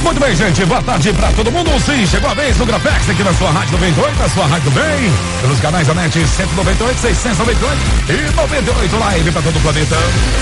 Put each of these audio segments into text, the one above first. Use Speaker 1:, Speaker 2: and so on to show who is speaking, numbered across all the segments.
Speaker 1: Muito bem, gente, boa tarde pra todo mundo. Sim, chegou a vez do Grapex aqui na sua Rádio 98, na sua Rádio Bem, pelos canais da NET 198, 698 e 98 live pra todo o planeta.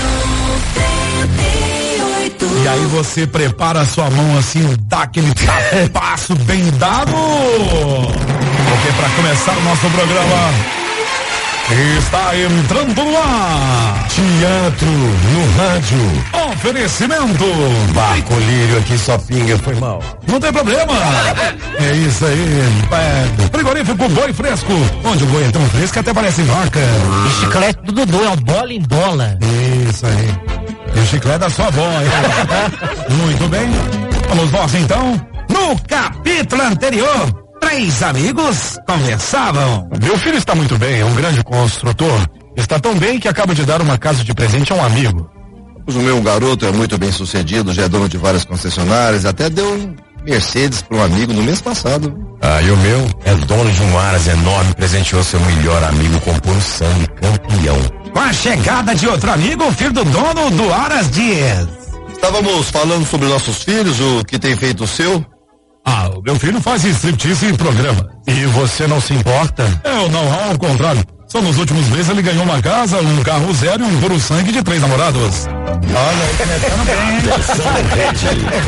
Speaker 1: E aí você prepara a sua mão assim, dá aquele passo bem dado. Porque pra começar o nosso programa está entrando no ar.
Speaker 2: Teatro no rádio.
Speaker 1: Oferecimento.
Speaker 2: Colírio aqui só pinga, foi mal.
Speaker 1: Não tem problema. É isso aí. Frigorífico Boi Fresco. Onde o boi é tão fresco que até parece vaca.
Speaker 3: E chiclete do Dudu, é o bola em bola.
Speaker 1: Isso aí. E o chiclete da sua avó. Muito bem. Vamos nós então. No capítulo anterior, 3 amigos conversavam.
Speaker 2: Meu filho está muito bem, é um grande construtor. Está tão bem que acaba de dar uma casa de presente a um amigo.
Speaker 4: O meu garoto é muito bem sucedido, já é dono de várias concessionárias, até deu um Mercedes para um amigo no mês passado.
Speaker 2: E o meu é dono de um Aras enorme, presenteou seu melhor amigo com puro sangue, campeão.
Speaker 1: Com a chegada de outro amigo, o filho do dono do Aras diz:
Speaker 4: Estávamos falando sobre nossos filhos, o que tem feito o seu?
Speaker 1: O meu filho faz striptease em programa.
Speaker 2: E você não se importa?
Speaker 1: Eu não, ao contrário. Só nos últimos meses ele ganhou uma casa, um carro zero e um puro sangue de 3 namorados.
Speaker 5: Olha aí, começando bem.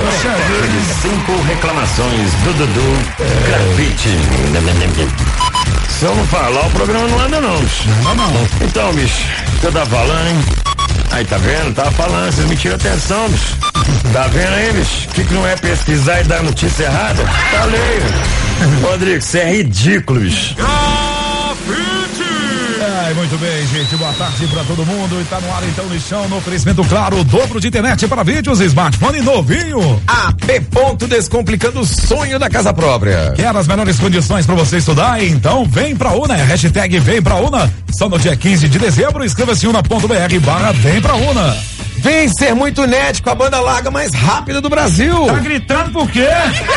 Speaker 5: 5 reclamações do Dudu Grafite. Se eu não falar, o programa não anda não, bicho.
Speaker 1: Não.
Speaker 5: Então, bicho, o que eu tava falando, hein? Aí, tá vendo? Tava falando, vocês me tiram atenção, bicho. Tá vendo aí, bicho? O que não é pesquisar e dar notícia errada? Tá lendo. Rodrigo, você é ridículo, bicho.
Speaker 1: Muito bem, gente, boa tarde pra todo mundo. E tá no ar então o Lixão, no oferecimento claro, o dobro de internet para vídeos, smartphone novinho.
Speaker 2: AP Ponto, descomplicando o sonho da casa própria.
Speaker 1: Quer as melhores condições pra você estudar? Então vem pra UNA, hashtag vem pra UNA. Só no dia 15 de dezembro, inscreva-se una.br/vem pra UNA.
Speaker 2: Vem ser muito net com a banda larga mais rápida do Brasil.
Speaker 1: Tá gritando por quê?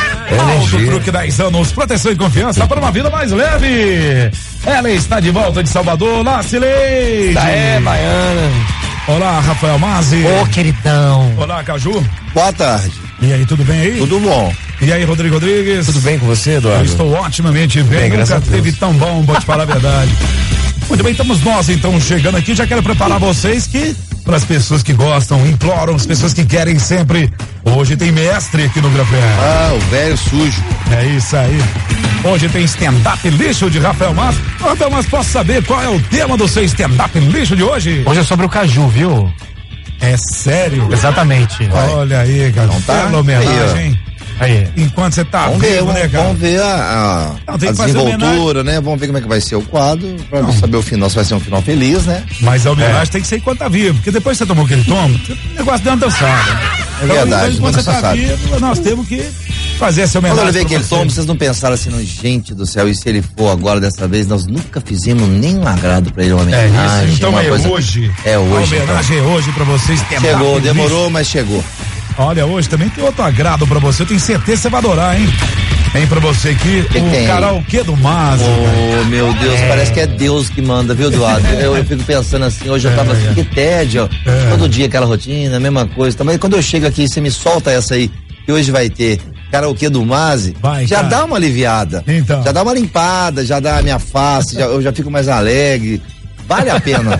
Speaker 1: Auto Truque 10 anos, proteção e confiança para uma vida mais leve. Ela está de volta de Salvador, Lacileide.
Speaker 2: Baiana.
Speaker 1: Olá, Rafael Mazzi.
Speaker 3: Ô, queridão.
Speaker 1: Olá, Caju.
Speaker 4: Boa tarde.
Speaker 1: E aí, tudo bem aí?
Speaker 4: Tudo bom.
Speaker 1: E aí, Rodrigo Rodrigues?
Speaker 2: Tudo bem com você, Eduardo?
Speaker 1: Eu estou otimamente bem, nunca teve tão bom, vou te falar a verdade. Muito bem, estamos nós então chegando aqui, já quero preparar vocês que, para as pessoas que gostam, imploram, as pessoas que querem sempre, hoje tem mestre aqui no Grafé.
Speaker 4: O velho sujo.
Speaker 1: É isso aí. Hoje tem stand-up lixo de Rafael Mas. Rafael Mas, posso saber qual é o tema do seu stand-up lixo de hoje?
Speaker 3: Hoje é sobre o Caju, viu?
Speaker 1: É sério?
Speaker 3: Exatamente.
Speaker 1: Olha aí, cara.
Speaker 4: Então tá.
Speaker 1: Bela homenagem.
Speaker 3: Aí.
Speaker 1: Enquanto você tá
Speaker 4: Vamos
Speaker 1: vivo,
Speaker 4: ver,
Speaker 1: né, cara?
Speaker 4: vamos ver a desenvoltura, né? Vamos ver como é que vai ser o quadro, pra saber o final, se vai ser um final feliz, né?
Speaker 1: Mas a homenagem tem que ser enquanto tá vivo, porque depois que você tomou aquele tombo, o negócio deu uma dançada.
Speaker 4: É verdade,
Speaker 1: então, enquanto você tá
Speaker 4: sabe.
Speaker 1: vivo, nós temos que fazer essa homenagem.
Speaker 4: Quando eu levei aquele
Speaker 1: você.
Speaker 4: tombo, vocês não pensaram assim, não, gente do céu, e se ele for agora dessa vez, nós nunca fizemos nenhum agrado pra ele, uma homenagem.
Speaker 1: É isso, então hoje.
Speaker 4: É hoje.
Speaker 1: A homenagem é hoje pra vocês.
Speaker 4: Chegou, demorou, mas chegou.
Speaker 1: Olha, hoje também tem outro agrado pra você, eu tenho certeza que você vai adorar, hein? Tem pra você aqui o karaokê do Mas.
Speaker 4: Oh, meu Deus, parece que é Deus que manda, viu, Eduardo? Eu fico pensando assim, hoje eu tava assim, que tédio, todo dia aquela rotina, a mesma coisa, mas quando eu chego aqui, você me solta essa aí, que hoje vai ter karaokê do Mazi, já cara. Dá uma aliviada,
Speaker 1: então.
Speaker 4: Já dá uma limpada, já dá a minha face, eu já fico mais alegre. Vale a pena,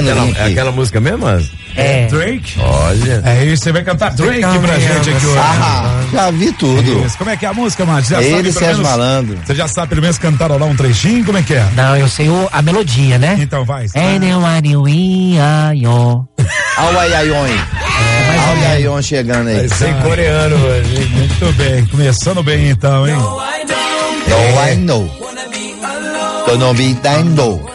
Speaker 2: É aquela música mesmo, Mazi?
Speaker 1: É Drake?
Speaker 2: Olha.
Speaker 1: É isso, você vai cantar Drake pra gente aqui hoje.
Speaker 4: Já vi tudo.
Speaker 1: Como é que é a música, Márcio?
Speaker 4: Ele, Sérgio Malandro.
Speaker 1: Você já sabe pelo menos cantarolar um trechinho? Como é que é?
Speaker 3: Não, eu sei a melodia, né?
Speaker 1: Então vai.
Speaker 4: Aiaion chegando aí.
Speaker 2: Vai ser coreano hoje.
Speaker 1: Muito bem, começando bem então, hein?
Speaker 4: I know. Don't be no.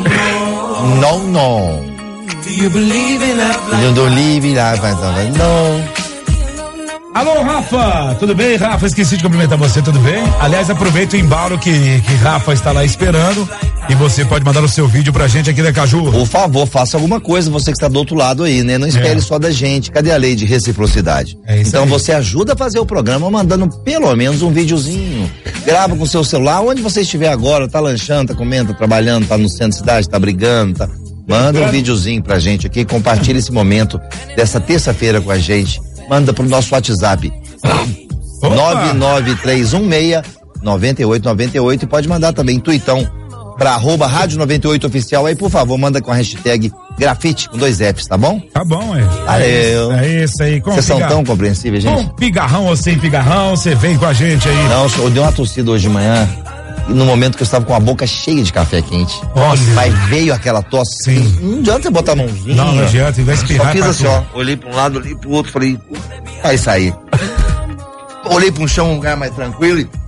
Speaker 4: No. You don't live in life, no.
Speaker 1: Alô, Rafa, tudo bem? Rafa, esqueci de cumprimentar você, tudo bem? Aliás, aproveita o embalo que Rafa está lá esperando e você pode mandar o seu vídeo pra gente aqui da Caju.
Speaker 4: Por favor, faça alguma coisa, você que está do outro lado aí, né? Não espere só da gente, cadê a lei de reciprocidade? Então aí. Você ajuda a fazer o programa mandando pelo menos um videozinho, grava com o seu celular, onde você estiver agora, tá lanchando, tá comendo, tá trabalhando, tá no centro da cidade, tá brigando, tá... Manda um videozinho pra gente aqui, compartilha esse momento dessa terça-feira com a gente. Manda pro nosso WhatsApp. 99316-9898 e pode mandar também tuitão pra @rádio 98 oficial aí, por favor, manda com a hashtag grafite com 2 Fs, tá bom?
Speaker 1: Tá bom,
Speaker 4: Valeu.
Speaker 1: É isso aí.
Speaker 4: Vocês são tão compreensíveis, gente.
Speaker 1: Com pigarrão ou sem pigarrão, você vem com a gente aí.
Speaker 4: Não, eu dei uma tossida hoje de manhã, no momento que eu estava com a boca cheia de café quente.
Speaker 1: Olha.
Speaker 4: Mas veio aquela tosse.
Speaker 1: Sim.
Speaker 4: Não adianta você botar a mãozinha.
Speaker 1: Não adianta, vai espirrar.
Speaker 4: Só fiz assim, ó. Olhei pra um lado, olhei pro outro, falei, vai sair. Olhei pra um chão, um lugar mais tranquilo e...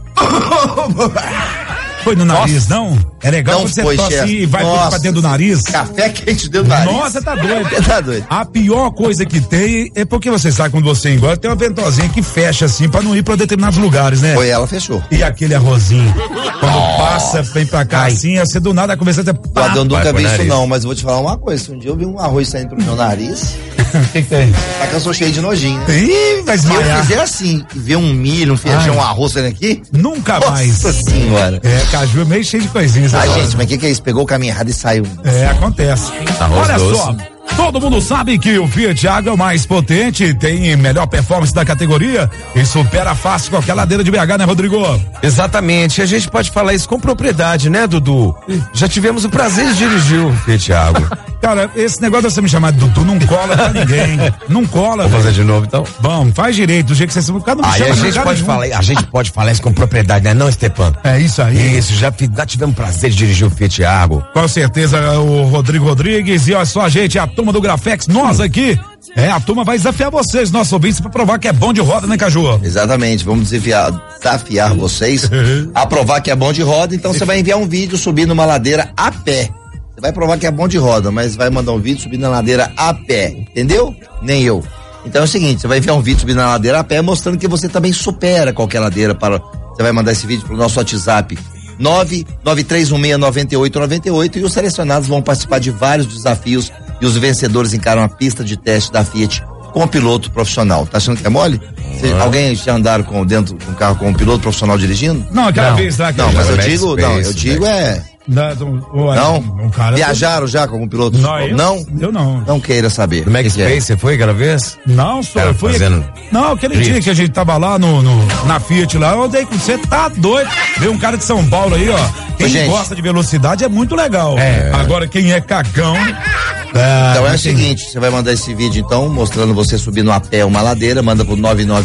Speaker 1: Foi no nariz, não? É legal
Speaker 4: Não
Speaker 1: quando você
Speaker 4: foi,
Speaker 1: tosse
Speaker 4: chefe.
Speaker 1: e vai pra dentro do nariz.
Speaker 4: Café quente dentro do nariz.
Speaker 1: Nossa, tá doido.
Speaker 4: Tá doido.
Speaker 1: A pior coisa que tem é porque você sabe quando você engorda, tem uma ventosinha que fecha assim pra não ir pra determinados lugares, né?
Speaker 4: Foi ela, fechou.
Speaker 1: E aquele arrozinho, quando passa, vem pra cá assim, você do nada começa a ter pá.
Speaker 4: Eu nunca vi isso
Speaker 2: nariz.
Speaker 4: não, mas eu vou te falar uma coisa, se um dia eu vi um arroz saindo pro meu nariz,
Speaker 1: O que tem?
Speaker 4: tá que eu sou cheio de nojinho.
Speaker 1: Ih, vai
Speaker 4: Se eu
Speaker 1: esmaiar.
Speaker 4: fizer assim, e ver um milho, um feijão, um arroz saindo aqui,
Speaker 1: Nunca mais.
Speaker 4: nossa senhora.
Speaker 1: É, caju é meio cheio de coisinhas.
Speaker 4: Ai,
Speaker 1: agora.
Speaker 4: gente, mas o que é isso? Pegou o caminho errado e saiu.
Speaker 1: É, acontece.
Speaker 2: Arroz
Speaker 1: Olha
Speaker 2: doce.
Speaker 1: só, todo mundo sabe que o Fiat Argo é o mais potente, tem melhor performance da categoria e supera fácil qualquer ladeira de BH, né, Rodrigo?
Speaker 2: Exatamente, a gente pode falar isso com propriedade, né, Dudu? Já tivemos o prazer de dirigir o Fiat Argo.
Speaker 1: Cara, esse negócio de você me chamar de Dudu não cola pra ninguém. Não cola,
Speaker 2: Vamos fazer
Speaker 1: velho.
Speaker 2: de novo, então?
Speaker 1: Bom, faz direito, do jeito que você... Cada um me
Speaker 2: Aí
Speaker 1: chama
Speaker 2: a
Speaker 1: de
Speaker 2: gente
Speaker 1: lugar
Speaker 2: pode
Speaker 1: nenhum.
Speaker 2: falar, a gente pode falar isso com propriedade, né, não, Stepan?
Speaker 1: É isso aí.
Speaker 2: Isso, já tivemos o prazer de dirigir o Fiat Argo.
Speaker 1: Com certeza, o Rodrigo Rodrigues e olha só, gente, a turma do Grafex, nós aqui, a turma vai desafiar vocês, nossos ouvintes, pra provar que é bom de roda, né, Caju?
Speaker 4: Exatamente, vamos desafiar vocês a provar que é bom de roda, então você vai enviar um vídeo subindo uma ladeira a pé. Você vai provar que é bom de roda, mas vai mandar um vídeo subindo na ladeira a pé, entendeu? Nem eu. Então é o seguinte, você vai enviar um vídeo subindo na ladeira a pé, mostrando que você também supera qualquer ladeira você vai mandar esse vídeo pro nosso WhatsApp 993169898 e os selecionados vão participar de vários desafios e os vencedores encaram a pista de teste da Fiat com o piloto profissional. Tá achando que é mole? Alguém já andaram dentro de um carro com um piloto profissional dirigindo?
Speaker 1: Não, aquela vez lá que...
Speaker 4: Não, mas eu
Speaker 2: Max
Speaker 4: digo,
Speaker 2: Space,
Speaker 4: eu digo não?
Speaker 1: Um cara...
Speaker 4: Viajaram já com algum piloto?
Speaker 1: Não, eu não.
Speaker 4: Não queira saber.
Speaker 2: No Max
Speaker 4: O que que é?
Speaker 2: Space, você foi aquela vez?
Speaker 1: Não, só
Speaker 2: Cara,
Speaker 1: eu fui.
Speaker 2: fazendo
Speaker 1: Não, aquele
Speaker 2: drift.
Speaker 1: dia que a gente tava lá na Fiat lá, eu andei com você, tá doido. Veio um cara de São Paulo aí, ó. Quem
Speaker 4: gente.
Speaker 1: gosta de velocidade é muito legal. Agora, quem é cagão.
Speaker 4: Então é o seguinte, você vai mandar esse vídeo então, mostrando você subindo a pé uma ladeira, manda pro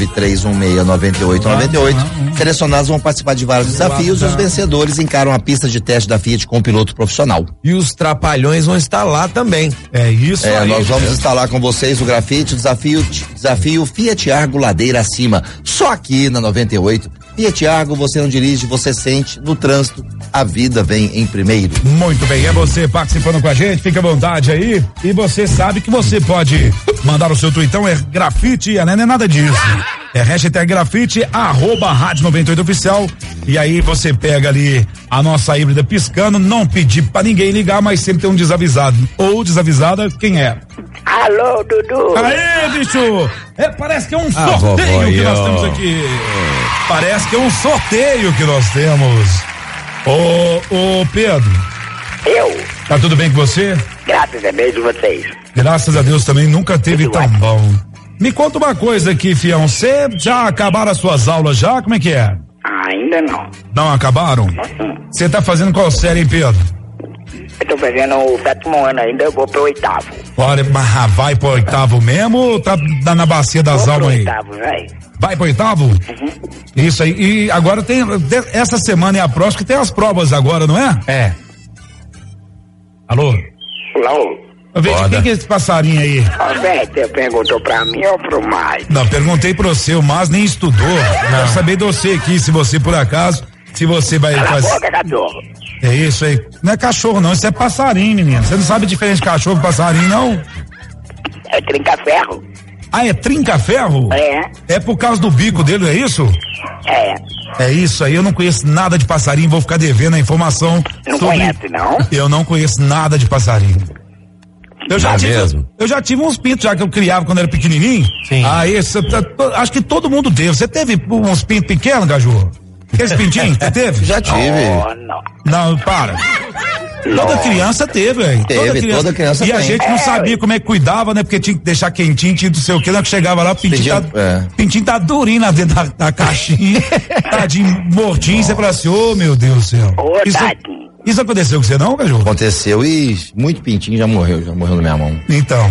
Speaker 4: 993169898. Selecionados vão participar de vários desafios e os vencedores encaram a pista de teste da Fiat com o piloto profissional.
Speaker 2: E os trapalhões vão estar lá também.
Speaker 1: É isso aí.
Speaker 4: Nós vamos instalar com vocês o grafite, o desafio Fiat Argo Ladeira Acima. Só aqui na 98. Fiat Argo, você não dirige, você sente. No trânsito, a vida vem em primeiro.
Speaker 1: Muito bem, é você participando com a gente, fica à vontade aí. E você sabe que você pode mandar o seu tweetão, é grafite, não é nada disso. É hashtag grafite, @rádio 98 oficial. E aí você pega ali a nossa híbrida piscando, não pedir pra ninguém ligar, mas sempre tem um desavisado. Ou desavisada, quem é?
Speaker 6: Alô, Dudu.
Speaker 1: Aê, bicho! Parece que é um
Speaker 2: vovó
Speaker 1: sorteio que
Speaker 2: aí,
Speaker 1: nós
Speaker 2: ó.
Speaker 1: temos aqui. Parece que é um sorteio que nós temos. Ô Pedro,
Speaker 6: Eu,
Speaker 1: tá tudo bem com você?
Speaker 6: graças a Deus, vocês.
Speaker 1: Graças a Deus também nunca teve
Speaker 6: Tudo
Speaker 1: tão
Speaker 6: ótimo.
Speaker 1: bom. Me conta uma coisa aqui, fião. Você já acabaram as suas aulas já? Como é que é?
Speaker 6: Ainda não.
Speaker 1: Não acabaram? Você tá fazendo qual série, hein, Pedro?
Speaker 6: Eu tô fazendo o 7º ano ainda, eu vou pro 8º.
Speaker 1: Olha, mas vai pro 8º mesmo ou tá na bacia das
Speaker 6: Vou pro
Speaker 1: almas aí?
Speaker 6: 8º, velho.
Speaker 1: Vai pro 8º? Isso aí. E agora essa semana e a próxima que tem as provas agora, não é?
Speaker 2: É.
Speaker 1: Alô?
Speaker 6: Alô?
Speaker 1: Veja,
Speaker 2: Foda.
Speaker 1: quem que é esse passarinho aí?
Speaker 6: Ó, velho, você perguntou pra mim ou pro Mike?
Speaker 1: Não, perguntei pro você, o Mas nem estudou. Quero saber de você aqui, se você por acaso, se você vai
Speaker 6: Cala a
Speaker 1: fazer.
Speaker 6: boca, cachorro.
Speaker 1: É isso aí. Não é cachorro, não. Isso é passarinho, menino. Você não sabe a diferença de cachorro e passarinho, não?
Speaker 6: É trinca-ferro?
Speaker 1: Ah, é trinca-ferro?
Speaker 6: É,
Speaker 1: É por causa do bico dele, é isso?
Speaker 6: é.
Speaker 1: É isso aí. Eu não conheço nada de passarinho, vou ficar devendo a informação.
Speaker 6: Não conhece, não?
Speaker 1: Eu não conheço nada de passarinho. Eu já,
Speaker 2: É
Speaker 1: tive,
Speaker 2: mesmo?
Speaker 1: eu já tive uns pintos já que eu criava quando era pequenininho.
Speaker 3: Sim.
Speaker 1: Aí, acho que todo mundo teve. Você teve uns pintos pequenos, Gaju? Aqueles pintinhos, você teve?
Speaker 4: Já tive.
Speaker 6: Oh, não.
Speaker 1: Não, para. Toda criança teve, velho.
Speaker 4: Toda criança
Speaker 1: e
Speaker 4: tem.
Speaker 1: a gente não sabia como é que cuidava, né? Porque tinha que deixar quentinho, tinha não sei o que. Na hora que chegava lá, o pintinho tá durinho lá dentro da caixinha. Tadinho, mortinho. Você fala assim, ô meu Deus do céu. Isso aconteceu com você não, cachorro?
Speaker 4: Aconteceu e muito pintinho já morreu na minha mão.
Speaker 1: Então.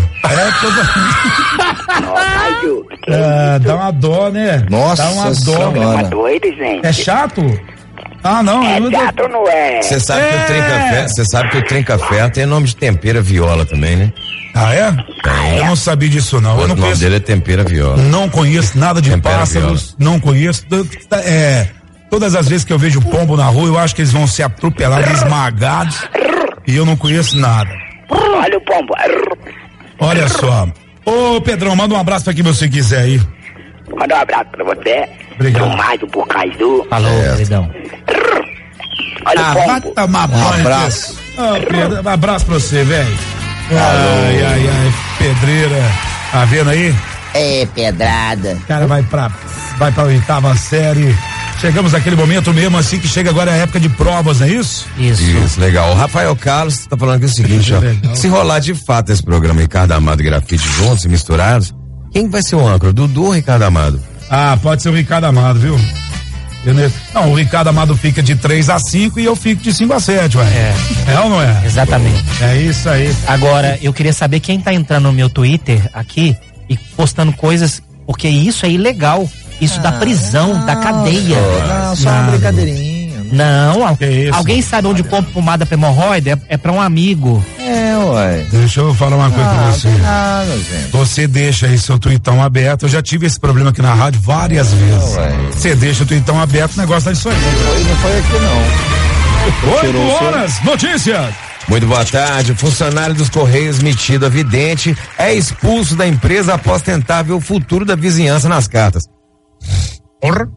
Speaker 1: Dá uma dó, né?
Speaker 4: Nossa,
Speaker 1: dá uma dó.
Speaker 6: Doido, gente.
Speaker 1: É chato? Ah, não.
Speaker 6: Chato não é?
Speaker 2: Você sabe que o trem-café tem nome de tempera viola também, né?
Speaker 1: Ah, é? Eu não sabia disso, não.
Speaker 2: O nome dele é tempera viola.
Speaker 1: Não conheço nada de tempera pássaros, viola. Não conheço. Todas as vezes que eu vejo pombo na rua, eu acho que eles vão ser atropelados, esmagados, e eu não conheço nada.
Speaker 6: Olha o pombo.
Speaker 1: Olha só. Ô, Pedrão, manda um abraço pra quem você quiser aí.
Speaker 6: Manda um abraço pra você.
Speaker 1: Obrigado.
Speaker 6: Do mais do Bocaizu.
Speaker 3: Falou, queridão.
Speaker 6: Olha o pombo.
Speaker 1: Vai tomar banho.
Speaker 4: Um abraço.
Speaker 1: Pedro, um abraço pra você, velho. Ai, pedreira. Tá vendo aí?
Speaker 4: É, pedrada.
Speaker 1: O cara vai pra 8ª série. Chegamos naquele momento mesmo assim que chega agora a época de provas, não é isso?
Speaker 2: Isso, legal. O Rafael Carlos tá falando aqui o seguinte, ó. Se rolar de fato esse programa Ricardo Amado e Grafite juntos e misturados, quem vai ser o âncora? Dudu ou Ricardo Amado?
Speaker 1: Ah, pode ser o Ricardo Amado, viu? Não, o Ricardo Amado fica de 3 a 5 e eu fico de 5 a 7, ué. É ou não é?
Speaker 3: Exatamente.
Speaker 1: É isso aí.
Speaker 3: Agora, eu queria saber quem tá entrando no meu Twitter aqui e postando coisas, porque isso é ilegal. Isso dá prisão, dá cadeia.
Speaker 4: Não, só uma brincadeirinha.
Speaker 3: Não, alguém sabe onde compra pomada pra hemorroida? É pra um amigo.
Speaker 4: Ué.
Speaker 1: Deixa eu falar uma coisa pra você.
Speaker 4: Nada, gente.
Speaker 1: Você deixa aí seu tweetão aberto. Eu já tive esse problema aqui na rádio várias vezes. Você deixa o tweetão aberto, o negócio tá disso aí.
Speaker 4: Não foi aqui, não.
Speaker 1: 8 horas, notícias.
Speaker 2: Muito boa tarde. O funcionário dos Correios metido a vidente é expulso da empresa após tentar ver o futuro da vizinhança nas cartas.
Speaker 1: Porra.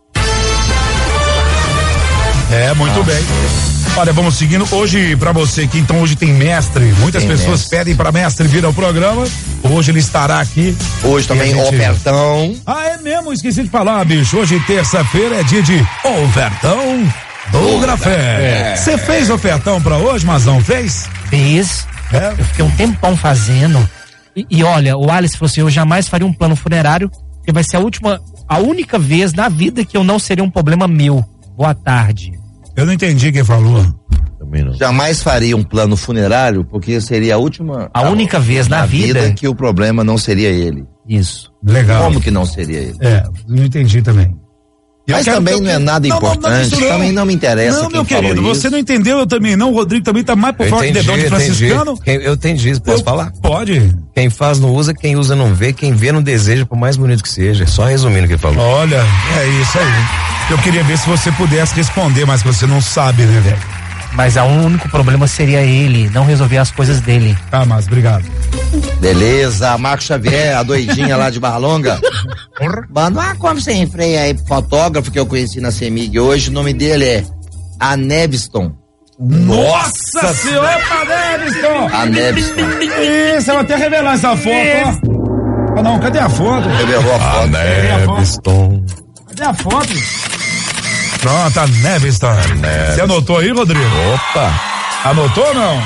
Speaker 1: Muito bem. Olha, vamos seguindo. Hoje, pra você que então hoje tem mestre, muitas pessoas pedem pra mestre vir ao programa. Hoje ele estará aqui.
Speaker 4: Hoje também ofertão.
Speaker 1: Ah, é mesmo? Esqueci de falar, bicho. Hoje, terça-feira, é dia de ofertão do Grafé. Você fez ofertão pra hoje, mas não fez?
Speaker 3: Fiz. Eu fiquei um tempão fazendo. E olha, o Alice falou assim: eu jamais faria um plano funerário, porque vai ser a única vez na vida que eu não seria um problema meu. Boa tarde.
Speaker 1: Eu não entendi quem falou.
Speaker 2: Também não.
Speaker 4: Jamais faria um plano funerário, porque seria a
Speaker 3: única vez na vida
Speaker 4: que o problema não seria ele.
Speaker 3: Isso.
Speaker 1: Legal.
Speaker 4: Como que não seria ele?
Speaker 1: Não entendi também.
Speaker 4: Mas também não é nada importante, também não me interessa.
Speaker 1: Não, meu querido, você não entendeu, eu também não, o Rodrigo também tá mais por fora que dedão de franciscano.
Speaker 2: Eu entendi isso, posso falar?
Speaker 1: Pode.
Speaker 2: Quem faz não usa, quem usa não vê, quem vê não deseja, por mais bonito que seja. Só resumindo o que ele falou.
Speaker 1: Olha, é isso aí. Eu queria ver se você pudesse responder, mas você não sabe, né, velho?
Speaker 3: Mas o único problema seria ele, não resolver as coisas dele.
Speaker 1: Tá, mas obrigado.
Speaker 4: Beleza, Marco Xavier, a doidinha lá de Barra Longa. Manda como sem freio aí pro fotógrafo que eu conheci na CEMIG hoje, o nome dele é Aneviston.
Speaker 1: Nossa senhora, Aneviston!
Speaker 4: Aneviston.
Speaker 1: Isso, eu vou até revelar essa foto, ó. Ah, não, cadê a foto?
Speaker 4: Revelou a foto.
Speaker 2: Aneviston.
Speaker 1: Cadê a foto? Pronto, Aneviston. Você anotou aí, Rodrigo?
Speaker 2: Opa!
Speaker 1: Anotou ou não?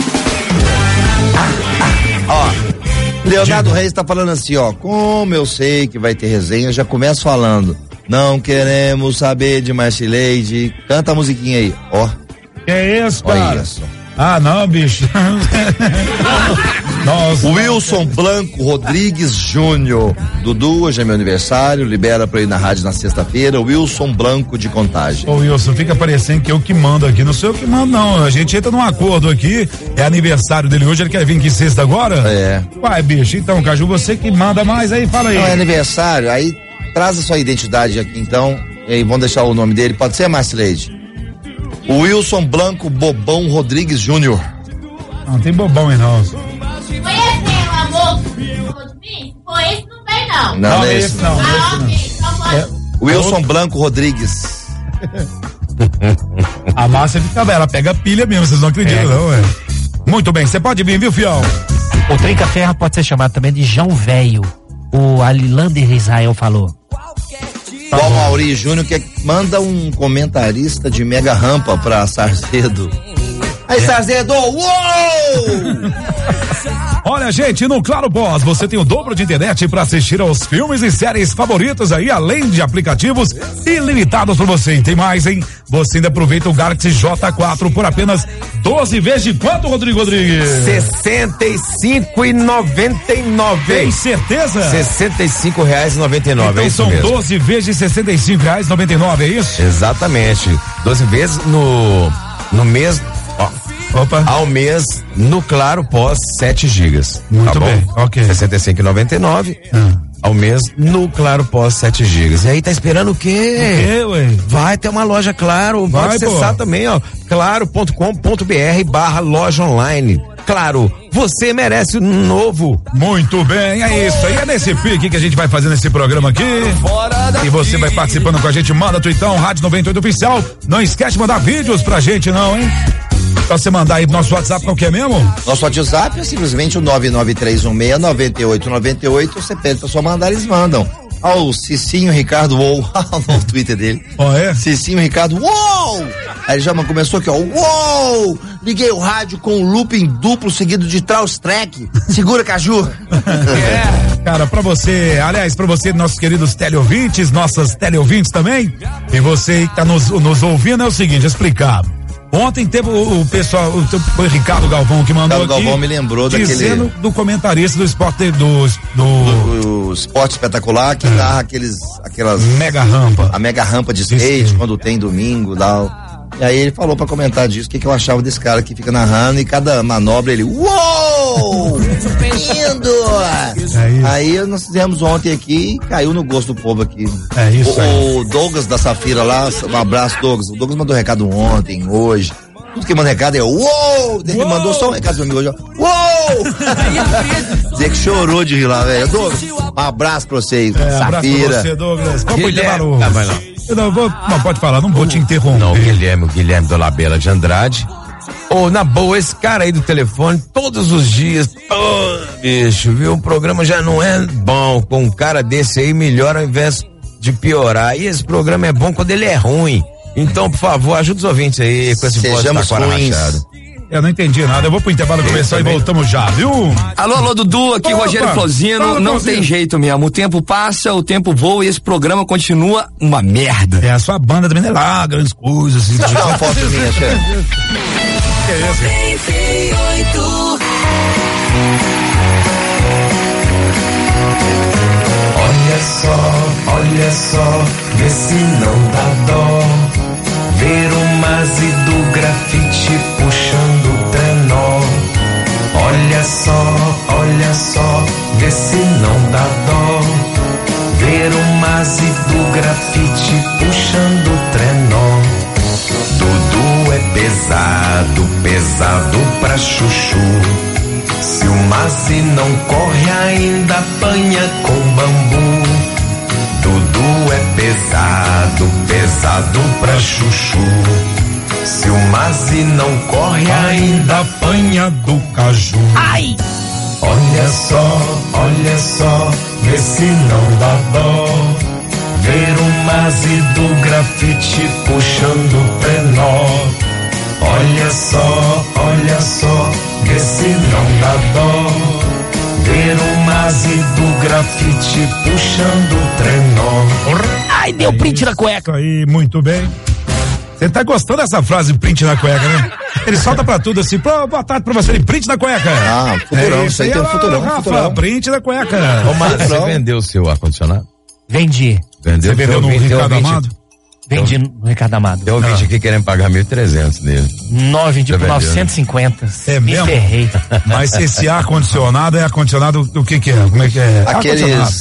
Speaker 4: Ó, Leonardo Reis tá falando assim, ó, como eu sei que vai ter resenha, já começo falando, não queremos saber de Marcileide, canta a musiquinha aí, ó.
Speaker 1: Que é isso, cara?
Speaker 4: Olha isso.
Speaker 1: Ah, não, bicho. Nossa.
Speaker 4: Wilson Blanco Rodrigues Júnior. Dudu, hoje é meu aniversário, libera pra eu ir na rádio na sexta-feira, Wilson Blanco de Contagem.
Speaker 1: Ô Wilson, fica parecendo que eu que mando aqui, não sou eu que mando não, a gente entra num acordo aqui, é aniversário dele hoje, ele quer vir aqui sexta agora?
Speaker 4: É.
Speaker 1: Uai, bicho, então, Caju, você que manda mais aí, fala aí.
Speaker 4: Não, é aniversário, aí traz a sua identidade aqui então, e aí vamos deixar o nome dele, pode ser, Marcileide? Wilson Blanco Bobão Rodrigues Júnior.
Speaker 1: Não tem bobão aí não.
Speaker 7: Foi esse amor? Foi esse não vem não.
Speaker 4: Não é esse não.
Speaker 7: Ok, então pode.
Speaker 4: Wilson Blanco Rodrigues.
Speaker 1: A Márcia fica bela, ela pega pilha mesmo, vocês não acreditam não, é. Muito bem, você pode vir, viu, fião?
Speaker 3: O Trinca-Ferro pode ser chamado também de João Velho. O Alilander Israel falou.
Speaker 4: O Mauri Júnior que manda um comentarista de mega rampa pra Sarcedo. Aí, Sarzedo, uou!
Speaker 1: Olha, gente, no Claro Boss você tem o dobro de internet para assistir aos filmes e séries favoritos aí, além de aplicativos ilimitados para você. E tem mais, hein? Você ainda aproveita o Galaxy J4 por apenas 12 vezes de quanto, Rodrigo Rodrigues?
Speaker 2: R$65,99.
Speaker 1: Tem certeza?
Speaker 2: R$65,99.
Speaker 1: Então
Speaker 2: é isso
Speaker 1: são
Speaker 2: mesmo.
Speaker 1: 12 vezes de R$65,99, é isso?
Speaker 2: Exatamente. 12 vezes no mês. Ó.
Speaker 1: Opa.
Speaker 2: Ao mês, no Claro Pós 7 gigas.
Speaker 1: Muito
Speaker 2: tá bom?
Speaker 1: bem, ok.
Speaker 2: R$65,99 ao mês no Claro Pós 7 gigas. E aí tá esperando o quê?
Speaker 1: O quê, ué?
Speaker 2: Vai ter uma loja Claro, vai acessar também, ó, claro.com.br/loja online. Claro, você merece um novo.
Speaker 1: Muito bem, é isso aí, é nesse pique que a gente vai fazer nesse programa aqui. E você vai participando com a gente, manda tweetão, Rádio 98 Oficial. Não esquece de mandar vídeos pra gente não, hein? Pra você mandar aí pro nosso WhatsApp, qual que é mesmo?
Speaker 4: Nosso WhatsApp é simplesmente o 993169898. Você pede pra só mandar, eles mandam. Ó, o Cicinho Ricardo, uou, no Twitter dele.
Speaker 1: Ó, é?
Speaker 4: Cicinho Ricardo, uou! Aí ele já começou aqui, ó, uou! Liguei o rádio com um looping duplo seguido de Traus Track. Segura, Caju.
Speaker 1: Cara, pra você, aliás, pra você, nossos queridos teleouvintes, nossas teleouvintes também, e você que tá nos ouvindo, é o seguinte, explicar. Ontem teve o pessoal, o Ricardo Galvão que mandou aqui.
Speaker 4: O Galvão me lembrou
Speaker 1: dizendo do comentarista do esporte do
Speaker 4: Esporte Espetacular que narra aquelas
Speaker 1: mega rampa.
Speaker 4: A mega rampa de skate quando tem domingo, tal. E aí ele falou pra comentar disso, o que eu achava desse cara que fica narrando e cada manobra ele, uou! Lindo! Aí nós fizemos ontem aqui e caiu no gosto do povo aqui.
Speaker 1: É isso aí.
Speaker 4: O Douglas da Safira lá, um abraço, Douglas. O Douglas mandou recado ontem, hoje. Tudo que manda recado é uou! Ele mandou só um recado pra mim hoje, ó. Uou! Dizer que chorou de rir lá, velho. Douglas, um abraço pra vocês.
Speaker 1: Safira. Abraço pra você, Douglas. Qual foi o intervalo? Não, pode falar, não vou te interromper.
Speaker 2: Não, o Guilherme do Labela de Andrade. Na boa, esse cara aí do telefone, todos os dias, bicho, viu? O programa já não é bom. Com um cara desse aí, melhora ao invés de piorar. E esse programa é bom quando ele é ruim. Então, por favor, ajuda os ouvintes aí com esse
Speaker 4: Sejamos ruins.
Speaker 1: Eu não entendi nada, eu vou pro intervalo começar e voltamos já, viu?
Speaker 8: Alô, Dudu, aqui Rogério Flosino. Não tem jeito mesmo, o tempo passa, o tempo voa e esse programa continua uma merda.
Speaker 1: A sua banda também não é lá, grandes coisas. Assim,
Speaker 4: dá uma foto minha, chefe.
Speaker 1: Que é esse?
Speaker 9: Olha só, vê se não dá dó. Ver o Mazi do grafite puxando o trenó. Olha só, vê se não dá dó. Ver o Mazi do grafite puxando o trenó. Dudu é pesado pra chuchu. Se o Mazi não corre ainda apanha com bambu. Dudu é pesado pra chuchu. Se o Mazi não corre ainda apanha do caju.
Speaker 1: Ai!
Speaker 9: Olha só, vê se não dá dó. Ver o Mazi do grafite puxando o trenó. Olha só, vê se não dá dó. Ver o Mazi do grafite puxando o trenó.
Speaker 3: Ai, deu print na cueca.
Speaker 1: Aí, muito bem. Você tá gostando dessa frase, print na cueca, né? Ele solta pra tudo assim, boa tarde pra você, print na cueca.
Speaker 4: Futurão, isso aí tem um futurão.
Speaker 1: Rafa, print na cueca.
Speaker 2: Ô, Márcio, você vendeu o seu ar-condicionado?
Speaker 3: Vendi.
Speaker 1: Você vendeu no Ricardo Amado?
Speaker 3: Vendi no Ricardo Amado.
Speaker 2: Tem um vídeo aqui querendo pagar 1.300 nele.
Speaker 3: Vendi por 950.
Speaker 1: É
Speaker 3: Me
Speaker 1: mesmo?
Speaker 3: ferrei.
Speaker 1: Mas esse ar-condicionado é ar-condicionado do que é? Como é que é?
Speaker 4: Aqueles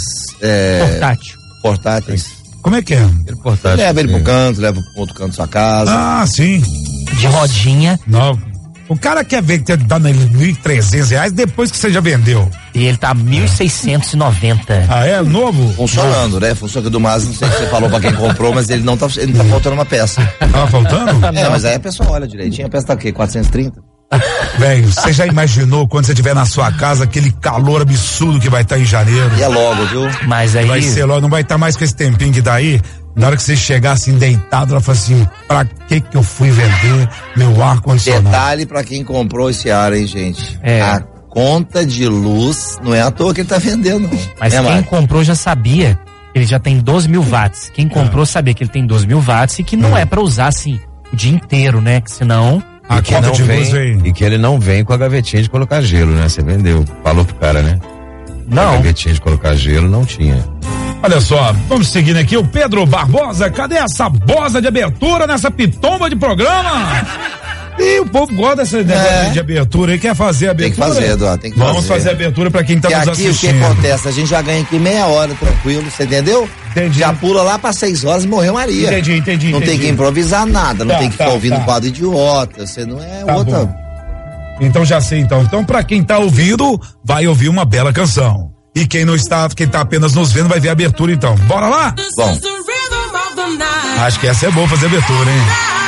Speaker 3: Portátil.
Speaker 4: portáteis.
Speaker 1: Como é que é?
Speaker 2: Portátil.
Speaker 4: Leva ele pro canto, leva pro outro canto da sua casa.
Speaker 1: Ah, sim.
Speaker 3: De rodinha.
Speaker 1: Não. O cara quer ver que dá R$1.300 depois que você já vendeu.
Speaker 3: E ele tá 1.690.
Speaker 1: Ah, é? Novo?
Speaker 4: Funcionando, né? Funciona do Mas, não sei se você falou pra quem comprou, mas ele não tá faltando uma peça.
Speaker 1: Tá faltando?
Speaker 4: Mas aí a pessoa olha direitinho, a peça tá o quê? 430?
Speaker 1: Velho, você já imaginou quando você estiver na sua casa aquele calor absurdo que vai estar em janeiro?
Speaker 4: E é logo, viu?
Speaker 3: Mas aí.
Speaker 1: Vai ser logo, não vai estar mais com esse tempinho que dá aí. Na hora que você chegar assim deitado, ela fala assim, pra que eu fui vender meu ar-condicionado?
Speaker 4: Detalhe pra quem comprou esse ar, hein, gente? A conta de luz não é à toa que ele tá vendendo, não.
Speaker 3: Mas quem comprou já sabia, ele já tem 12 mil watts. Quem comprou sabia que ele tem 12 mil watts e que não é pra usar assim o dia inteiro, né? Que senão...
Speaker 2: E que, não vem, e que ele não vem com a gavetinha de colocar gelo, né? Você vendeu, falou pro cara, né?
Speaker 3: Não.
Speaker 2: A gavetinha de colocar gelo não tinha.
Speaker 1: Olha só, vamos seguindo aqui, o Pedro Barbosa, cadê essa bosa de abertura nessa pitomba de programa? E o povo gosta dessa negócio de abertura e quer fazer abertura.
Speaker 4: Tem que fazer, Eduardo, tem que fazer.
Speaker 1: Vamos fazer abertura pra quem tá nos assistindo.
Speaker 4: Aqui o que acontece, a gente já ganha aqui meia hora tranquilo, você entendeu?
Speaker 1: Entendi.
Speaker 4: Já pula lá pra 6 horas e morreu Maria.
Speaker 1: Entendi.
Speaker 4: Não tem que improvisar nada, não tem que ficar ouvindo quadro idiota, você não é outra.
Speaker 1: Bom. Então já sei então. Então pra quem tá ouvindo, vai ouvir uma bela canção. E quem não está, quem tá apenas nos vendo vai ver a abertura então. Bora lá?
Speaker 4: Bom.
Speaker 1: Acho que essa é boa fazer abertura, hein?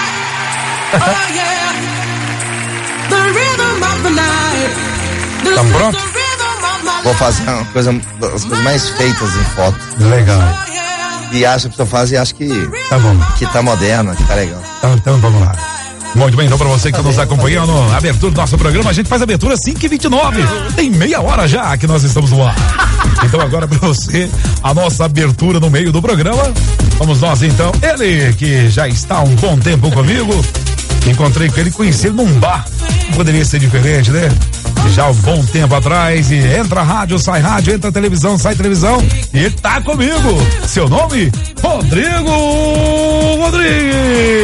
Speaker 1: Tá pronto?
Speaker 4: Vou fazer uma coisa, das coisas mais feitas em foto.
Speaker 1: Legal.
Speaker 4: E acho que eu faço e acho que
Speaker 1: tá bom.
Speaker 4: Que tá moderna, que tá legal.
Speaker 1: Então vamos lá. Muito bem, então pra você que está nos acompanhando, a abertura do nosso programa, a gente faz a abertura 5h29. Tem meia hora já que nós estamos no ar. Então agora pra você, a nossa abertura no meio do programa. Vamos nós então, ele que já está há um bom tempo comigo. Encontrei com ele, conheci ele num bar. Não poderia ser diferente, né? Já há um bom tempo atrás, e entra rádio, sai rádio, entra televisão, sai televisão, e ele tá comigo. Seu nome? Rodrigo Rodrigues.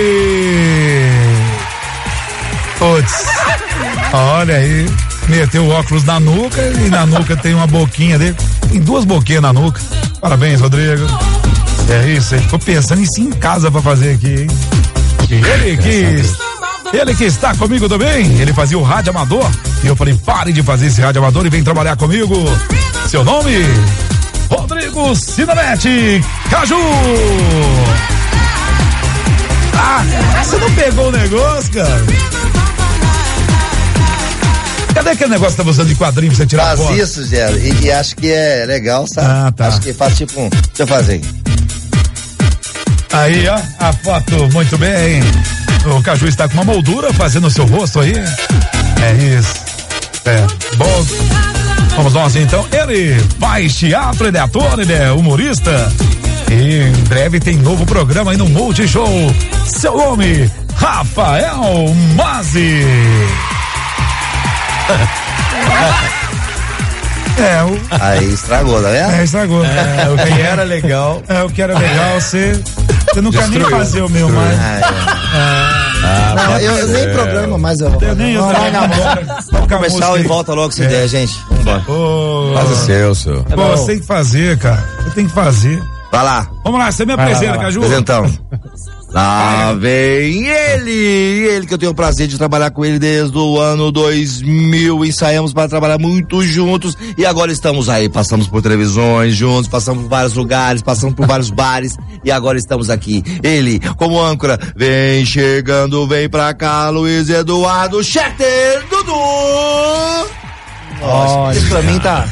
Speaker 1: Putz, olha aí, meteu o óculos na nuca e na nuca tem uma boquinha dele, tem 2 boquinhas na nuca. Parabéns, Rodrigo. É isso, ele ficou pensando isso em casa pra fazer aqui, hein? Ele que está comigo também, ele fazia o rádio amador e eu falei, pare de fazer esse rádio amador e vem trabalhar comigo. Seu nome? Rodrigo Sinanete Caju. Ah, você não pegou o negócio, cara? Cadê aquele negócio que tá usando de quadrinho pra você tirar foto?
Speaker 4: Faz isso, Gero, e acho que é legal, sabe?
Speaker 1: Ah, tá.
Speaker 4: Acho que faz tipo deixa eu fazer.
Speaker 1: Aí, ó, a foto, muito bem. O Caju está com uma moldura fazendo o seu rosto aí. É isso. É, bom. Vamos nós então. Ele faz teatro, ele é ator, ele é humorista. E em breve tem novo programa aí no Multishow. Seu nome, Rafael Mazzi.
Speaker 4: Aí estragou, tá vendo?
Speaker 1: Estragou.
Speaker 2: O que era legal.
Speaker 1: O que era legal, você nunca nem fazia o meu mais.
Speaker 4: Eu nem programa mais.
Speaker 1: Eu nem eu
Speaker 4: Vamos começar e volta logo se der, gente. Vamos embora.
Speaker 2: Faz o seu, senhor.
Speaker 1: Pô, você tem que fazer, cara. Você tem que fazer.
Speaker 4: Vai lá.
Speaker 1: Vamos lá, você me apresenta, Caju.
Speaker 4: Apresentamos. Lá vem ele que eu tenho o prazer de trabalhar com ele desde o ano 2000, ensaiamos para trabalhar muito juntos e agora estamos aí, passamos por televisões juntos, passamos por vários lugares, passamos por vários bares e agora estamos aqui. Ele, como âncora, vem chegando, vem pra cá, Luiz Eduardo Schechter, Dudu! Nossa, isso pra mim tá.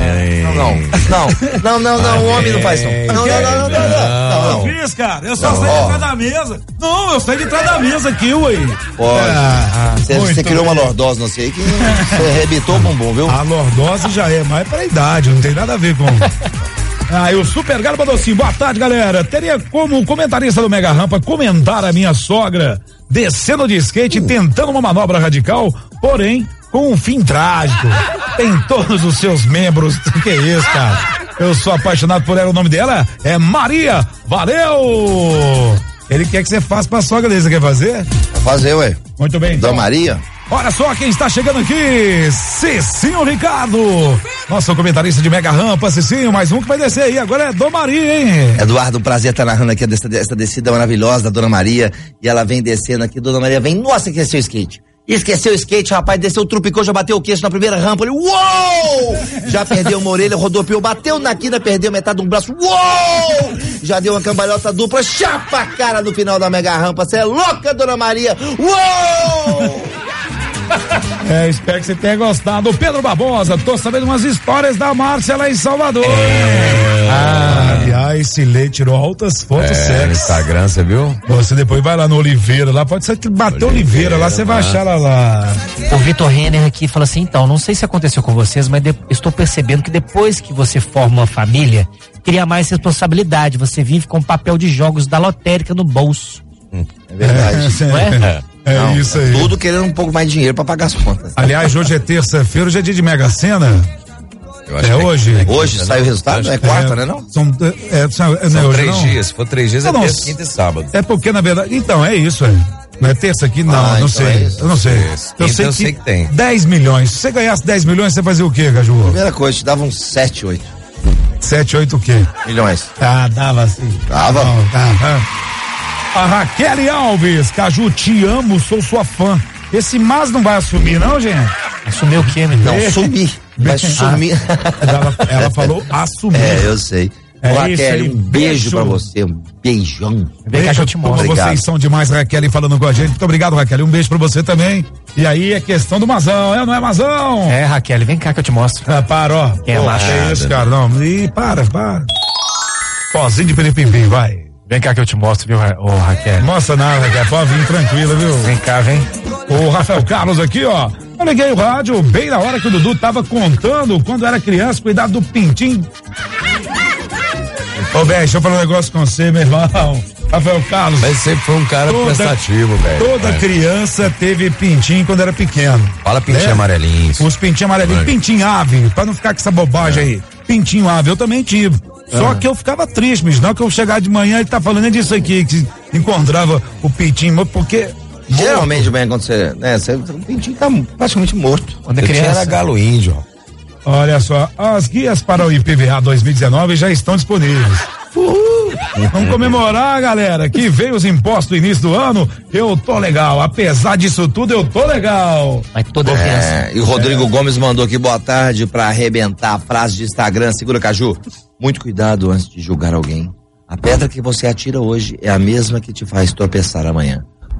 Speaker 4: Não, o homem não faz não. Não.
Speaker 1: Eu fiz, cara. Eu só saí de trás da mesa. Não, eu saí de trás da mesa aqui, ué.
Speaker 4: Você criou uma lordose, não sei, que você arrebitou o bumbum, viu?
Speaker 1: A lordose já é mais pra idade, não tem nada a ver com. E o Super Garba Docinho, boa tarde, galera. Teria como comentarista do Mega Rampa comentar a minha sogra descendo de skate, tentando uma manobra radical, porém com um fim trágico. Tem todos os seus membros. Que é isso, cara? Eu sou apaixonado por ela. O nome dela é Maria. Valeu! Ele quer que você faça pra sogra dele. Você quer fazer?
Speaker 4: Vou fazer, ué.
Speaker 1: Muito bem.
Speaker 4: Então. Da Maria?
Speaker 1: Olha só quem está chegando aqui. Cicinho Ricardo. Nosso comentarista de Mega Rampa, Cicinho. Mais um que vai descer aí. Agora é Dona Maria, hein?
Speaker 4: Eduardo, prazer estar narrando aqui essa descida maravilhosa da Dona Maria. E ela vem descendo aqui. Dona Maria vem. Nossa, que é seu skate. Esqueceu o skate, rapaz, desceu, trupicou, já bateu o queixo na primeira rampa, ele, uou! Já perdeu uma orelha, rodopiou, bateu na quina, perdeu metade de um braço, uou! Já deu uma cambalhota dupla, chapa a cara no final da mega rampa, você é louca, Dona Maria, uou!
Speaker 1: Espero que você tenha gostado. Pedro Barbosa, tô sabendo umas histórias da Márcia lá em Salvador. Aliás, Silê tirou altas fotos sexy.
Speaker 2: No Instagram, você viu?
Speaker 1: Você depois vai lá no Oliveira, lá pode ser que bateu Oliveira lá, você vai achar ela lá.
Speaker 3: O Vitor Renner aqui fala assim, então, não sei se aconteceu com vocês, mas estou percebendo que depois que você forma uma família, cria mais responsabilidade, você vive com papel de jogos da lotérica no bolso.
Speaker 4: É verdade.
Speaker 3: Não é?
Speaker 1: Não, isso aí.
Speaker 4: Tudo querendo um pouco mais de dinheiro pra pagar as contas.
Speaker 1: Aliás, hoje é terça-feira, hoje é dia de Mega Sena. Hoje?
Speaker 4: Hoje sai o resultado? É quarta, né não?
Speaker 1: São
Speaker 2: São 3 dias. Se for 3 dias, é terça, quinta e sábado.
Speaker 1: É porque, na verdade, então, é isso, Não é terça aqui? Não, não
Speaker 4: então
Speaker 1: sei. Eu não sei. Eu sei que tem. 10 milhões. Se você ganhasse 10 milhões, você fazia o quê, Caju?
Speaker 4: Primeira coisa, te dava uns 7, 8.
Speaker 1: 7, 8 o quê?
Speaker 4: Milhões.
Speaker 1: Ah, dava sim.
Speaker 4: Dava?
Speaker 1: A Raquel Alves, Caju, te amo, sou sua fã. Esse mas não vai assumir, não, gente?
Speaker 3: Assumir o quê, né?
Speaker 4: Não, sumir. Vai sumir.
Speaker 1: Ela falou assumir.
Speaker 4: Eu sei. Raquel, um beijo pra você, um beijão.
Speaker 1: Beijo, vocês são demais, Raquel, falando com a gente. Muito obrigado, Raquel, um beijo pra você também. E aí é questão do Mazão, não é, Mazão?
Speaker 3: É, Raquel, vem cá que eu te mostro.
Speaker 1: Para, ó. É isso, cara, não. Ih, para. Pozinho de peripimpim, vai.
Speaker 3: Vem cá que eu te mostro, viu, Raquel?
Speaker 1: Mostra nada, Raquel, pode vir tranquila, viu?
Speaker 3: Vem cá, vem.
Speaker 1: O Rafael Carlos aqui, ó. Eu liguei o rádio bem na hora que o Dudu tava contando quando era criança, cuidar do pintinho. Ô, velho, deixa eu falar um negócio com você, meu irmão. Rafael Carlos.
Speaker 2: Mas sempre foi um cara prestativo, velho.
Speaker 1: Toda criança teve pintinho quando era pequeno.
Speaker 2: Fala pintinho amarelinho.
Speaker 1: Os pintinhos amarelinhos. Pintinho ave, pra não ficar com essa bobagem aí. Pintinho ave, eu também tive. Só que eu ficava triste, mas não que eu chegar de manhã e tá falando disso aqui, que encontrava o pintinho, porque...
Speaker 4: Geralmente de manhã quando você, o pintinho tá praticamente morto.
Speaker 2: Quando a criança era galo índio, ó.
Speaker 1: Olha só, as guias para o IPVA 2019 já estão disponíveis. Vamos comemorar, galera, que veio os impostos no início do ano, eu tô legal, apesar disso tudo, eu tô legal.
Speaker 3: Mas toda criança.
Speaker 4: E o Rodrigo Gomes mandou aqui, boa tarde, pra arrebentar a frase de Instagram, segura, Caju. Muito cuidado antes de julgar alguém. A pedra que você atira hoje é a mesma que te faz tropeçar amanhã.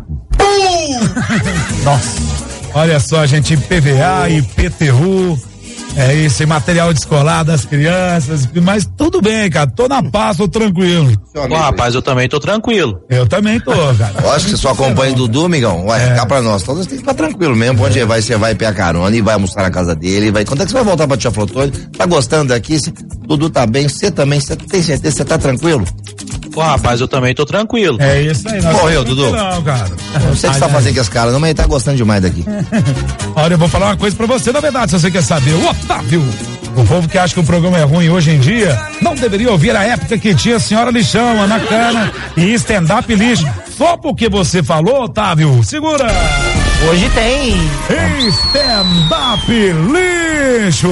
Speaker 1: Nossa. Olha só, gente, IPVA, IPTU, é isso, e material de escolar das crianças, mas tudo bem, cara, tô na paz, tô tranquilo.
Speaker 10: Pô, rapaz, eu também tô tranquilo.
Speaker 1: Eu também tô, cara.
Speaker 4: Eu acho que você só acompanha o Dudu, amigão, vai ficar pra nós, todos tem que ficar tranquilo mesmo, onde vai, você vai pegar carona e vai almoçar na casa dele, vai, quando é que você vai voltar pra Tia Flotone? Tá gostando daqui? Dudu tá bem, você também, você tem certeza, você tá tranquilo?
Speaker 10: Pô, rapaz, eu também tô tranquilo.
Speaker 1: É isso aí.
Speaker 4: Morreu, Dudu?
Speaker 1: Não, cara.
Speaker 4: Não sei o que você tá fazendo com as caras, não, mas ele tá gostando demais daqui.
Speaker 1: Olha, eu vou falar uma coisa pra você, na verdade, se você quer saber. O Otávio, o povo que acha que o programa é ruim hoje em dia, não deveria ouvir a época que tinha Senhora Lixão, Ana Cana e stand-up lixo. Só porque você falou, Otávio, segura!
Speaker 3: Hoje tem
Speaker 1: stand-up lixo!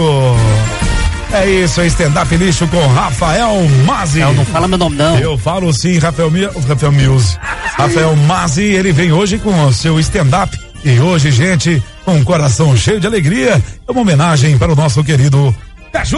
Speaker 1: É isso, é stand-up lixo com Rafael Mazzi.
Speaker 3: Não fala meu nome, não.
Speaker 1: Eu falo sim, Rafael Mills. Rafael Mazzi, ele vem hoje com o seu stand-up. E hoje, gente, com um coração cheio de alegria, é uma homenagem para o nosso querido Caju!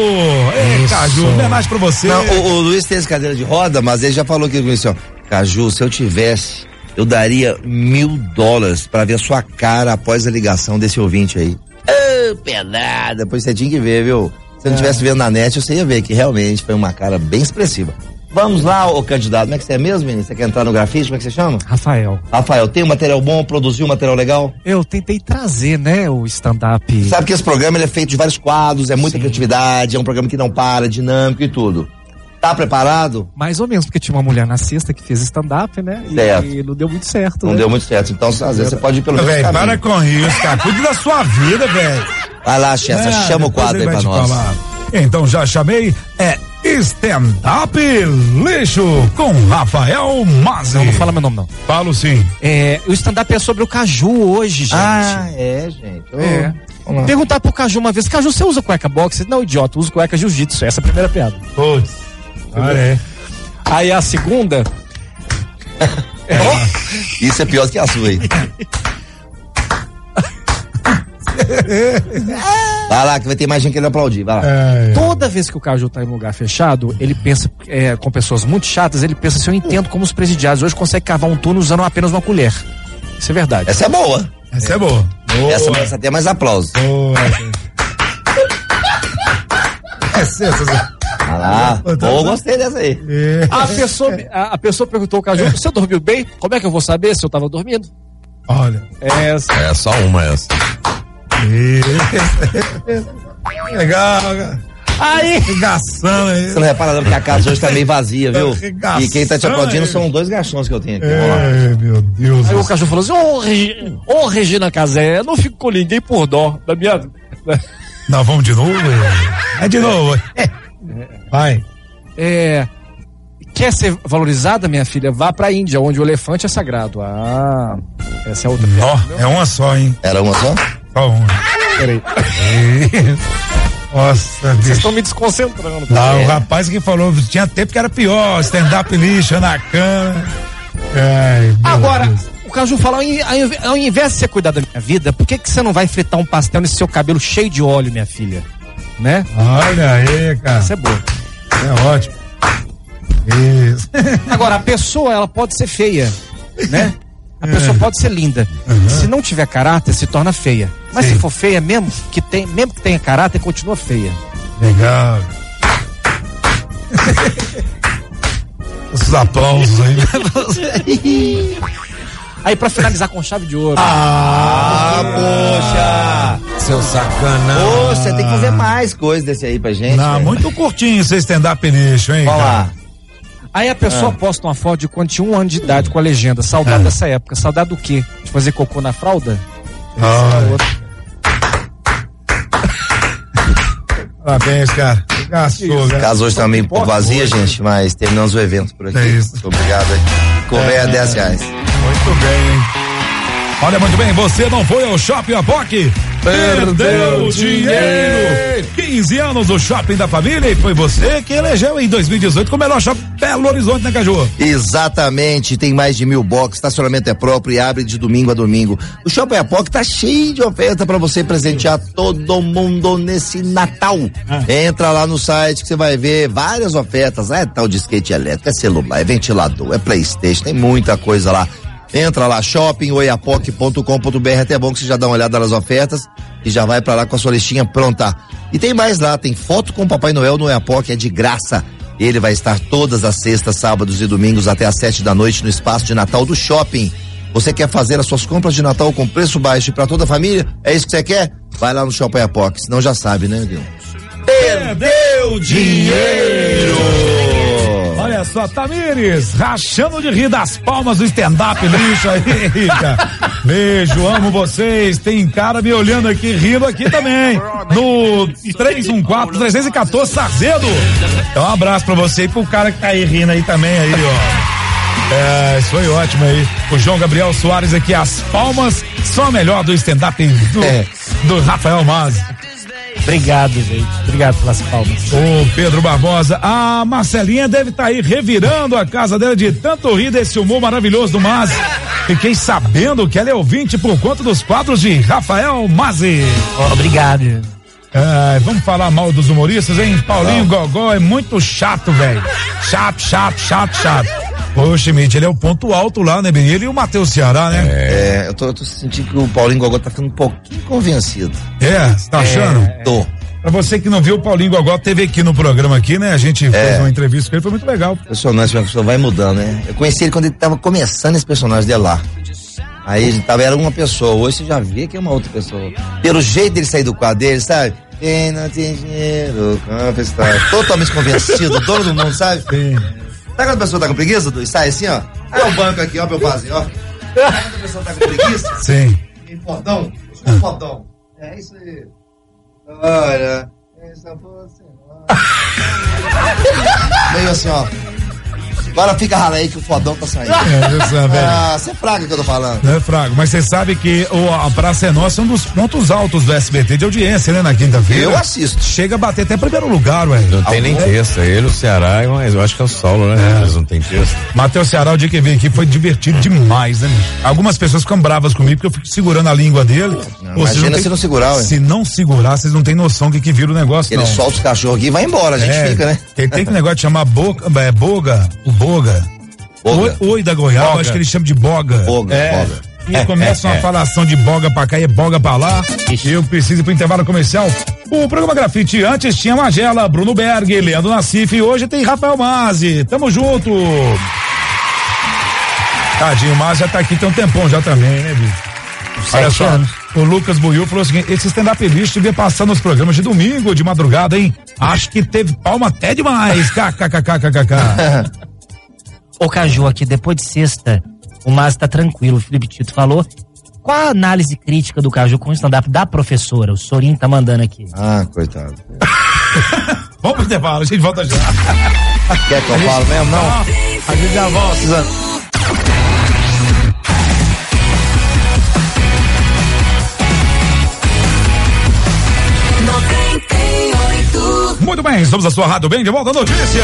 Speaker 1: Caju, homenagem pra você.
Speaker 4: Não, o Luiz tem essa cadeira de roda, mas ele já falou aqui com isso, ó. Caju, se eu tivesse, eu daria $1.000 pra ver a sua cara após a ligação desse ouvinte aí. Pelada, depois você tinha que ver, viu? Se eu não estivesse vendo na net, você ia ver que realmente foi uma cara bem expressiva. Vamos lá, ô candidato, como é que você é mesmo, menino? Você quer entrar no grafite? Como é que você chama?
Speaker 3: Rafael,
Speaker 4: tem um material bom, produziu um material legal?
Speaker 3: eu tentei trazer, né, o stand-up.
Speaker 4: Sabe que esse programa ele é feito de vários quadros, é muita criatividade, é um programa que não para, dinâmico e tudo. Tá preparado?
Speaker 3: Mais ou menos, porque tinha uma mulher na sexta que fez stand-up, né? E não deu muito certo.
Speaker 4: Não deu muito certo. Então, às vezes, você pode ir pelo menos.
Speaker 1: Velho, para com isso, cara. Cuide da sua vida, velho.
Speaker 4: Vai lá, chefe, chama o quadro aí pra nós.
Speaker 1: Então, já chamei. É stand-up lixo com Rafael Mazzi.
Speaker 3: Não fala meu nome, não.
Speaker 1: Falo sim.
Speaker 3: O stand-up é sobre o Caju hoje, gente.
Speaker 4: Gente.
Speaker 3: Perguntar pro Caju uma vez, Caju, você usa cueca boxe? Não, idiota, uso cueca jiu-jitsu. Essa é a primeira piada.
Speaker 1: Putz.
Speaker 3: Aí a segunda.
Speaker 4: Isso é pior do que a sua aí. Vai lá, que vai ter mais gente querendo aplaudir. Vai lá.
Speaker 3: Toda vez que o Caju tá em um lugar fechado, ele pensa, com pessoas muito chatas, ele pensa assim, eu entendo como os presidiários hoje conseguem cavar um túnel usando apenas uma colher. Isso é verdade.
Speaker 4: Essa é boa.
Speaker 1: Essa é boa.
Speaker 4: Essa merece mais aplausos.
Speaker 1: Essa.
Speaker 4: Gostei dessa aí.
Speaker 3: A pessoa perguntou ao Caju, você dormiu bem? Como é que eu vou saber se eu tava dormindo?
Speaker 1: Olha.
Speaker 2: É só uma essa.
Speaker 1: Legal, cara.
Speaker 3: Aí.
Speaker 1: Regaçando aí.
Speaker 4: Você não repara não que a casa hoje tá meio vazia, viu? E quem tá te aplaudindo são 2 garçons que eu tenho aqui.
Speaker 1: Meu Deus.
Speaker 3: Aí o Caju falou assim, ô Regina Casé, eu não fico com ninguém por dó da minha vida.
Speaker 1: Não, vamos de novo? É de novo. Vai.
Speaker 3: Quer ser valorizada, minha filha? Vá pra Índia, onde o elefante é sagrado. Essa é outra piada.
Speaker 1: É uma só, hein?
Speaker 4: Era uma só?
Speaker 1: Só uma.
Speaker 3: Peraí.
Speaker 1: Nossa,
Speaker 3: vocês estão me desconcentrando.
Speaker 1: Não, o rapaz que falou, tinha tempo que era pior, stand-up lixa na cama.
Speaker 3: Agora, o Caju falou, ao invés de você cuidar da minha vida, por que você não vai fritar um pastel nesse seu cabelo cheio de óleo, minha filha? Né?
Speaker 1: Olha aí, cara.
Speaker 3: Isso é bom.
Speaker 1: É ótimo. Isso.
Speaker 3: Agora, a pessoa, ela pode ser feia, né? A pessoa pode ser linda. Se não tiver caráter, se torna feia. Mas se for feia, mesmo que tenha caráter, continua feia.
Speaker 1: Legal. Esses aplausos aí.
Speaker 3: Aí pra finalizar com chave de ouro.
Speaker 4: Poxa!
Speaker 2: Seu sacanão.
Speaker 4: Você tem que fazer mais coisas desse aí pra gente.
Speaker 1: Não, muito curtinho esse stand-up lixo, hein?
Speaker 4: Vamos lá.
Speaker 3: Aí a pessoa posta uma foto de quando tinha 1 ano de idade com a legenda. Saudade dessa época. Saudade do quê? De fazer cocô na fralda?
Speaker 1: Parabéns, cara. Gastou,
Speaker 4: A casa hoje tá meio vazia, gente, mas terminamos o evento por aqui. Muito obrigado aí. Cover R$10.
Speaker 1: Muito bem, hein? Olha, muito bem, você não foi ao Shopping Apoc? Perdeu dinheiro! 15 anos do Shopping da Família e foi você que elegeu em 2018 como o melhor shopping Belo Horizonte, né, Caju?
Speaker 4: Exatamente, tem mais de 1000 boxes, estacionamento é próprio e abre de domingo a domingo. O Shopping Apoc tá cheio de oferta pra você presentear todo mundo nesse Natal. Entra lá no site que você vai ver várias ofertas, tal de skate elétrico, é celular, é ventilador, é PlayStation, tem muita coisa lá. Entra lá, shoppingoiapoc.com.br, até é bom que você já dá uma olhada nas ofertas e já vai pra lá com a sua listinha pronta. E tem mais lá, tem foto com o Papai Noel no Oiapoc, é de graça. Ele vai estar todas as sextas, sábados e domingos até às 7 da noite no espaço de Natal do shopping. Você quer fazer as suas compras de Natal com preço baixo e pra toda a família? É isso que você quer? Vai lá no Shopping Oiapoc, senão já sabe, né, Deus?
Speaker 1: Perdeu dinheiro! Olha só, Tamires, rachando de rir das palmas do stand-up lixo aí, cara. Beijo, amo vocês. Tem cara me olhando aqui, rindo aqui também. No 314-314 Sarzedo. Então, um abraço pra você e pro cara que tá aí rindo aí também, aí, ó. Isso foi ótimo aí. O João Gabriel Soares aqui, as palmas são a melhor do stand-up do Rafael Mazzi.
Speaker 3: Obrigado, gente. Obrigado pelas palmas.
Speaker 1: Ô, Pedro Barbosa, a Marcelinha deve estar aí revirando a casa dela de tanto rir desse humor maravilhoso do Mazzi. Fiquei sabendo que ela é ouvinte por conta dos quadros de Rafael Mazzi.
Speaker 3: Obrigado.
Speaker 1: Vamos falar mal dos humoristas, hein? Paulinho Gogó é muito chato, velho. Chato. Ô, Schmidt, ele é o ponto alto lá, né, bem? Ele e o Matheus Ceará, né?
Speaker 4: Eu tô sentindo que o Paulinho Gogó tá ficando um pouquinho convencido.
Speaker 1: Você tá achando?
Speaker 4: Tô.
Speaker 1: Pra você que não viu, o Paulinho Gogó teve aqui no programa aqui, né? A gente fez uma entrevista com ele, foi muito legal.
Speaker 4: Impressionante, a pessoa vai mudando, né? Eu conheci ele quando ele tava começando esse personagem dele lá. Aí era uma pessoa, hoje você já vê que é uma outra pessoa. Pelo jeito dele sair do quadro dele, sabe? Quem não tem dinheiro, está totalmente convencido, dono do mundo, sabe?
Speaker 1: Sim.
Speaker 4: Sabe quando a pessoa tá com preguiça, Du? Sai assim, ó. Olha o banco aqui, ó, pra eu fazer, ó. Sabe quando a pessoa tá com preguiça?
Speaker 1: Sim.
Speaker 4: E fodão? Fodão. É isso aí. Olha, essa fosse. Meio assim, ó. Agora fica rala aí que o fodão tá saindo. Você é fraco que eu tô falando.
Speaker 1: Não é fraco, mas você sabe que a Praça é Nossa é um dos pontos altos do SBT de audiência, né? Na quinta-feira.
Speaker 4: Eu assisto.
Speaker 1: Chega a bater até primeiro lugar, ué.
Speaker 2: Não tem nem texto. Ele, o Ceará, mas eu acho que é o Saulo, né? Eles não tem texto.
Speaker 1: Matheus Ceará, o dia que veio aqui foi divertido demais, né? Algumas pessoas ficam bravas comigo porque eu fico segurando a língua dele.
Speaker 4: Imagina se não segurar, ué.
Speaker 1: Se não segurar, vocês não têm noção do que vira o negócio,
Speaker 4: Ele solta os cachorros aqui e vai embora, a gente fica, né?
Speaker 1: Tem que negócio de chamar boga. Oi da Goiaba, acho que eles chamam de boga.
Speaker 4: Boga.
Speaker 1: E começa uma falação de boga pra cá e boga pra lá. Eu preciso ir pro intervalo comercial. O programa Grafite antes tinha Magela, Bruno Berg, Leandro Nassif e hoje tem Rafael Mazzi. Tamo junto. Tadinho, o Mazzi já tá aqui tem um tempão já também, né, bicho? Olha só, anos. O Lucas Buiu falou o seguinte: esse stand-up list devia passar nos programas de domingo, de madrugada, hein? Acho que teve palma até demais. KKKKKK.
Speaker 3: Ô Caju, aqui depois de sexta, o Mazzi tá tranquilo, o Felipe Tito falou. Qual a análise crítica do Caju com o stand-up da professora? O Sorinho tá mandando aqui.
Speaker 4: Ah, coitado.
Speaker 1: Vamos pro intervalo, a gente volta já.
Speaker 4: Quer que eu falo mesmo, não?
Speaker 1: A gente já volta, Suzana. Muito bem, estamos a sua Rádio Bem, de volta à notícia.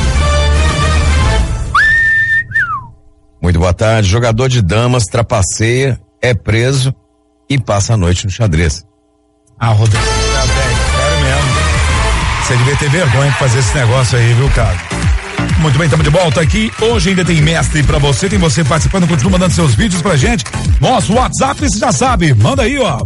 Speaker 2: Muito boa tarde. Jogador de damas trapaceia, é preso e passa a noite no xadrez.
Speaker 1: Rodrigo, sério mesmo. Você devia ter vergonha de fazer esse negócio aí, viu, cara? Muito bem, estamos de volta aqui. Hoje ainda tem mestre pra você, tem você participando, continua mandando seus vídeos pra gente. Nosso WhatsApp, você já sabe, manda aí, ó.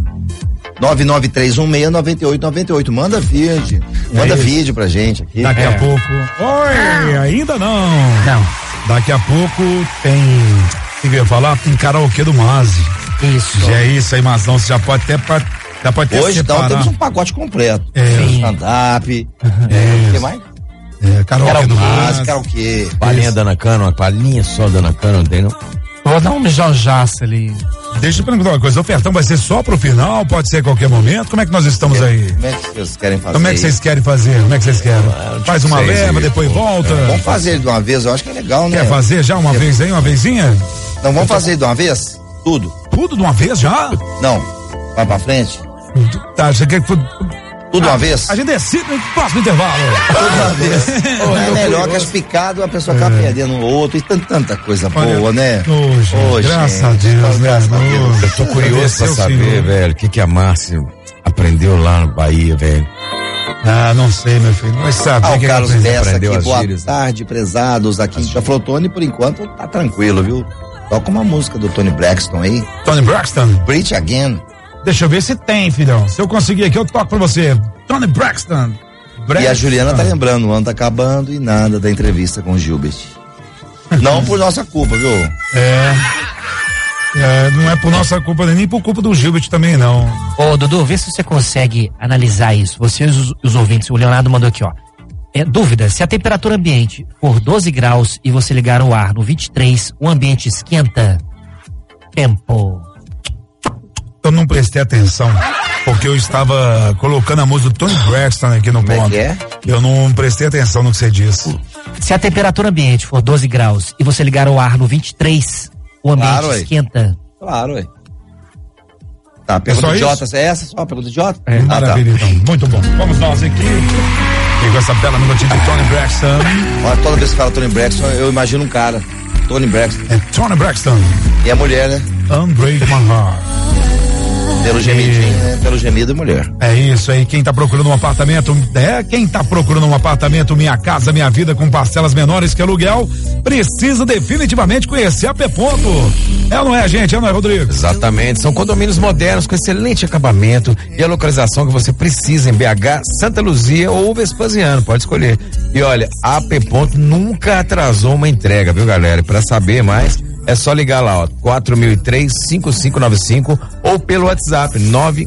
Speaker 4: 993169898. Manda vídeo. Manda vídeo pra gente aqui.
Speaker 1: Daqui a pouco. Oi, ainda não.
Speaker 3: Não.
Speaker 1: Daqui a pouco tem. O que eu ia falar? Tem karaokê do Mazzi.
Speaker 3: Isso.
Speaker 1: Já é isso aí, Mazão. Você já pode até. Já pode ter
Speaker 4: hoje então temos um pacote completo. Stand-up. O que mais?
Speaker 1: Karaokê do
Speaker 4: Mazzi. Karaokê.
Speaker 2: Palhinha da Nakano, uma palhinha só da Nakano, não tem não?
Speaker 3: Vou dar um mijojaço ali.
Speaker 1: Deixa eu perguntar uma coisa, o ofertão vai ser só pro final, pode ser a qualquer momento? Como é que nós estamos aí?
Speaker 4: Como é que vocês querem fazer?
Speaker 1: Como é que vocês querem fazer? Como é que vocês querem? Faz uma leva, depois volta?
Speaker 4: Vamos fazer de uma vez, eu acho que é legal, né?
Speaker 1: Quer fazer já uma vez aí, uma vezinha?
Speaker 4: Não, vamos fazer de uma vez? Tudo.
Speaker 1: Tudo de uma vez já?
Speaker 4: Não, vai pra frente.
Speaker 1: Tá, você quer que...
Speaker 4: Tudo de uma vez?
Speaker 1: A gente decide no próximo intervalo.
Speaker 4: Tudo de uma vez. É melhor que as picadas a pessoa ficar perdendo o outro e tanta coisa boa, né?
Speaker 1: Hoje, graças a Deus, né?
Speaker 2: Eu tô curioso pra saber, velho, o que a Márcia aprendeu lá no Bahia, velho.
Speaker 1: Não sei, meu filho. Mas sabe
Speaker 4: o Carlos Bessa aqui, boa tarde, prezados. Aqui em Chaflotone, por enquanto, tá tranquilo, viu? Toca uma música do Tony Braxton aí.
Speaker 1: Tony Braxton?
Speaker 4: Preach Again.
Speaker 1: Deixa eu ver se tem, filhão. Se eu conseguir aqui, eu toco pra você. Tony Braxton.
Speaker 4: E a Juliana tá lembrando, o ano tá acabando e nada da entrevista com o Gilbert. Não por nossa culpa, viu?
Speaker 1: Não é por nossa culpa, nem por culpa do Gilbert também, não.
Speaker 3: Ô, Dudu, vê se você consegue analisar isso. Vocês, os ouvintes, o Leonardo mandou aqui, ó. Dúvida, se a temperatura ambiente for 12 graus e você ligar o ar no 23, o ambiente esquenta? Tempo.
Speaker 1: Eu não prestei atenção, porque eu estava colocando a música do Tony Braxton aqui no ponto. Eu não prestei atenção no que você disse.
Speaker 3: Se a temperatura ambiente for 12 graus e você ligar o ar no 23, o ambiente esquenta?
Speaker 4: Claro, ué. Tá, pergunta de Jota, é essa só a pergunta de Jota?
Speaker 1: Maravilha, então. Muito bom. Vamos nós aqui. E com essa bela notícia de Tony Braxton.
Speaker 4: Olha, toda vez que fala Tony Braxton, eu imagino um cara. Tony Braxton.
Speaker 1: É Tony Braxton.
Speaker 4: E a mulher, né?
Speaker 1: Unbreak My Heart.
Speaker 4: Pelo gemidinho, né? Pelo gemido, mulher.
Speaker 1: É isso aí, quem tá procurando um apartamento, Minha Casa Minha Vida com parcelas menores que aluguel, precisa definitivamente conhecer a P-Ponto. Não é, gente? Não é, Rodrigo?
Speaker 2: Exatamente, são condomínios modernos com excelente acabamento e a localização que você precisa em BH, Santa Luzia ou Vespasiano, pode escolher. E olha, a P-Ponto nunca atrasou uma entrega, viu, galera? Para saber mais, é só ligar lá, ó, 4003-5595 ou pelo WhatsApp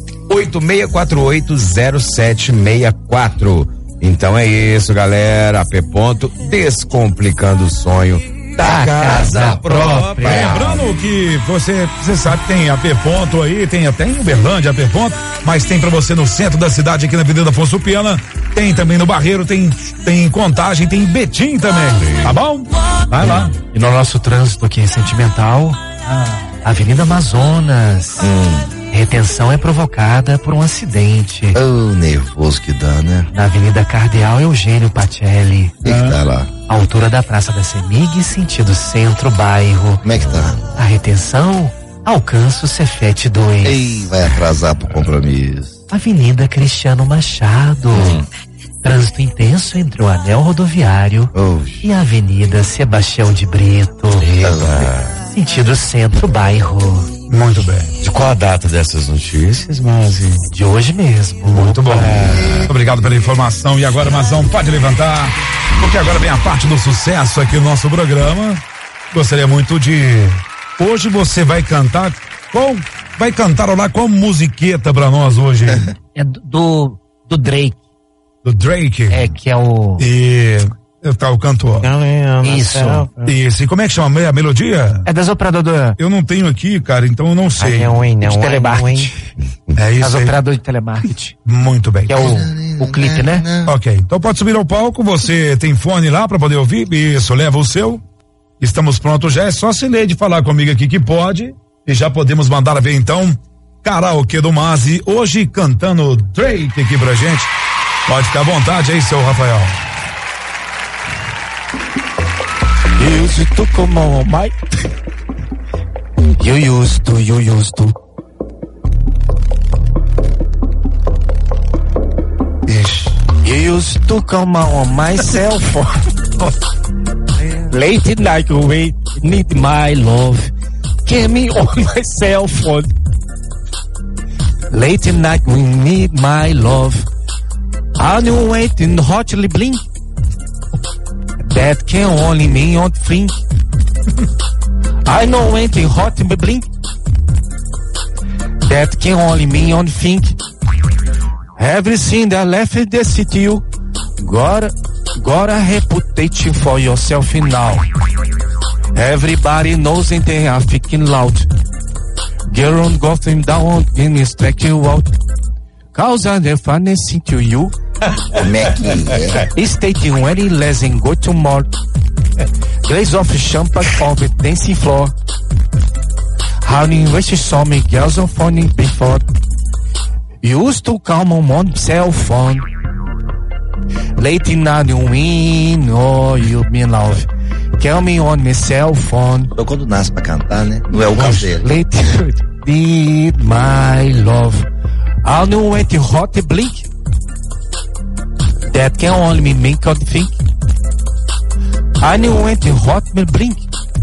Speaker 2: 986480764. Então é isso, galera. A P-Ponto descomplicando o sonho da casa própria.
Speaker 1: Lembrando que você sabe que tem a P-Ponto aí, tem até em Uberlândia a P-Ponto, mas tem pra você no centro da cidade, aqui na Avenida Afonso Pena, tem também no Barreiro, tem Contagem, tem em Betim também, tá bom? Vai lá.
Speaker 3: E no nosso trânsito aqui em Sentimental, Avenida Amazonas. Retenção é provocada por um acidente.
Speaker 4: Nervoso que dá, né?
Speaker 3: Na Avenida Cardeal Eugênio Pacelli.
Speaker 4: O que tá lá?
Speaker 3: Altura da Praça da Semig, sentido centro-bairro.
Speaker 4: Como é que tá?
Speaker 3: A retenção alcança o Cefete 2.
Speaker 4: Ei, vai atrasar pro compromisso.
Speaker 3: Avenida Cristiano Machado. Trânsito intenso entre o anel rodoviário e a Avenida Sebastião de Brito. Sentido centro-bairro.
Speaker 1: Muito bem.
Speaker 2: De qual a data dessas notícias, Mazi?
Speaker 3: De hoje mesmo.
Speaker 1: Muito bom. Obrigado pela informação. E agora, Mazão, pode levantar, porque agora vem a parte do sucesso aqui no nosso programa. Gostaria muito de... Hoje você vai cantar vai cantarolar qual musiqueta pra nós hoje?
Speaker 3: É do Drake.
Speaker 1: Do Drake?
Speaker 3: É, que é o...
Speaker 1: Tá, o cantor.
Speaker 3: Isso.
Speaker 1: Isso. E como é que chama a melodia?
Speaker 3: É das operadoras.
Speaker 1: Eu não tenho aqui, cara, então eu não sei.
Speaker 3: De telemarketing.
Speaker 1: É isso.
Speaker 3: As operadoras de telemarketing.
Speaker 1: Muito bem.
Speaker 3: Que é o clipe, né?
Speaker 1: Ok. Então pode subir ao palco. Você tem fone lá pra poder ouvir? Isso, leva o seu. Estamos prontos já. É só Cileide falar comigo aqui que pode. E já podemos mandar ver então. Karaokê do Mazi. Hoje cantando Drake aqui pra gente. Pode ficar à vontade aí, seu Rafael.
Speaker 11: You used to come on, Mike. You used to. You used to come on my cell phone. Late at night, you wait, need my love. Get me on my cell phone. Late at night, we need my love. Are you waiting hotly blink? That can only mean on fling. I know waiting hot me blink. That can only mean on think. Everything that left the city you got a reputation for yourself now. Everybody knows and they are freaking loud. Get on, got him down and strike you out. Cause I'm the funniest thing to you. Stating very less and go to more. Glaze of champagne on the dancing floor. How you wish you saw me girls on phone before. Used to come on cell phone. Late night you win, oh you me love. Call me on my cell phone.
Speaker 4: Então quando nasce pra cantar, né? Não é o caso dele.
Speaker 11: Late need my love. I know when the hot blink. That can only me make out think. I know when the hot me blink.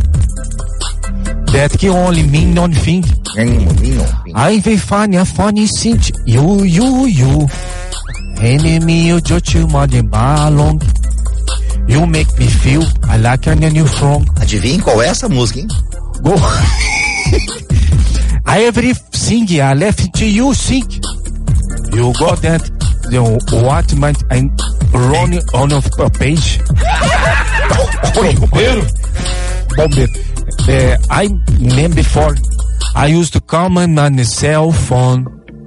Speaker 11: That can only mean on think. I will find a funny cinch. You. Enemy you just you money balong. You make me feel I like a new song.
Speaker 4: Adivinha qual é essa música, hein?
Speaker 11: Go. I everything I left to you sing. You got that? What might I run on a page? I named before. I used to come on the cell phone.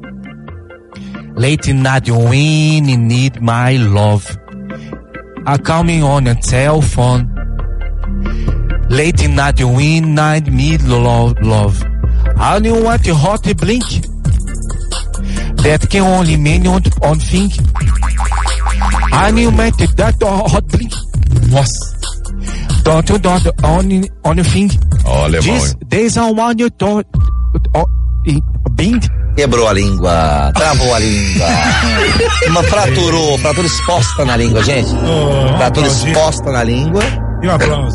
Speaker 11: Late night you win and need my love. I call me on a cell phone. Late night you win, night need love. I knew what the hot blink. That can only mean on think. I knew meant that hot blink.
Speaker 1: Nossa.
Speaker 11: Don't on think.
Speaker 2: Olha,
Speaker 11: These days I want you to bind.
Speaker 4: Quebrou a língua, travou a língua. Uma fratura exposta na língua, gente. Fratura exposta na língua.
Speaker 1: E um aplauso.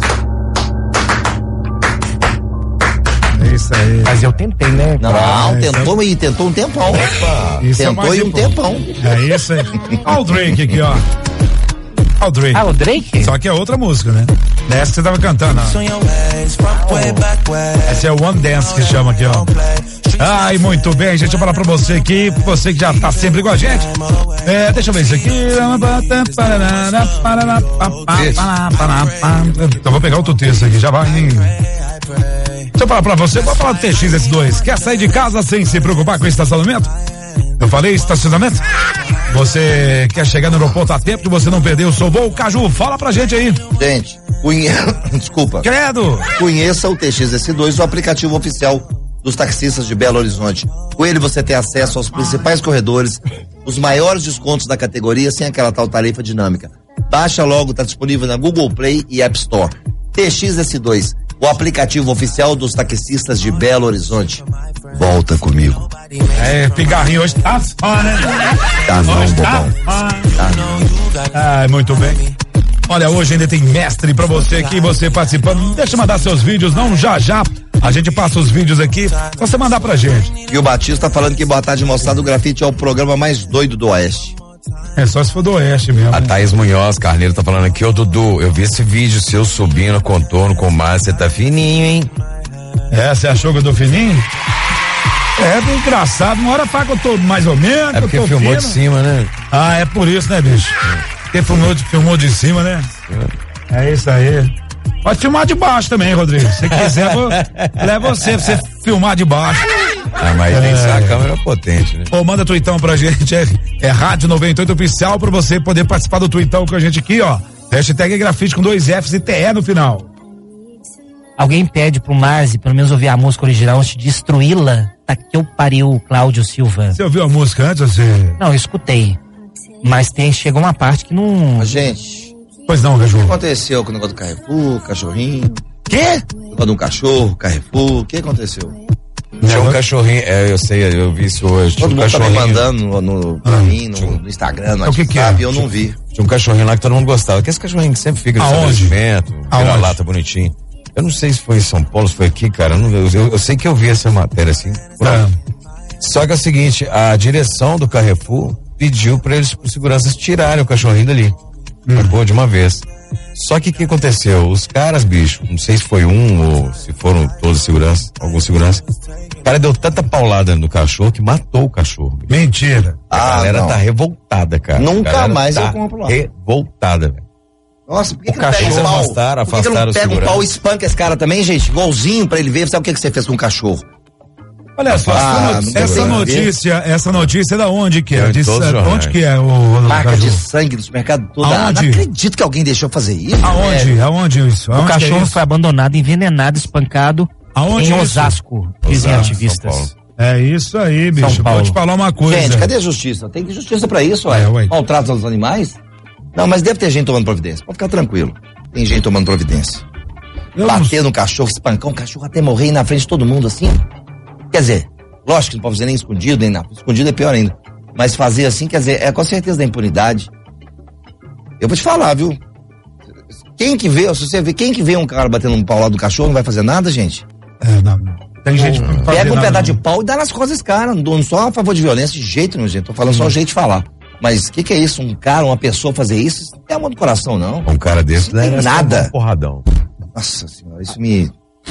Speaker 1: É isso aí.
Speaker 3: Mas eu tentei, né?
Speaker 4: Não, tentou um tempão. Tentou e um tempão.
Speaker 1: É isso aí. Olha o Drake aqui, ó. Olha o Drake.
Speaker 3: Ah, o Drake?
Speaker 1: Só que é outra música, né? Essa que você tava cantando, ó. Essa é o One Dance que chama aqui, ó. Ai, muito bem, gente, eu vou falar pra você aqui, você que já tá sempre com a gente. Deixa eu ver isso aqui. Então vou pegar outro texto aqui, já vai. Deixa eu falar pra você, vou falar do TXS2. Quer sair de casa sem se preocupar com estacionamento? Eu falei estacionamento? Você quer chegar no aeroporto a tempo de você não perder o seu voo? Caju, fala pra gente aí.
Speaker 4: Gente, desculpa.
Speaker 1: Credo.
Speaker 4: Conheça o TXS2, o aplicativo oficial dos taxistas de Belo Horizonte. Com ele você tem acesso aos principais corredores, os maiores descontos da categoria sem aquela tal tarifa dinâmica. Baixa logo, tá disponível na Google Play e App Store. TXS2, o aplicativo oficial dos taxistas de Belo Horizonte. Volta comigo.
Speaker 1: Pigarrinho hoje tá só, né?
Speaker 4: Tá não, bobão.
Speaker 1: Muito bem. Olha, hoje ainda tem mestre pra você aqui, você participando. Deixa eu mandar seus vídeos, não já. A gente passa os vídeos aqui, só você mandar pra gente.
Speaker 4: E o Batista tá falando que Boa Tarde Moçada, o Grafite é o programa mais doido do Oeste.
Speaker 1: É só se for do Oeste mesmo.
Speaker 2: A Thaís Munhoz Carneiro tá falando aqui, ô Dudu, eu vi esse vídeo seu subindo contorno com o mar, você tá fininho, hein?
Speaker 1: Você achou que eu tô fininho? Engraçado, uma hora fala que eu tô mais ou menos.
Speaker 2: É porque filmou fino. De cima, né?
Speaker 1: É por isso, né, bicho? Porque filmou de cima, né? É isso aí. Pode filmar de baixo também, Rodrigo. Se quiser, leva você pra você filmar de baixo.
Speaker 2: Mas tem que ser a câmera potente, né?
Speaker 1: Manda tweetão pra gente, é Rádio 98 Oficial, pra você poder participar do tweetão com a gente aqui, ó. Hashtag Grafite com 2 Fs e TE no final.
Speaker 3: Alguém pede pro Marzi, pelo menos ouvir a música original antes de destruí-la. Tá que eu pariu, Cláudio Silva.
Speaker 1: Você ouviu a música antes? Você...
Speaker 3: Não, eu escutei. Mas chegou uma parte que não...
Speaker 4: Gente...
Speaker 1: Pois não, Caju.
Speaker 4: O que aconteceu com o negócio do Carrefour, cachorrinho?
Speaker 1: Quê?
Speaker 4: O negócio de um cachorro, Carrefour, o que aconteceu?
Speaker 2: Tinha um cachorrinho, eu sei, eu vi isso hoje.
Speaker 4: Todo mundo tá me mandando pra mim, no Instagram, no WhatsApp, eu não vi.
Speaker 2: Tinha um cachorrinho lá que todo mundo gostava, que esse cachorrinho que sempre fica no estabelecimento, vira-lata bonitinho. Eu não sei se foi em São Paulo, se foi aqui, cara, eu sei que eu vi essa matéria assim. Só que é o seguinte, a direção do Carrefour pediu pra eles, por seguranças, tirarem o cachorrinho dali. Acabou de uma vez. Só que o que aconteceu? Os caras, bicho, não sei se foi ou se foram todos segurança, algum segurança. O cara deu tanta paulada no cachorro que matou o cachorro. Bicho.
Speaker 1: Mentira.
Speaker 2: A galera tá revoltada, cara.
Speaker 4: Nunca mais eu compro lá.
Speaker 2: Revoltada, velho.
Speaker 4: Nossa, por que
Speaker 2: o cachorro afastaram
Speaker 4: o segurança. Pega um pau e espanca esse cara também, gente? Igualzinho pra ele ver, sabe o que você fez com o cachorro?
Speaker 1: Olha só, essa notícia é da onde que é? Onde que é
Speaker 4: marca de sangue do supermercado todo. Não acredito que alguém deixou fazer isso.
Speaker 1: Aonde isso?
Speaker 3: O cachorro foi abandonado, envenenado, espancado em Osasco, dizem ativistas.
Speaker 1: É isso aí, bicho. Vou te falar uma coisa.
Speaker 4: Gente, cadê a justiça? Tem justiça pra isso, ué. Maltrato aos animais? Não, mas deve ter gente tomando providência. Pode ficar tranquilo. Tem gente tomando providência. Bater no cachorro, espancar um cachorro até morrer na frente de todo mundo assim. Quer dizer, lógico que não pode fazer nem escondido, nem nada. Escondido é pior ainda. Mas fazer assim, quer dizer, é com certeza da impunidade. Eu vou te falar, viu? Quem que vê um cara batendo um pau lá do cachorro não vai fazer nada, gente?
Speaker 1: Não. Tem gente que
Speaker 4: pega um pedaço de pau e dá nas costas desse cara. Não sou a favor de violência de jeito nenhum, gente. Tô falando só o jeito de falar. Mas o que é isso? Um cara, uma pessoa fazer isso? Isso não tem amor do coração, não.
Speaker 2: Um cara desse
Speaker 4: não tem nada.
Speaker 2: Um porradão.
Speaker 4: Nossa senhora, isso me...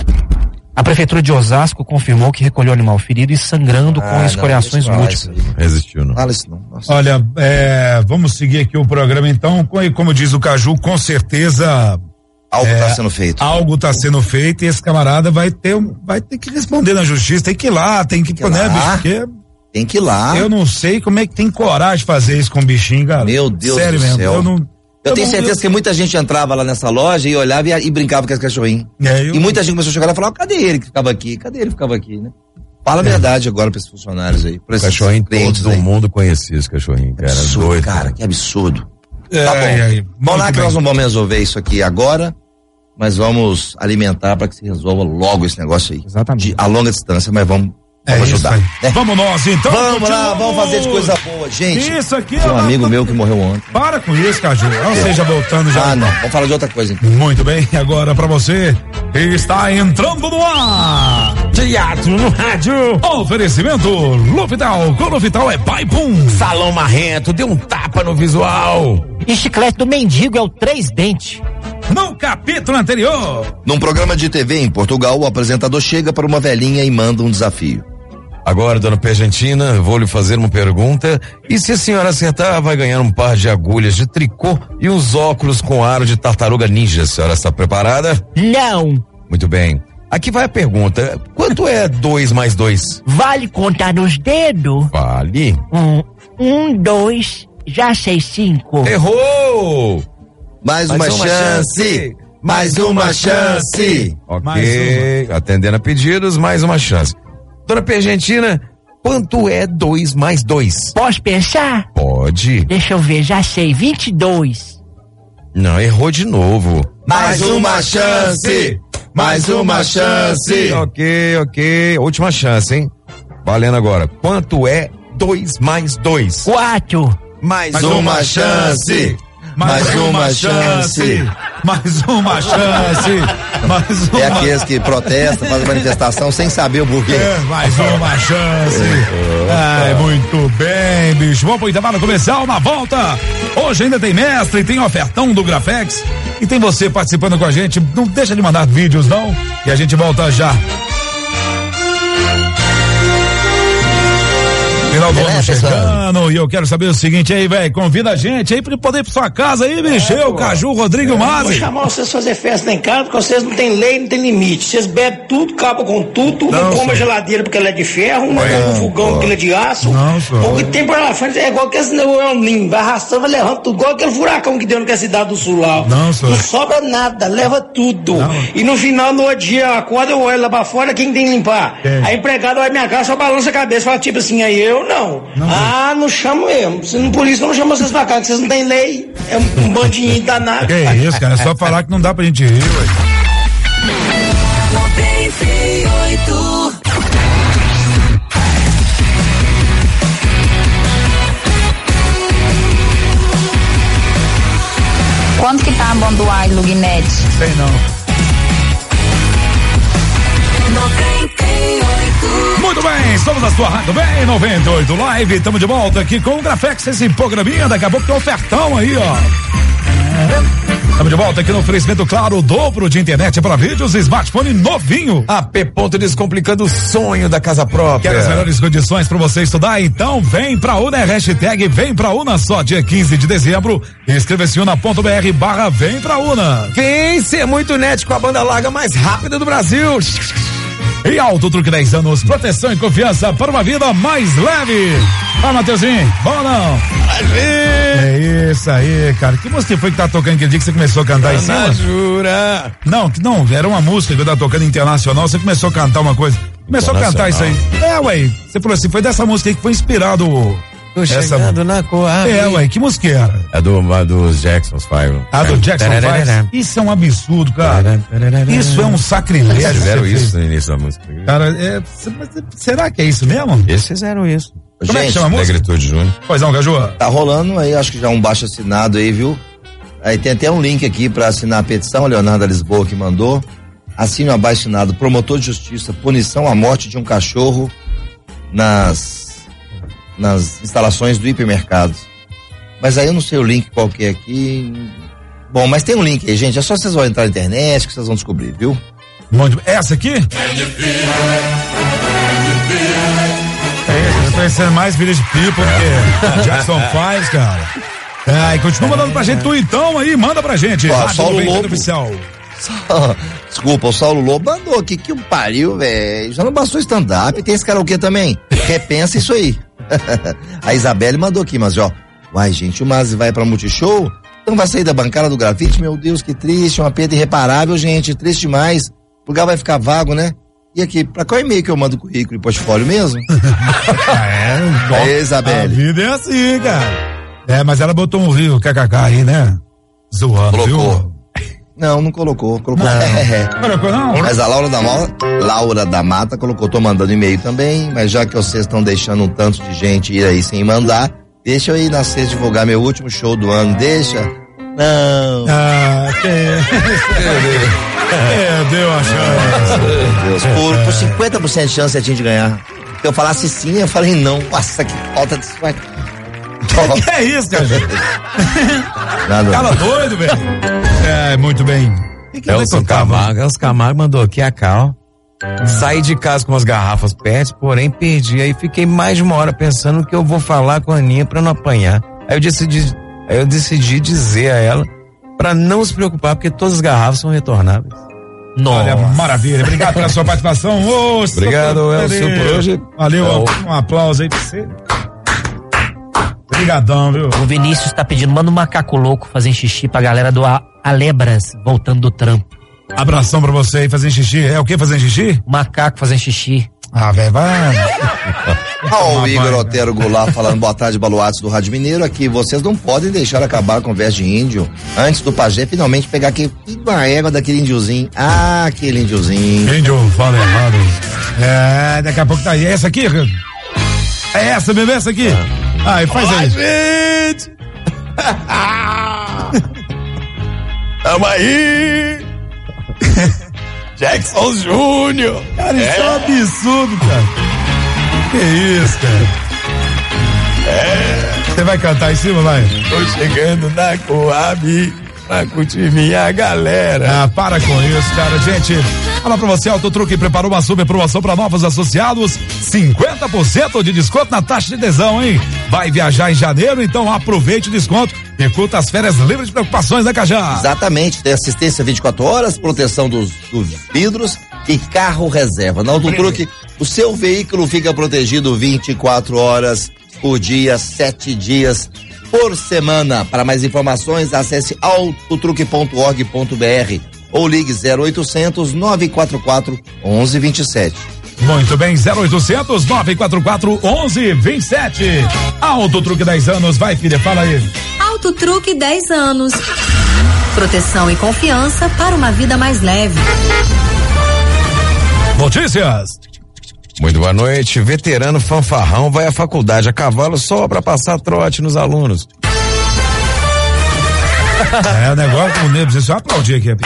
Speaker 3: A prefeitura de Osasco confirmou que recolheu o animal ferido e sangrando com escoriações múltiplas.
Speaker 2: Resistiu, não.
Speaker 4: Fala isso não. Nossa.
Speaker 1: Olha, vamos seguir aqui o programa então, como diz o Caju, com certeza
Speaker 4: algo está sendo feito.
Speaker 1: Algo está sendo feito e esse camarada vai ter que responder na justiça, tem que ir lá, tem que né, bicho, porque
Speaker 4: tem que ir lá.
Speaker 1: Eu não sei como é que tem coragem de fazer isso com o bichinho, cara.
Speaker 4: Meu Deus
Speaker 1: Sério
Speaker 4: do
Speaker 1: mesmo,
Speaker 4: céu. Eu tenho certeza que muita gente entrava lá nessa loja e olhava e brincava com esse cachorrinho. E muita gente começou a chegar lá e falar, cadê ele que ficava aqui? Cadê ele que ficava aqui, né? Fala a verdade agora pra esses funcionários aí.
Speaker 2: Pra esses cachorrinho, todo mundo conhecia esse cachorrinho, cara.
Speaker 4: Absurdo,
Speaker 2: doido,
Speaker 4: cara, que absurdo. Tá bom. Vamos lá que nós não vamos resolver isso aqui agora, mas vamos alimentar pra que se resolva logo esse negócio aí.
Speaker 3: Exatamente.
Speaker 4: A longa distância, mas vamos ajudar.
Speaker 1: Né? Vamos nós então.
Speaker 4: Vamos lá, vamos fazer de coisa boa, gente.
Speaker 1: Isso aqui
Speaker 4: é um amigo meu que morreu ontem.
Speaker 1: Para com isso, Caju. Não seja voltando já.
Speaker 4: Não. Vamos falar de outra coisa então.
Speaker 1: Muito bem, agora pra você, está entrando no ar. Teatro no rádio. Oferecimento Lufital. Com Lufital é pai pum.
Speaker 2: Salão Marrento, deu um tapa no visual.
Speaker 3: E chiclete do mendigo é o 3 dente.
Speaker 1: No capítulo anterior.
Speaker 4: Num programa de TV em Portugal, o apresentador chega para uma velhinha e manda um desafio.
Speaker 2: Agora, dona Pergentina, vou lhe fazer uma pergunta. E se a senhora acertar, vai ganhar um par de agulhas de tricô e uns óculos com aro de tartaruga ninja. A senhora está preparada?
Speaker 3: Não.
Speaker 2: Muito bem. Aqui vai a pergunta. Quanto é 2 mais 2?
Speaker 12: Vale contar nos dedos?
Speaker 2: Vale.
Speaker 12: 1, 2, já sei 5.
Speaker 2: Errou!
Speaker 4: Mais uma chance! Mais uma chance!
Speaker 2: Ok, atendendo a pedidos, mais uma chance. Dona Pergentina, quanto é 2 mais 2?
Speaker 12: Posso pensar?
Speaker 2: Pode.
Speaker 12: Deixa eu ver, já sei, 22.
Speaker 2: Não, errou de novo.
Speaker 4: Mais uma chance! Mais uma chance!
Speaker 2: Ok. Última chance, hein? Valendo agora. Quanto é 2 mais 2?
Speaker 12: 4.
Speaker 4: Mais uma chance! Mais uma chance!
Speaker 1: Mais uma chance. Mais uma.
Speaker 4: É aqueles que protestam, fazem manifestação sem saber o porquê.
Speaker 1: Mais uma chance. Muito bem, bicho. Vamos pro intervalo comercial na volta. Hoje ainda tem mestre, tem ofertão do Grafex e tem você participando com a gente. Não deixa de mandar vídeos, não. E a gente volta já. Final do ano chegando e eu quero saber o seguinte aí, velho, convida a gente aí pra poder ir pra sua casa aí, bicho, Caju, Rodrigo Mazzi.
Speaker 13: Vou chamar vocês pra fazer festa lá em casa porque vocês não tem lei, não tem limite, vocês bebem tudo, acabam com tudo, não come a geladeira porque ela é de ferro, não come o fogão porque ela é de aço, o que tem pra lá frente é igual que esse neoninho, vai arrastando, vai levando tudo, igual aquele furacão que deu na cidade do sul lá, não sobra nada, leva tudo, e no final do dia, acorda, eu olho lá pra fora, quem tem que limpar? A empregada vai minha casa, só balança a cabeça, fala tipo assim, aí eu não. Não chamo mesmo. Por isso que eu não chamo vocês pra cá, que vocês não têm lei. É um bandinho danado.
Speaker 1: Que isso, cara? É só falar que não dá pra gente rir, ué.
Speaker 9: 98.
Speaker 14: Quanto que tá a bomba do ar, Luginete?
Speaker 1: Sei não.
Speaker 9: 98.
Speaker 1: Muito bem, somos a sua rádio bem 98 Live, estamos de volta aqui com o Grafex, esse programinha, daqui a pouco tem ofertão aí, ó. Estamos de volta aqui no oferecimento, claro, o dobro de internet para vídeos, smartphone novinho.
Speaker 2: AP Ponto Descomplicando o sonho da casa própria.
Speaker 1: Quer as melhores condições para você estudar? Então vem pra Una, hashtag vem pra Una, só dia 15 de dezembro. Inscreva-se una.br/vem pra Una.
Speaker 2: Vem ser muito net com a banda larga mais rápida do Brasil.
Speaker 1: E Auto Truque 10 anos, proteção e confiança para uma vida mais leve. Vai, Mateuzinho, bom ou não? É isso aí, cara. Que música foi que tá tocando aquele dia que você começou a cantar em cima?
Speaker 2: Jura?
Speaker 1: Não, era uma música que eu tava tocando internacional, você começou a cantar uma coisa. Começou a cantar isso aí. Ué, você falou assim, foi dessa música aí que foi inspirado
Speaker 2: Tô chegando na Coab.
Speaker 1: Ué, que música era?
Speaker 2: É dos Jackson 5.
Speaker 1: Do Jackson 5? Isso é um absurdo, cara. Isso é um sacrilégio.
Speaker 2: Eles fizeram isso no início da música.
Speaker 1: Cara, será que é isso mesmo?
Speaker 2: Eles fizeram isso.
Speaker 1: Como é que chama a música?
Speaker 2: Negritude Júnior.
Speaker 1: Pois não, Caju.
Speaker 4: Tá rolando aí, acho que já um baixo assinado aí, viu? Aí tem até um link aqui pra assinar a petição, Leonardo Lisboa que mandou. Assine o abaixo assinado, promotor de justiça, punição à morte de um cachorro nas instalações do hipermercado. Mas aí eu não sei o link qual que é aqui. Bom, mas tem um link aí, gente. É só vocês vão entrar na internet que vocês vão descobrir, viu?
Speaker 1: Essa aqui? Eu tô pensando mais Village People que Jackson 5, cara. E continua mandando pra gente então aí, manda pra gente.
Speaker 4: Saulo Lobo
Speaker 1: oficial.
Speaker 4: Desculpa, o Saulo Lobo mandou aqui que pariu, velho. Já não bastou stand-up, tem esse karaokê também. Repensa isso aí. A Isabelle mandou aqui, mas ó, uai, gente, o Mazzi vai pra Multishow? Então vai sair da bancada do grafite? Meu Deus, que triste, uma perda irreparável, gente, triste demais. O lugar vai ficar vago, né? E aqui, pra qual e-mail que eu mando currículo e portfólio mesmo? Isabelle.
Speaker 1: A vida é assim, cara. Mas ela botou um rio, kkk aí, né? Zoando,
Speaker 4: viu? Não colocou. Colocou.
Speaker 1: Colocou não?
Speaker 4: Mas a Laura da Mata colocou, tô mandando e-mail também, mas já que vocês estão deixando um tanto de gente ir aí sem mandar, deixa eu ir na sexta divulgar meu último show do ano, deixa? Não.
Speaker 1: Deu a chance.
Speaker 4: Meu Deus, por 50% de chance você tinha de ganhar. Se eu falasse sim, eu falei não. Nossa, que falta de sorte.
Speaker 1: Que é isso, cara? Cala doido, velho. Muito bem.
Speaker 2: Elson Camargo mandou aqui a Cal. Saí de casa com umas garrafas PET, porém perdi. Aí fiquei mais de uma hora pensando o que eu vou falar com a Aninha pra não apanhar. Aí eu decidi dizer a ela pra não se preocupar, porque todas as garrafas são retornáveis.
Speaker 1: Olha, maravilha. Obrigado pela sua participação.
Speaker 2: Obrigado, Elson, por hoje.
Speaker 1: Valeu, um aplauso aí pra você. Obrigadão, viu?
Speaker 3: O Vinícius tá pedindo, manda um macaco louco fazer xixi pra galera do Alebras, voltando do trampo.
Speaker 1: Abração pra você aí, fazer xixi. É o que fazer xixi?
Speaker 3: Macaco fazer xixi.
Speaker 1: Velho, vai.
Speaker 4: O Igor Otero Goulart falando boa tarde, baluates do Rádio Mineiro. Aqui, vocês não podem deixar acabar a conversa de índio antes do pajé finalmente pegar uma égua daquele índiozinho. Aquele índiozinho.
Speaker 1: Índio, fala errado. Daqui a pouco tá aí. É essa aqui? É essa, bebê, essa aqui? Faz aí.
Speaker 2: Gente! Tamo aí! Jackson Júnior!
Speaker 1: Cara, isso é um absurdo, cara. Que isso, cara? Você vai cantar em cima, vai?
Speaker 2: Tô chegando na Coab pra curtir minha galera.
Speaker 1: Ah, para com isso, cara. Gente, fala pra você, Autotruque preparou uma super promoção pra novos associados, 50% de desconto na taxa de adesão, hein? Vai viajar em janeiro, então aproveite o desconto e curta as férias livres de preocupações, né, Cajá?
Speaker 4: Exatamente, tem assistência 24 horas, proteção dos vidros e carro reserva. Na Autotruque, o seu veículo fica protegido 24 horas por dia, 7 dias por semana. Para mais informações, acesse autotruque.org.br ou ligue 0800 944 1127.
Speaker 1: Muito bem, 0800 944 1127. Autotruque 10 anos, vai, filha, fala aí.
Speaker 15: Autotruque 10 anos. Proteção e confiança para uma vida mais leve.
Speaker 1: Notícias.
Speaker 2: Muito boa noite. Veterano fanfarrão vai à faculdade a cavalo só pra passar trote nos alunos.
Speaker 1: É, o negócio com o Nebs, deixa eu aplaudir aqui.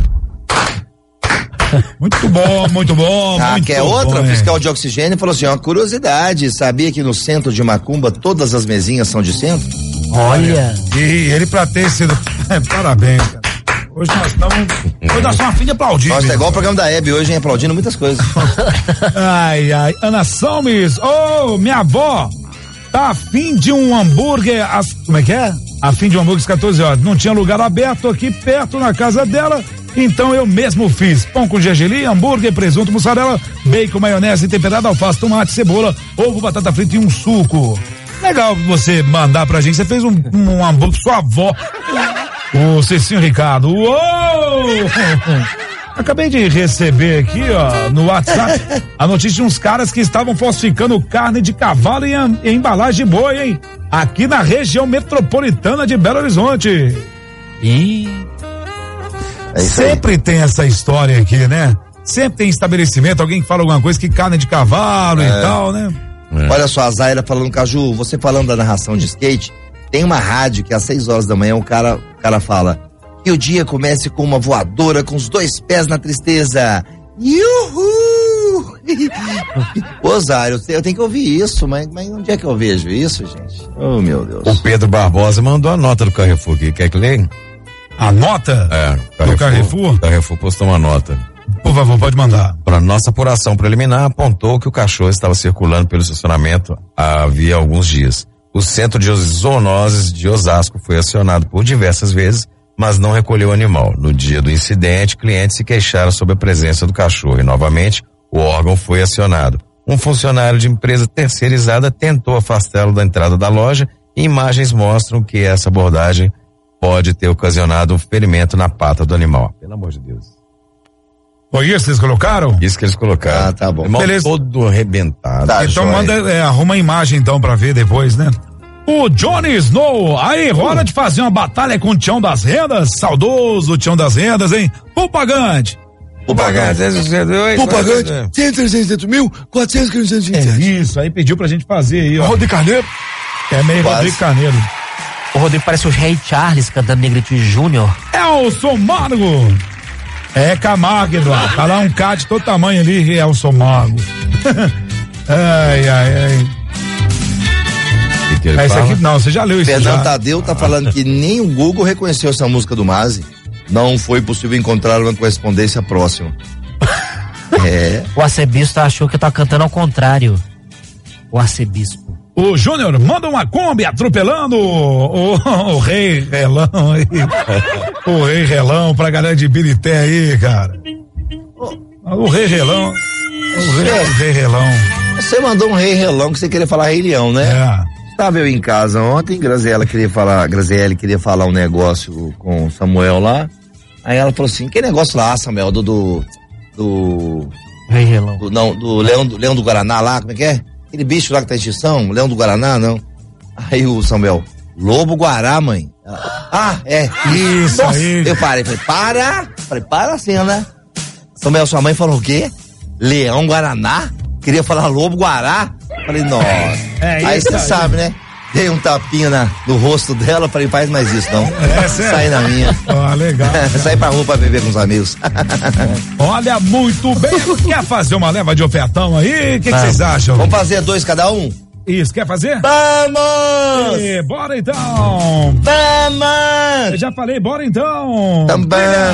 Speaker 1: Muito bom, muito bom.
Speaker 4: Ah,
Speaker 1: muito
Speaker 4: quer
Speaker 1: bom,
Speaker 4: outra? O
Speaker 1: hein?
Speaker 4: fiscal de oxigênio falou assim, uma curiosidade, sabia que no centro de Macumba todas as mesinhas são de centro?
Speaker 3: Olha.
Speaker 1: E ele pra ter sido, parabéns, cara. Hoje nós estamos a fim de aplaudir.
Speaker 4: Nossa, é igual o programa da Hebe hoje, hein, aplaudindo muitas coisas.
Speaker 1: Ai, Ana Salmes, minha avó tá afim de um hambúrguer, como é que é? Afim de um hambúrguer às 14 horas, não tinha lugar aberto aqui perto na casa dela, então eu mesmo fiz pão com gergelim, hambúrguer, presunto, mussarela, bacon, maionese, temperada, alface, tomate, cebola, ovo, batata frita e um suco. Legal você mandar pra gente, você fez um hambúrguer sua avó. O Cecinho Ricardo, uou! Acabei de receber aqui, ó, no WhatsApp, a notícia de uns caras que estavam falsificando carne de cavalo em embalagem de boi, hein? Aqui na região metropolitana de Belo Horizonte.
Speaker 3: E
Speaker 1: sempre tem essa história aqui, né? Sempre tem estabelecimento, alguém que fala alguma coisa que carne de cavalo e tal, né?
Speaker 4: Olha só, a Zaira falando, Caju, você falando da narração de skate, tem uma rádio que às 6 horas da manhã o cara fala que o dia comece com uma voadora com os 2 pés na tristeza. Yuhu! Ô, Zaira, eu tenho que ouvir isso, mas onde é que eu vejo isso, gente? Oh, meu Deus.
Speaker 2: O Pedro Barbosa mandou a nota do Carrefour aqui, quer que leia?
Speaker 1: A nota?
Speaker 2: Do Carrefour? O Carrefour postou uma nota.
Speaker 1: Por favor, pode mandar.
Speaker 2: Para nossa apuração preliminar, apontou que o cachorro estava circulando pelo estacionamento havia alguns dias. O Centro de Zoonoses de Osasco foi acionado por diversas vezes, mas não recolheu o animal. No dia do incidente, clientes se queixaram sobre a presença do cachorro e, novamente, o órgão foi acionado. Um funcionário de empresa terceirizada tentou afastá-lo da entrada da loja e imagens mostram que essa abordagem pode ter ocasionado um ferimento na pata do animal. Pelo amor de Deus.
Speaker 1: Foi isso que eles colocaram?
Speaker 2: Isso que eles colocaram.
Speaker 4: Ah, tá bom.
Speaker 1: Beleza.
Speaker 2: Todo arrebentado.
Speaker 4: Tá,
Speaker 1: então
Speaker 4: joia.
Speaker 1: arruma a imagem então pra ver depois, né? O Johnny Snow, aí, hora de fazer uma batalha com o Tião das Rendas, saudoso Tião das Rendas, hein? Pupagante.
Speaker 2: Pupagante,
Speaker 1: 100.427. Isso, aí pediu pra gente fazer aí, ó.
Speaker 3: Rodrigo Carneiro.
Speaker 1: É meio Rodrigo Carneiro.
Speaker 3: O Rodrigo parece o Rei Charles cantando Negritude Júnior.
Speaker 1: Elson Margo. É Camargo, Eduardo. Tá lá um K de todo tamanho ali, Elson Margo. ai. Esse aqui não, você já leu isso.
Speaker 4: Fernando
Speaker 1: já.
Speaker 4: Tadeu tá falando que nem o Google reconheceu essa música do Mazi. Não foi possível encontrar uma correspondência próxima.
Speaker 3: O arcebispo achou que eu tava cantando ao contrário. O arcebispo.
Speaker 1: O Júnior manda uma Kombi atropelando o Rei Relão aí. O Rei Relão pra galera de Birité aí, cara. O Rei Relão. O Rei Relão.
Speaker 4: Você mandou um Rei Relão que você queria falar Rei Leão, né? Estava eu em casa ontem, Graziele queria falar um negócio com o Samuel lá. Aí ela falou assim, que negócio lá, Samuel, do
Speaker 3: Rei Relão.
Speaker 4: Do Leão do Guaraná lá, como é que é? Aquele bicho lá que tá em extinção, Leão do Guaraná, não. Aí o Samuel, Lobo Guará, mãe. É.
Speaker 1: Isso.
Speaker 4: Nossa,
Speaker 1: aí.
Speaker 4: eu parei, falei, para a cena. Samuel, sua mãe falou o quê? Leão Guaraná? Queria falar Lobo Guará? Falei, nossa. Aí você sabe, né? Dei um tapinha no rosto dela, falei, faz mais isso não. Sai na minha.
Speaker 1: Legal.
Speaker 4: Sai pra rua pra beber com os amigos.
Speaker 1: Olha, muito bem. Quer fazer uma leva de ofertão aí? O que vocês acham?
Speaker 4: Vamos fazer 2 cada um?
Speaker 1: Isso, quer fazer?
Speaker 4: Vamos!
Speaker 1: Bora então!
Speaker 4: Vamos!
Speaker 1: Eu já falei, bora então!
Speaker 4: Vamos!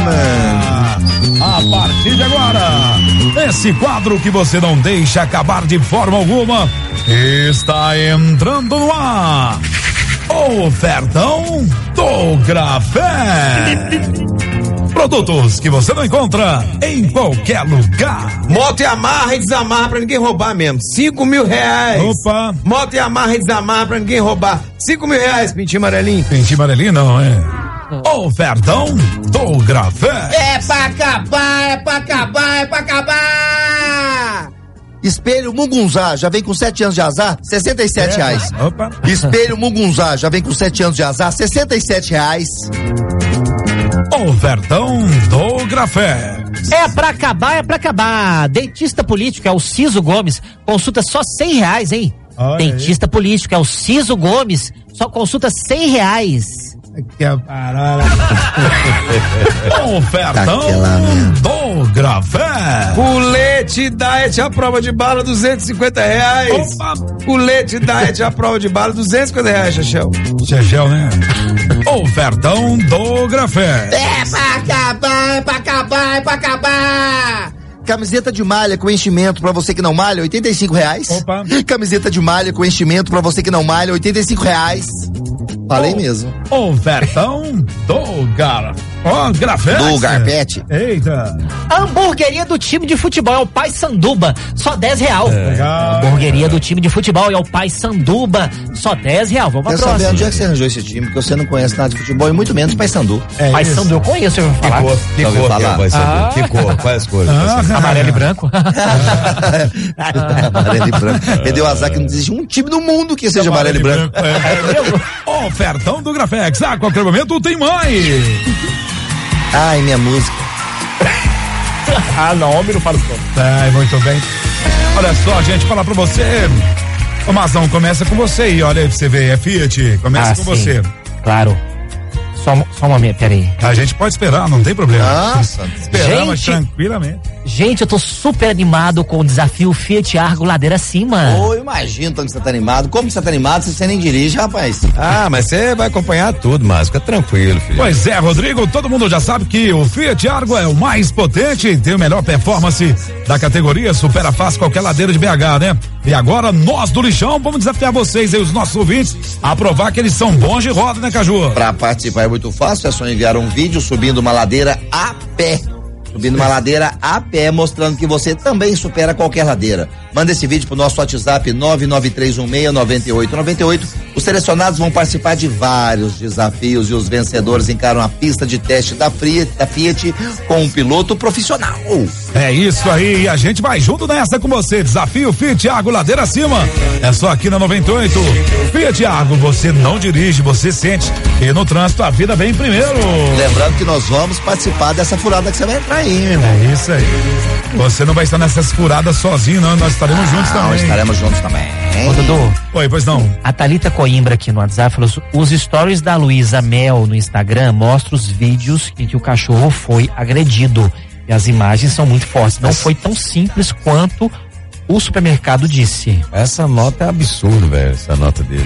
Speaker 1: A partir de agora, esse quadro que você não deixa acabar de forma alguma está entrando no ar. Ofertão do Grafé. Produtos que você não encontra em qualquer lugar.
Speaker 2: Moto e amarra e desamarra pra ninguém roubar mesmo. R$5.000.
Speaker 1: Opa.
Speaker 2: Moto e amarra e desamarra pra ninguém roubar. R$5.000, pintinho amarelinho.
Speaker 1: Pintinho amarelinho não, Ofertão do Grafé.
Speaker 4: É pra acabar, é pra acabar, é pra acabar. Espelho Mugunzá, já vem com 7 anos de azar, R$67.
Speaker 1: Opa.
Speaker 4: Espelho Mugunzá, já vem com 7 anos de azar, R$67.
Speaker 1: Ofertão do Grafé.
Speaker 3: É pra acabar. Dentista político é o Ciso Gomes, consulta só R$100, hein?
Speaker 1: Olha
Speaker 3: Dentista político é o Ciso Gomes, só consulta R$100.
Speaker 1: Que é parada. Ofertão do Grafé.
Speaker 2: Colete Diet à prova de bala, R$250.
Speaker 1: Opa.
Speaker 2: Colete Diet à prova de bala, R$250, Chechel.
Speaker 1: Chechel, né? Ofertão do Grafé.
Speaker 4: É pra acabar, é pra acabar, é pra acabar. Camiseta de malha com enchimento pra você que não malha, R$85.
Speaker 1: Opa.
Speaker 4: Camiseta de malha com enchimento pra você que não malha, R$85. Falei mesmo.
Speaker 1: Ofertão do Grafete.
Speaker 4: Do Garpete.
Speaker 1: Eita.
Speaker 3: A hamburgueria do time de futebol é o Pai Sanduba, só R$10.
Speaker 1: Legal.
Speaker 3: Hamburgueria do time de futebol é o Pai Sanduba, só R$10. Vamos pra
Speaker 4: Quero
Speaker 3: próxima.
Speaker 4: saber onde é que você arranjou esse time, porque você não conhece nada de futebol e muito menos Paysandu.
Speaker 3: Pai Sandu eu conheço, eu vou falar.
Speaker 2: Que cor
Speaker 4: falar?
Speaker 2: Que cor? Qual é as cores?
Speaker 3: Amarelo e branco.
Speaker 4: Amarelo e branco. Ele deu azar que não existe um time no mundo que seja amarelo e branco.
Speaker 1: Ofertão do Grafex. A qualquer momento tem mais.
Speaker 4: Ai, minha música.
Speaker 3: Não, homem não fala isso.
Speaker 1: Muito bem. Olha só, gente, falar pra você. Ô, Mazão, começa com você aí, olha aí pra você ver, é Fiat, começa com
Speaker 3: sim.
Speaker 1: você.
Speaker 3: Claro. Só uma minha, peraí.
Speaker 1: A gente pode esperar, não tem problema.
Speaker 4: Nossa.
Speaker 1: Esperamos tranquilamente.
Speaker 3: Gente, eu tô super animado com o desafio Fiat Argo Ladeira Acima.
Speaker 4: Ô, imagino tanto que você tá animado. Como você tá animado se você nem dirige, rapaz?
Speaker 2: Mas você vai acompanhar tudo, mas fica tranquilo, filho.
Speaker 1: Pois é, Rodrigo, todo mundo já sabe que o Fiat Argo é o mais potente, tem a melhor performance da categoria, supera fácil qualquer ladeira de BH, né? E agora, nós do Lixão, vamos desafiar vocês aí, os nossos ouvintes, a provar que eles são bons de roda, né, Caju?
Speaker 4: Pra participar é muito fácil, é só enviar um vídeo subindo uma ladeira a pé. Subindo uma ladeira a pé, mostrando que você também supera qualquer ladeira. Manda esse vídeo pro nosso WhatsApp 993169898. Os selecionados vão participar de vários desafios e os vencedores encaram a pista de teste da Fiat com um piloto profissional.
Speaker 1: É isso aí, a gente vai junto nessa com você. Desafio Fiat Argo Ladeira Acima. É só aqui na 98. Fiat Argo, você não dirige, você sente. E no trânsito a vida vem primeiro.
Speaker 4: Lembrando que nós vamos participar dessa furada que você vai entrar aí, meu irmão.
Speaker 1: É isso aí. Você não vai estar nessas furadas sozinho, não. Nós estaremos juntos também.
Speaker 4: Estaremos juntos também.
Speaker 3: Ô, Dudu.
Speaker 1: Oi, pois não.
Speaker 3: A Thalita Coimbra aqui no WhatsApp falou: os stories da Luísa Mel no Instagram mostram os vídeos em que o cachorro foi agredido. E as imagens são muito fortes. Não foi tão simples quanto o supermercado disse.
Speaker 2: Essa nota é absurda, velho. Essa nota dele.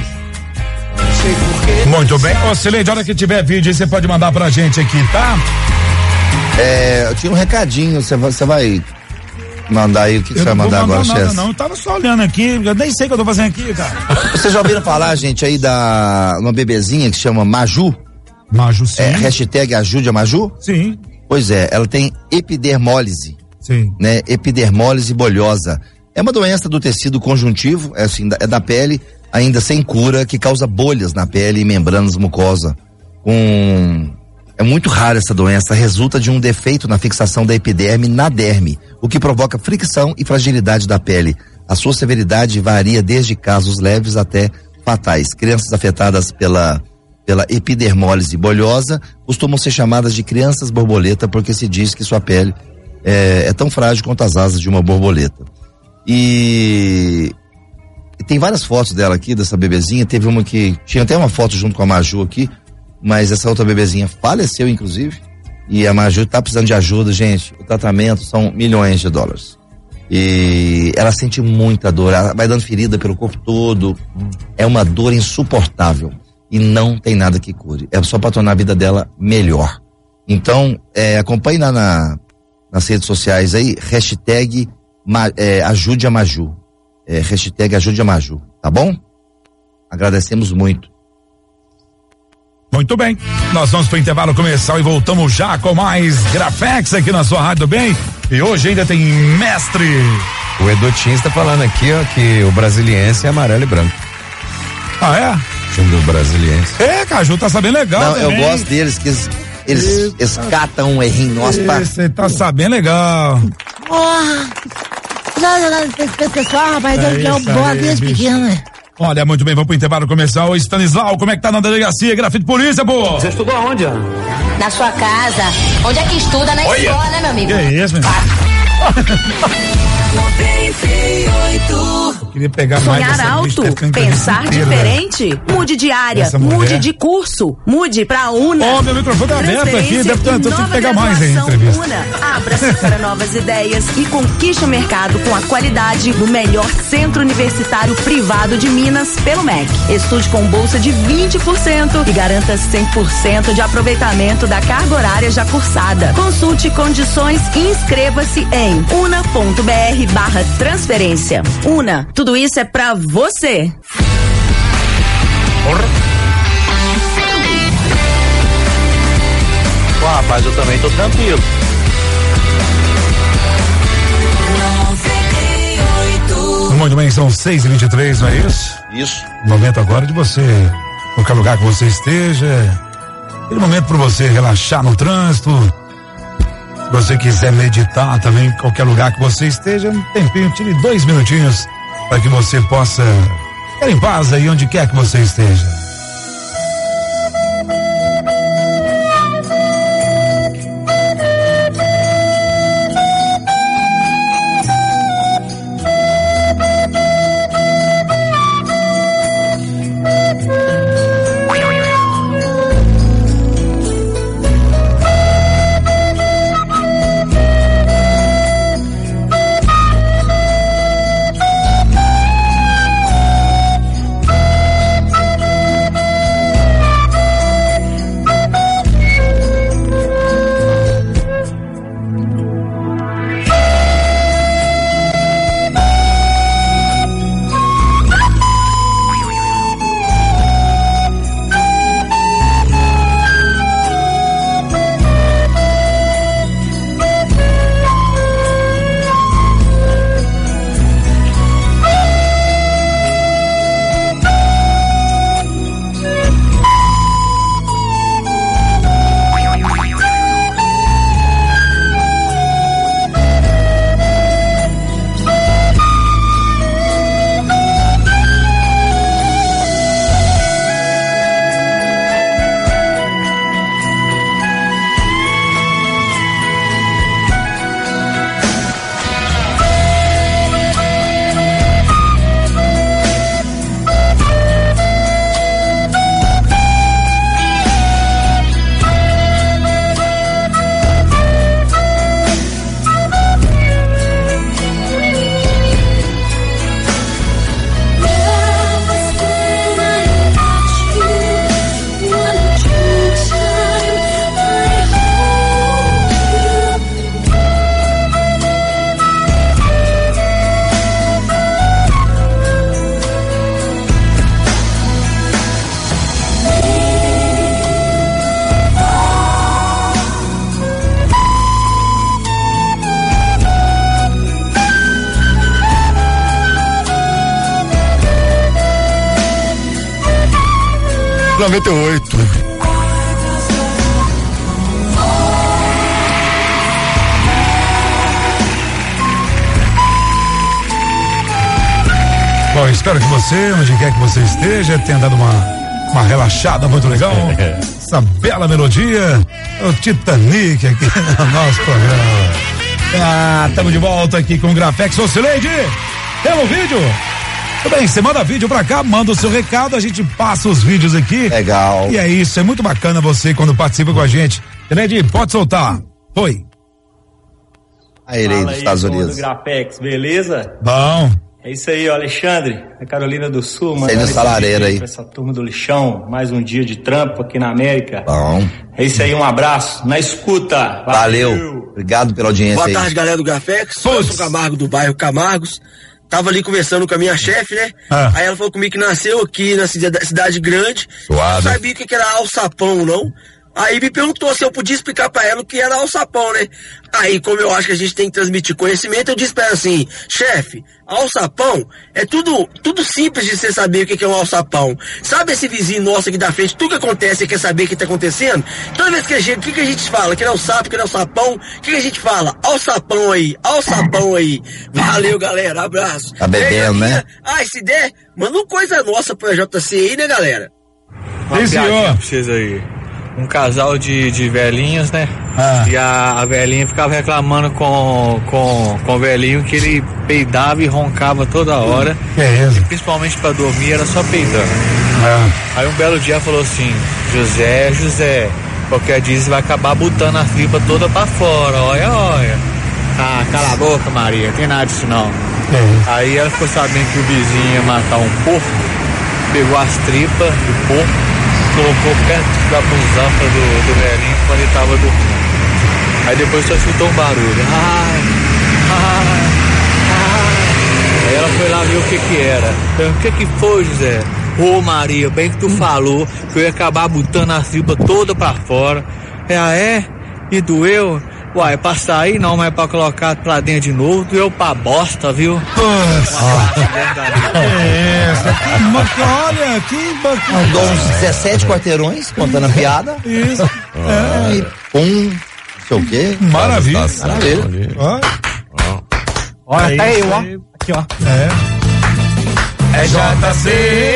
Speaker 1: Muito bem. Ô, Cileide, a hora que tiver vídeo aí, você pode mandar pra gente aqui, tá?
Speaker 4: Eu tinha um recadinho, você vai mandar aí, o que você vai mandar agora, Chess?
Speaker 1: Não, eu tava só olhando aqui, eu nem sei o que eu tô fazendo aqui, cara.
Speaker 4: Vocês já ouviram falar, gente, aí uma bebezinha que se chama Maju?
Speaker 1: Maju, sim.
Speaker 4: Hashtag ajude a Maju?
Speaker 1: Sim.
Speaker 4: Pois é, ela tem epidermólise.
Speaker 1: Sim.
Speaker 4: Né? Epidermólise bolhosa. É uma doença do tecido conjuntivo, é da pele, ainda sem cura, que causa bolhas na pele e membranas mucosa. É muito rara essa doença, resulta de um defeito na fixação da epiderme na derme, o que provoca fricção e fragilidade da pele. A sua severidade varia desde casos leves até fatais. Crianças afetadas pela epidermólise bolhosa costumam ser chamadas de crianças borboleta, porque se diz que sua pele é tão frágil quanto as asas de uma borboleta. E tem várias fotos dela aqui, dessa bebezinha. Teve uma que tinha até uma foto junto com a Maju aqui, mas essa outra bebezinha faleceu, inclusive. E a Maju tá precisando de ajuda, gente. O tratamento são milhões de dólares. E ela sente muita dor, ela vai dando ferida pelo corpo todo. É uma dor insuportável. E não tem nada que cure. É só pra tornar a vida dela melhor. Então, acompanhe nas redes sociais aí, hashtag ajude a Maju. Hashtag ajude a Maju, tá bom? Agradecemos muito.
Speaker 1: Muito bem, nós vamos pro intervalo comercial e voltamos já com mais Grafex aqui na sua Rádio Bem. E hoje ainda tem mestre.
Speaker 2: O Edu Tins tá falando aqui, ó, que o Brasiliense é amarelo e branco.
Speaker 1: Ah, é?
Speaker 2: Time do Brasiliense.
Speaker 1: Caju, tá sabendo legal.
Speaker 4: Não, eu gosto deles, que eles catam um errinho nosso.
Speaker 1: Você tá sabendo legal.
Speaker 12: Pessoal, rapaz, eu boa desde pequeno, né?
Speaker 1: Olha, muito bem, vamos pro intervalo comercial. Stanislau, como é que tá na delegacia? Grafite Polícia, pô?
Speaker 10: Você estudou aonde, Ana?
Speaker 15: Na sua casa. Onde é que estuda? Na escola, né, meu amigo?
Speaker 1: Que é isso, meu? Queria pegar
Speaker 16: sonhar
Speaker 1: mais
Speaker 16: alto, pensar diferente, mude de área, mude de curso, mude pra UNA.
Speaker 1: Meu microfone tá aberto aqui, deputado, eu tenho que pegar mais em entrevista.
Speaker 16: UNA, abra-se para novas ideias e conquiste o mercado com a qualidade do melhor centro universitário privado de Minas pelo MEC. Estude com bolsa de 20% e garanta 100% de aproveitamento da carga horária já cursada. Consulte condições e inscreva-se em una.br/transferência. UNA, tudo isso é pra você.
Speaker 10: Pô, rapaz, eu também tô tranquilo.
Speaker 1: Muito bem, são 6h23, não é isso?
Speaker 4: Isso.
Speaker 1: Momento agora de você, qualquer lugar que você esteja, aquele momento para você relaxar no trânsito. Se você quiser meditar também, em qualquer lugar que você esteja, um tempinho, tire 2 minutinhos para que você possa ficar em paz aí onde quer que você esteja. Bom, espero que você, onde quer que você esteja, tenha dado uma relaxada muito legal. Essa bela melodia, o Titanic aqui no nosso programa. Estamos de volta aqui com o Grafex. Ô, Cileide, temos vídeo? Tudo bem, você manda vídeo pra cá, manda o seu recado, a gente passa os vídeos aqui.
Speaker 4: Legal.
Speaker 1: E é isso, é muito bacana você quando participa com a gente. Kennedy, pode soltar. Foi.
Speaker 4: A Irei dos Estados Unidos.
Speaker 17: Do Grapex, beleza?
Speaker 1: Bom.
Speaker 17: É isso aí, ó, Alexandre, da Carolina do Sul, mano.
Speaker 4: Saindo salareira aí.
Speaker 17: Pra essa turma do lixão, mais um dia de trampo aqui na América.
Speaker 4: Bom.
Speaker 17: É isso aí, um abraço, na escuta.
Speaker 4: Valeu. Obrigado pela audiência.
Speaker 18: Boa
Speaker 4: aí.
Speaker 18: tarde, galera do Grapex. Eu sou o Camargo do bairro Camargos. Tava ali conversando com a minha chefe, né? Aí ela falou comigo que nasceu aqui na cidade grande.
Speaker 2: Suado.
Speaker 18: Não sabia o que era alçapão, não. Aí me perguntou se eu podia explicar pra ela o que era alçapão, né? Aí, como eu acho que a gente tem que transmitir conhecimento, eu disse pra ela assim, chefe, alçapão é tudo simples de você saber o que é um alçapão. Sabe esse vizinho nosso aqui da frente, tudo que acontece, você quer saber o que tá acontecendo? Toda vez que a gente, o que a gente fala? Que não é o sapo, que não é o sapão, o que a gente fala? Alçapão aí, alçapão aí. Valeu, galera, abraço.
Speaker 4: Tá bebendo, né?
Speaker 18: Se der, manda uma coisa nossa pra JC aí, né, galera?
Speaker 17: Sim, senhor. Pra vocês aí. Um casal de velhinhos, né? E a velhinha ficava reclamando com o velhinho que ele peidava e roncava toda hora.
Speaker 1: Que é isso?
Speaker 17: E principalmente pra dormir era só peidando. Aí um belo dia falou assim, José, qualquer dia você vai acabar botando a tripa toda pra fora, olha. Ah, cala a boca, Maria, tem nada disso não. Aí ela ficou sabendo que o vizinho ia matar um porco, pegou as tripas do porco, colocou perto da busanfa do velhinho quando ele tava dormindo. Aí depois só escutou um barulho. Aí ela foi lá ver o que era. O que foi, José? Ô Maria, bem que tu falou que eu ia acabar botando a tripa toda pra fora. E doeu? Uai, pra sair não, mas pra colocar pra dentro de novo, doeu pra bosta, viu?
Speaker 1: Olha, que bacana.
Speaker 4: Andou uns 17 quarteirões, contando a piada.
Speaker 1: Isso.
Speaker 4: Não sei o quê.
Speaker 1: Maravilha.
Speaker 3: Olha, até eu, ó. Aqui, ó.
Speaker 1: É JC.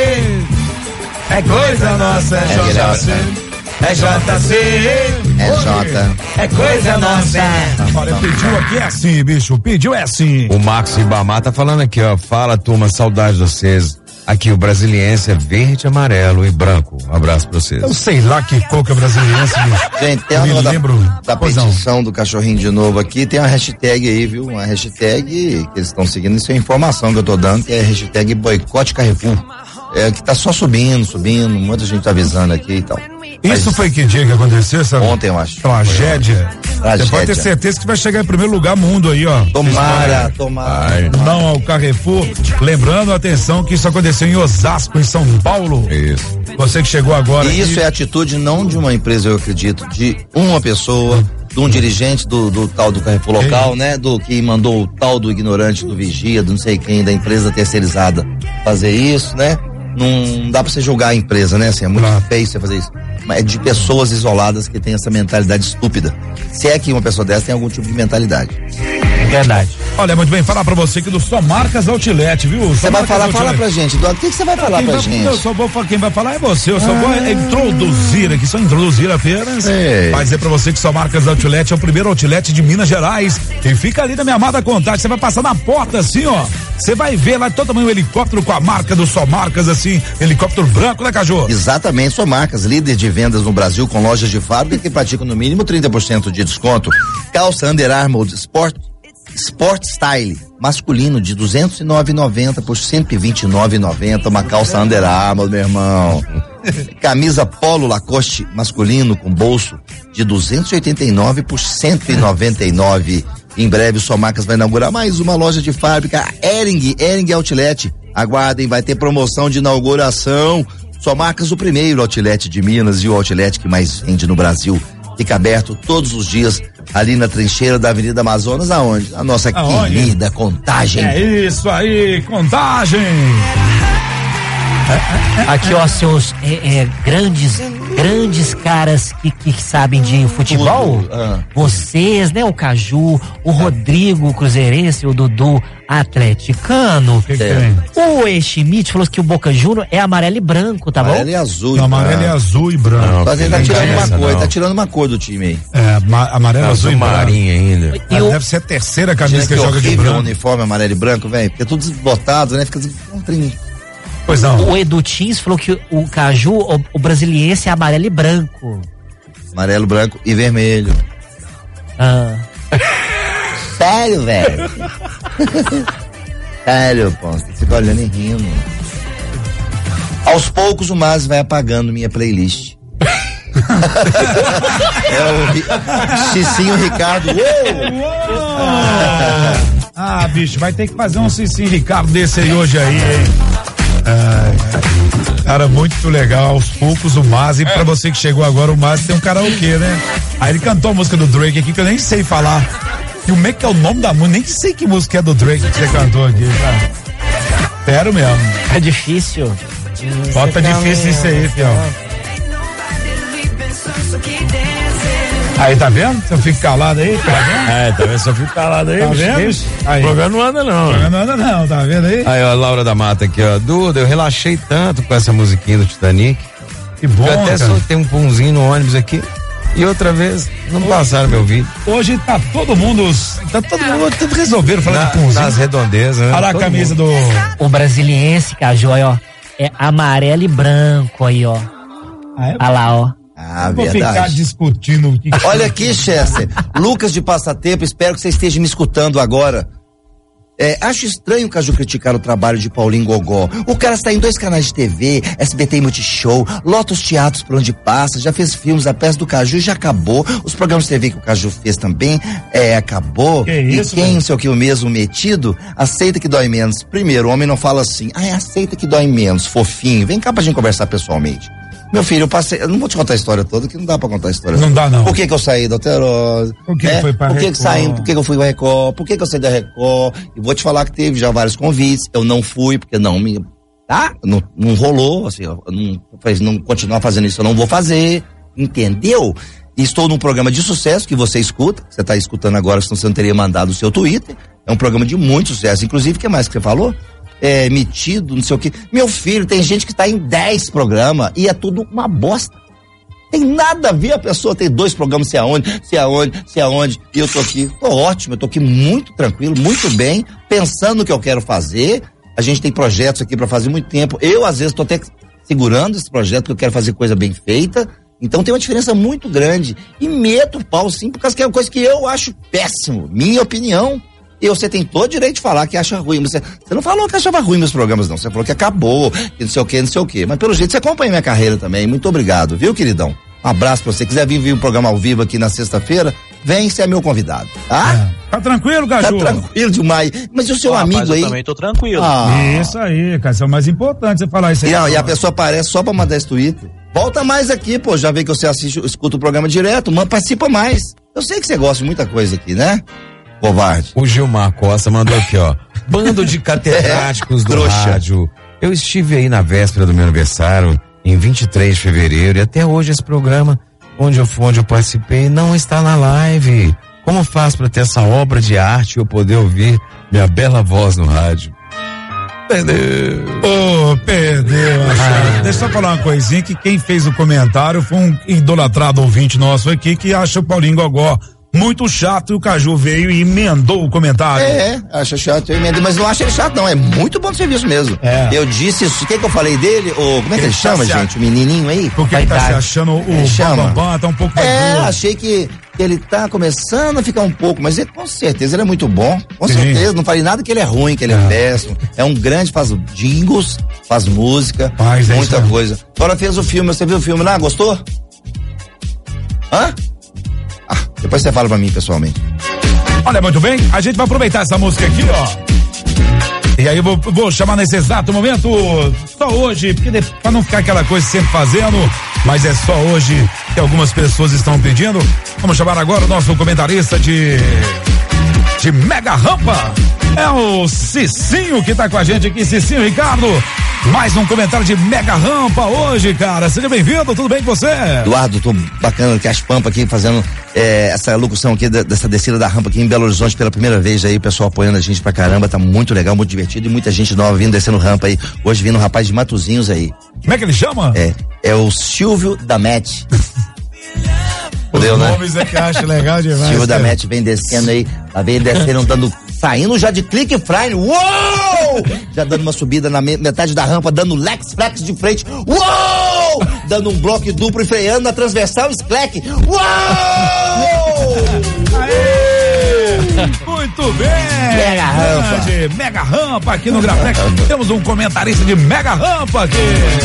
Speaker 1: É coisa nossa, é JC. É JC.
Speaker 4: É J.
Speaker 1: É coisa nossa. Olha, pediu aqui é assim, bicho. Pediu é assim.
Speaker 2: O Marcos Ribamar tá falando aqui, ó. Fala, turma, saudade de vocês. Aqui o brasiliense é verde, amarelo e branco. Um abraço pra vocês.
Speaker 1: Eu sei lá que cor que é brasiliense, bicho.
Speaker 4: Gente, tem uma da petição do cachorrinho de novo aqui, tem uma hashtag aí, viu? Uma hashtag que eles estão seguindo, isso é informação que eu tô dando, que é a hashtag boicote Carrefour. Que tá só subindo, muita gente tá avisando aqui e tal.
Speaker 1: Isso foi que dia que aconteceu, sabe?
Speaker 4: Ontem, eu acho.
Speaker 1: Tragédia. Você pode ter certeza que vai chegar em primeiro lugar mundo aí, ó.
Speaker 4: Tomara.
Speaker 1: Não ao Carrefour. Lembrando, atenção, que isso aconteceu em Osasco, em São Paulo.
Speaker 2: Isso.
Speaker 1: Você que chegou agora.
Speaker 4: E isso é atitude não de uma empresa, eu acredito, de uma pessoa, de um dirigente do tal do Carrefour local, né? Do que mandou o tal do ignorante, do vigia, do não sei quem, da empresa terceirizada fazer isso, né? Não dá pra você julgar a empresa, né? Assim, é muito feio você fazer isso. Mas é de pessoas isoladas que têm essa mentalidade estúpida. Se é que uma pessoa dessa tem algum tipo de mentalidade.
Speaker 3: Verdade.
Speaker 1: Olha, muito bem, falar pra você que do Só Marcas Outlet, viu?
Speaker 4: Você vai falar, fala pra gente, Eduardo, o que você vai falar pra gente?
Speaker 1: Eu só vou, quem vai falar é você, eu só vou introduzir aqui, só introduzir apenas. Vai dizer pra você que Só Marcas Outlet é o primeiro outlet de Minas Gerais, e fica ali na minha amada Contagem, você vai passar na porta assim, ó, você vai ver lá todo tamanho helicóptero com a marca do Só Marcas, assim, helicóptero branco, né, Cajô?
Speaker 4: Exatamente, Só Marcas, líder de vendas no Brasil, com lojas de fábrica que praticam no mínimo 30% de desconto. Calça Under Armour Sport Style masculino de R$209,90 por R$129,90, uma calça Under Armour, meu irmão. Camisa Polo Lacoste masculino com bolso de R$289 por R$199. Em breve, Só Marcas vai inaugurar mais uma loja de fábrica, Hering Outlet. Aguardem, vai ter promoção de inauguração. Só Marcas, o primeiro outlet de Minas e o outlet que mais vende no Brasil. Fica aberto todos os dias ali na trincheira da Avenida Amazonas, aonde? A nossa querida Contagem.
Speaker 1: É isso aí, Contagem.
Speaker 3: Aqui, ó, seus grandes caras que sabem de futebol. Vocês, né? O Caju, o Rodrigo Cruzeirense, o Dudu atleticano. O Schmidt falou que o Boca Juniors é amarelo e branco, tá bom?
Speaker 4: Amarelo e azul.
Speaker 1: Não, amarelo e azul e branco.
Speaker 4: Mas ele tá tirando uma cor, tá tirando uma cor do time aí.
Speaker 1: Amarelo, azul e
Speaker 2: marinho ainda.
Speaker 1: Deve ser a terceira camisa que joga de branco.
Speaker 4: O uniforme amarelo e branco, velho, porque é tudo desbotado, né? Fica
Speaker 1: Pois não.
Speaker 3: O Edu Tins falou que o Caju, o brasiliense é amarelo e branco.
Speaker 4: Amarelo, branco e vermelho. Sério, velho? Sério, pô, você fica olhando e rindo. Aos poucos o Mas vai apagando minha playlist. É o Cicinho Ricardo.
Speaker 1: Bicho, vai ter que fazer um Cicinho Ricardo desse aí hoje aí, hein? Cara, muito legal. Aos poucos o Mas, e pra você que chegou agora, o Mas tem um karaokê, né? Aí ele cantou a música do Drake aqui que eu nem sei falar. E como é que é o nome da música? Nem sei que música é do Drake que você cantou aqui, cara. Sério mesmo.
Speaker 3: É difícil.
Speaker 1: Bota difícil isso aí, fião. Aí, tá vendo? Se eu fico calado aí, tá vendo?
Speaker 2: Tá vendo? Se eu fico calado aí,
Speaker 1: tá vendo?
Speaker 2: Aí. O programa não anda não.
Speaker 1: O programa não anda não, tá vendo aí?
Speaker 2: Aí, ó, Laura da Mata aqui, ó. Duda, eu relaxei tanto com essa musiquinha do Titanic.
Speaker 1: Que bom,
Speaker 2: eu até soltei um punzinho no ônibus aqui. E outra vez, não passaram meu vídeo.
Speaker 1: Hoje tá todo mundo tudo resolveram falar de punzinho.
Speaker 2: Nas redondezas, né?
Speaker 1: Olha a camisa do...
Speaker 3: O brasiliense, Caju, ó, é amarelo e branco aí, ó. Olha lá, ó.
Speaker 1: Vou ficar discutindo.
Speaker 4: Olha aqui, Chester. Lucas de Passatempo, espero que você esteja me escutando agora. Acho estranho o Caju criticar o trabalho de Paulinho Gogó. O cara está em 2 canais de TV, SBT e Multishow, lota os teatros por onde passa, já fez filmes, a peça do Caju já acabou, os programas de TV que o Caju fez também, acabou.
Speaker 1: Que isso,
Speaker 4: e quem, não sei o que, o mesmo metido, aceita que dói menos. Primeiro, o homem não fala assim, aceita que dói menos, fofinho, vem cá pra gente conversar pessoalmente. Meu filho, eu não vou te contar a história toda, que não dá pra contar a história.
Speaker 1: Não dá, não.
Speaker 4: Por que eu saí da Alterosa?
Speaker 1: Por que foi pra Record?
Speaker 4: Por que eu fui pra Record? Por que eu saí da Record? E vou te falar que teve já vários convites, eu não fui, porque não rolou, assim, não continuar fazendo isso, eu não vou fazer, entendeu? E estou num programa de sucesso que você escuta, você tá escutando agora, senão você não teria mandado o seu Twitter, é um programa de muito sucesso, inclusive, o que mais que você falou? Metido, não sei o que. Meu filho, tem gente que tá em 10 programas e é tudo uma bosta. Tem nada a ver, a pessoa tem 2 programas, sei aonde, e eu tô aqui, tô ótimo, eu tô aqui muito tranquilo, muito bem, pensando no que eu quero fazer. A gente tem projetos aqui pra fazer muito tempo. Eu, às vezes, tô até segurando esse projeto, porque eu quero fazer coisa bem feita. Então tem uma diferença muito grande. E meto o pau, sim, por causa que é uma coisa que eu acho péssimo, minha opinião. E você tem todo o direito de falar que acha ruim. Você não falou que achava ruim meus programas, não. Você falou que acabou, que não sei o quê. Mas pelo jeito você acompanha minha carreira também. Muito obrigado, viu, queridão? Um abraço pra você. Quiser vir um programa ao vivo aqui na sexta-feira, vem, você é meu convidado, tá?
Speaker 1: Tá tranquilo, Caju?
Speaker 4: Tá tranquilo demais. Mas e o seu amigo aí?
Speaker 10: Eu também tô tranquilo.
Speaker 1: Isso aí, cara. Isso é o mais importante, você falar isso aí.
Speaker 4: E a pessoa aparece só pra mandar esse Twitter. Volta mais aqui, pô. Já vê que você escuta o programa direto, participa mais. Eu sei que você gosta de muita coisa aqui, né? Covarde.
Speaker 2: O Gilmar Costa mandou aqui, ó. Bando de catedráticos do rádio. Eu estive aí na véspera do meu aniversário, em 23 de fevereiro, e até hoje esse programa, onde eu participei, não está na live. Como faço para ter essa obra de arte e eu poder ouvir minha bela voz no rádio? Perdeu.
Speaker 1: Perdeu. Deixa eu falar uma coisinha, que quem fez o comentário foi um idolatrado ouvinte nosso aqui, que acha o Paulinho Gogó muito chato, e o Caju veio e emendou o comentário.
Speaker 4: Acha chato, eu emendei, mas não acho ele chato, não. É muito bom serviço mesmo. Eu disse isso. O que eu falei dele? Como é que ele chama, gente? O menininho aí?
Speaker 1: Porque ele tá se achando o Bambam, tá um pouco mais duro.
Speaker 4: Achei que ele tá começando a ficar um pouco, mas ele, com certeza ele é muito bom. Com certeza. Não falei nada que ele é ruim, que ele é péssimo. É um grande, faz jingles, faz música, muita coisa. Agora fez o filme, você viu o filme lá? Gostou? Depois você fala pra mim pessoalmente.
Speaker 1: Olha, muito bem, a gente vai aproveitar essa música aqui, ó. E aí eu vou chamar nesse exato momento, só hoje, porque pra não ficar aquela coisa sempre fazendo, mas é só hoje que algumas pessoas estão pedindo. Vamos chamar agora o nosso comentarista de Mega Rampa. É o Cicinho que tá com a gente aqui, Cicinho Ricardo. Mais um comentário de Mega Rampa hoje, cara. Seja bem-vindo, tudo bem com você?
Speaker 4: Eduardo, tô bacana que as Pampas aqui fazendo essa locução aqui dessa descida da rampa aqui em Belo Horizonte pela primeira vez aí, o pessoal apoiando a gente pra caramba, tá muito legal, muito divertido e muita gente nova vindo descendo rampa aí. Hoje vindo um rapaz de Matozinhos aí.
Speaker 1: Como é que ele chama?
Speaker 4: É o Silvio da Met.
Speaker 1: Os nomes é que eu acho legal demais.
Speaker 4: Silvio da Met vem descendo aí, vem descendo, saindo já de clique frame, uou! Já dando uma subida na metade da rampa, dando lex flex de frente, uou! Dando um bloco duplo e freando na transversal, sklack, uou!
Speaker 1: Aê! Muito bem!
Speaker 4: Mega Rampa.
Speaker 1: Mega Rampa aqui no Graflex. Temos um comentarista de Mega Rampa aqui.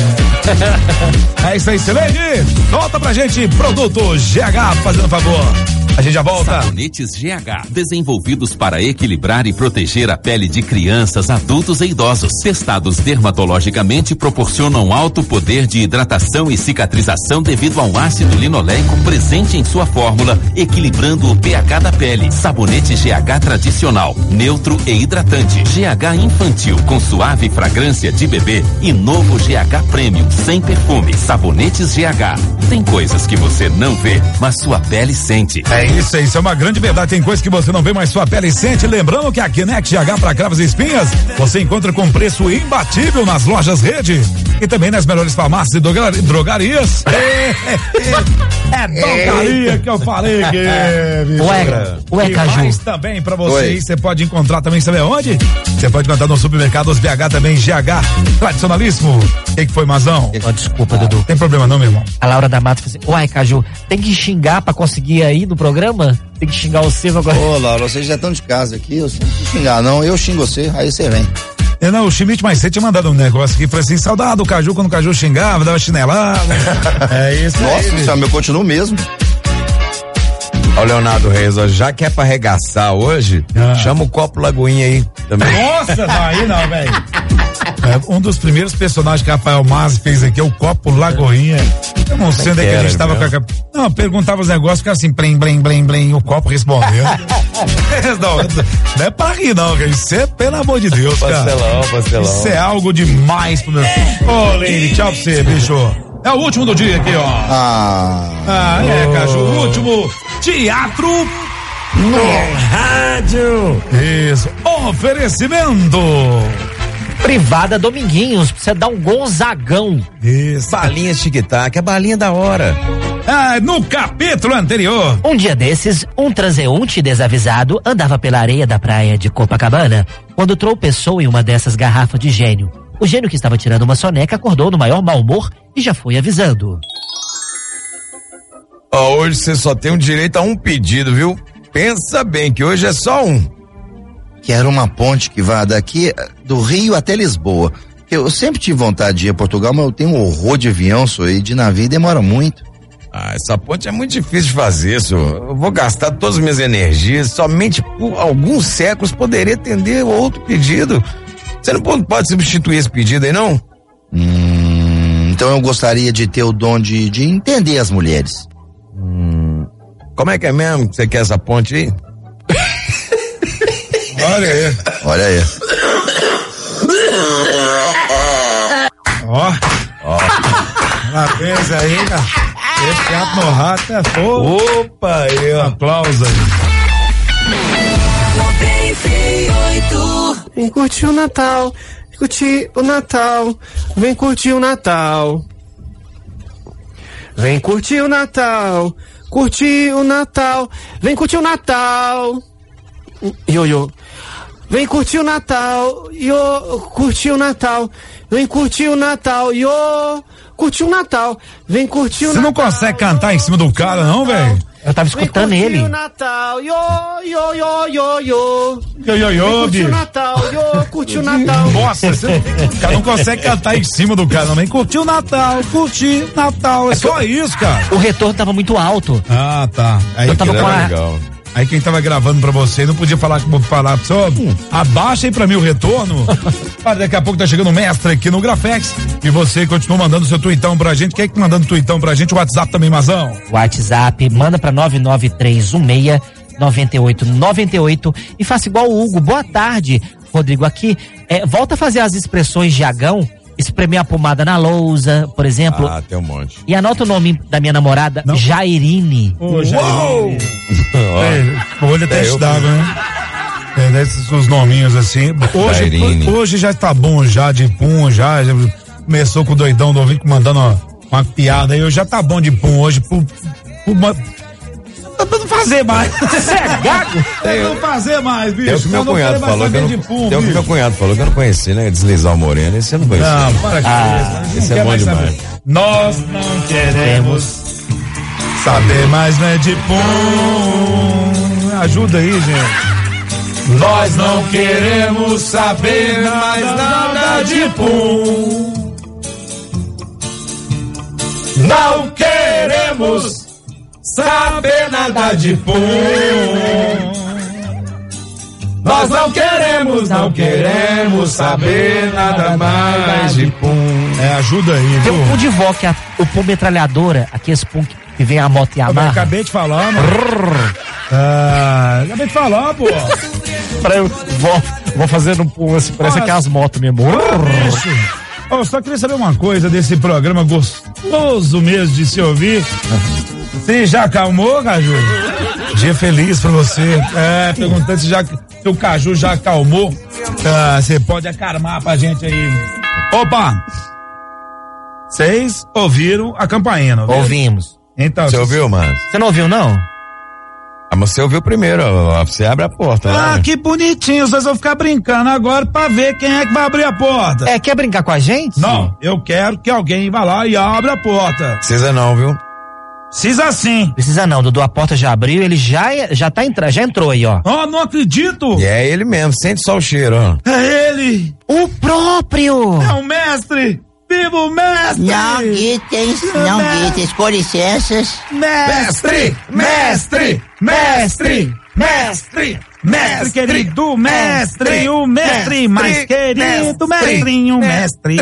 Speaker 1: É isso aí, Silene. Volta pra gente, produto GH, fazendo favor. A gente já volta.
Speaker 19: Sabonetes GH, desenvolvidos para equilibrar e proteger a pele de crianças, adultos e idosos. Testados dermatologicamente, proporcionam alto poder de hidratação e cicatrização devido a um ácido linoleico presente em sua fórmula, equilibrando o pH da pele. Sabonete GH tradicional, neutro e hidratante. GH infantil, com suave fragrância de bebê. E novo GH Premium, sem perfume. Sabonetes GH. Tem coisas que você não vê, mas sua pele sente.
Speaker 1: É isso é uma grande verdade. Tem coisas que você não vê, mas sua pele sente. Lembrando que a Kinex GH para cravos e espinhas você encontra com preço imbatível nas lojas Rede e também nas melhores farmácias e drogarias. É drogaria que eu falei que
Speaker 3: Ué, Caju.
Speaker 1: Mas também pra você, você pode encontrar também, sabe onde? Você pode encontrar no supermercados BH também, GH, tradicionalíssimo. O que foi, Mazão?
Speaker 3: Desculpa, Dudu.
Speaker 1: Tem problema não, meu irmão?
Speaker 3: A Laura da Mata falou assim, uai, Caju, tem que xingar pra conseguir ir no programa? Tem que xingar você agora.
Speaker 4: Ô, Laura, vocês já estão de casa aqui, eu não preciso xingar não, eu xingo você, aí você vem.
Speaker 1: Não, o Schmidt mais cedo tinha mandado um negócio aqui, falou assim, saudade do Caju, quando o Caju xingava, dava chinelada. É isso aí.
Speaker 4: Nossa, eu continuo mesmo.
Speaker 2: Ó, Leonardo Reis, ó, já que é pra arregaçar hoje, chama o copo Lagoinha aí também.
Speaker 1: Nossa, não, aí não, velho. Um dos primeiros personagens que Rafael Mazzi fez aqui é o copo Lagoinha. Eu não sei onde é que a gente tava com a... Não, perguntava os negócios, ficava assim, blém, blém, blém, blém, o copo respondeu. Não é pra rir não, cara. Isso é, pelo amor de Deus, cara.
Speaker 2: Pastelão.
Speaker 1: Isso é algo demais pro meu filho. Ô, Leide, tchau pra você, bicho. É o último do dia aqui, ó. Caju, o último teatro no rádio. Isso, oferecimento.
Speaker 3: Privada Dominguinhos, precisa dar um Gonzagão.
Speaker 1: Isso.
Speaker 2: Balinha tic-tac, é balinha da hora.
Speaker 1: No capítulo anterior.
Speaker 12: Um dia desses, um transeunte desavisado andava pela areia da praia de Copacabana quando tropeçou em uma dessas garrafas de gênio. O gênio que estava tirando uma soneca acordou no maior mau humor e já foi avisando.
Speaker 2: Hoje você só tem o direito a um pedido, viu? Pensa bem que hoje é só um.
Speaker 4: Quero uma ponte que vá daqui do Rio até Lisboa. Eu sempre tive vontade de ir a Portugal, mas eu tenho um horror de avião, e de navio demora muito.
Speaker 2: Essa ponte é muito difícil de fazer, Eu vou gastar todas as minhas energias, somente por alguns séculos poderia atender outro pedido. Você não pode substituir esse pedido aí, não?
Speaker 4: Então eu gostaria de ter o dom de entender as mulheres.
Speaker 2: Como é que é mesmo que você quer essa ponte aí?
Speaker 4: Olha aí.
Speaker 1: Ó. Parabéns aí, cara. Esse teatro no rato é fogo.
Speaker 2: Opa, aí, ó.
Speaker 1: Aplausos aí.
Speaker 20: Vem curtir o Natal, curtir o Natal, vem curtir o Natal. Vem curtir o Natal, curtir o Natal, vem curtir o Natal. Ioiô. Vem curtir o Natal, curtir o Natal, vem curtir o Natal, curtir o Natal, vem curtir o Natal.
Speaker 1: Você não consegue cantar em cima do cara, não, velho?
Speaker 3: Eu tava escutando ele.
Speaker 20: Vem curtir o Natal,
Speaker 1: bicho.
Speaker 20: Curtir o Natal, curtir o Natal.
Speaker 1: Nossa, o cara não consegue cantar em cima do cara, não. Vem curtir o Natal, curtir Natal. É só isso, cara.
Speaker 3: O retorno tava muito alto.
Speaker 1: Ah, tá. Aí
Speaker 3: eu tava com
Speaker 2: legal.
Speaker 1: Aí quem tava gravando pra você não podia falar como falar, só abaixa aí pra mim o retorno. Daqui a pouco tá chegando o mestre aqui no Graflex e você continua mandando seu tweetão pra gente. Quem é que mandando tweetão pra gente? O WhatsApp também, Mazão.
Speaker 12: WhatsApp, manda pra 993169898 e faça igual o Hugo. Boa tarde, Rodrigo, aqui. Volta a fazer as expressões de Agão espremer a pomada na lousa, por exemplo.
Speaker 2: Ah, tem um monte.
Speaker 12: E anota o nome da minha namorada, Jairine.
Speaker 1: Jairine. Olha, até te dava, né? Esses os nominhos assim. Hoje já tá bom já de pum, já começou com o doidão do ouvido mandando uma piada aí, hoje já tá bom de pum hoje, não fazer mais.
Speaker 12: Você é gago?
Speaker 1: Não fazer mais, bicho.
Speaker 2: Tem o que meu cunhado falou que eu não conheci, né? Deslizar o Moreno, esse eu não conheci.
Speaker 1: Não, para que
Speaker 2: esse é bom demais.
Speaker 1: Nós não queremos saber mais, né, de pum. Ajuda aí, gente. Nós não queremos saber mais nada de pum. Não queremos saber nada de pum. Nós não queremos saber nada mais de pum. Ajuda aí,
Speaker 12: tem um pum de vó, que é o pum metralhadora, aquele pum que vem a moto e a marra.
Speaker 1: Acabei de falar, mano. Acabei de falar, pô.
Speaker 3: Vou fazendo um pum assim, parece aquelas motos mesmo.
Speaker 1: Eu só queria saber uma coisa desse programa gostoso mesmo de se ouvir. Você já acalmou, Caju? Dia feliz pra você. Perguntando se o Caju já acalmou. Você pode acalmar pra gente aí. Opa! Vocês ouviram a campainha, não?
Speaker 12: Ouvimos.
Speaker 2: Então, você ouviu, mano?
Speaker 12: Você não ouviu, não?
Speaker 2: Mas você ouviu primeiro, você abre a porta.
Speaker 1: Né? Que bonitinho, vocês vão ficar brincando agora pra ver quem é que vai abrir a porta.
Speaker 12: Quer brincar com a gente?
Speaker 1: Não, eu quero que alguém vá lá e abra a porta.
Speaker 2: Precisa não, viu?
Speaker 1: Precisa sim.
Speaker 12: Precisa não, Dudu, a porta já abriu, ele já entrou aí, ó.
Speaker 1: Não acredito.
Speaker 2: E é ele mesmo, sente só o cheiro, ó.
Speaker 1: É ele.
Speaker 12: O próprio.
Speaker 1: É o mestre. Viva o mestre.
Speaker 21: Não gritem, com licenças.
Speaker 1: Mestre, querido, mestre, o mestre mais querido, mestrinho, mestre.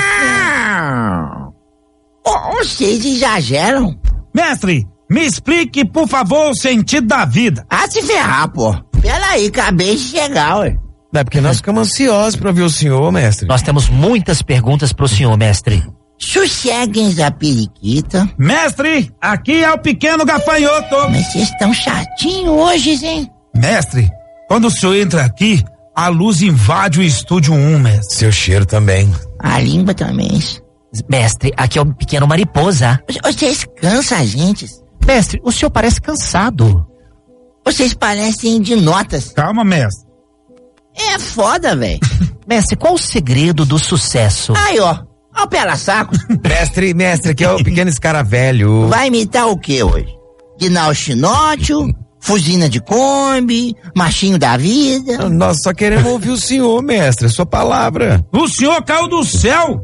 Speaker 21: Vocês exageram.
Speaker 1: Mestre, me explique, por favor, o sentido da vida.
Speaker 21: Se ferrar, pô. Peraí, acabei de chegar, ué.
Speaker 2: É porque nós ficamos ansiosos pra ver o senhor, mestre.
Speaker 12: Nós temos muitas perguntas pro senhor, mestre.
Speaker 21: Sosseguem a periquita.
Speaker 1: Mestre, aqui é o pequeno gafanhoto.
Speaker 21: Mas vocês estão chatinhos hoje, hein?
Speaker 1: Mestre, quando o senhor entra aqui, a luz invade o estúdio 1, mestre.
Speaker 2: Seu cheiro também.
Speaker 21: A língua também.
Speaker 12: Mestre, aqui é o pequeno mariposa.
Speaker 21: Vocês cansam a gente.
Speaker 12: Mestre, o senhor parece cansado.
Speaker 21: Vocês parecem de notas.
Speaker 1: Calma, mestre.
Speaker 21: É foda, velho.
Speaker 12: Mestre, qual o segredo do sucesso?
Speaker 21: Aí, ó o pela-saco.
Speaker 2: Mestre, aqui é o pequeno escaravelho.
Speaker 21: Vai imitar o que hoje? Guinal Chinótio, Fusina de Kombi, Machinho da Vida.
Speaker 2: Nós só queremos ouvir o senhor, mestre, a sua palavra.
Speaker 1: O senhor caiu do céu?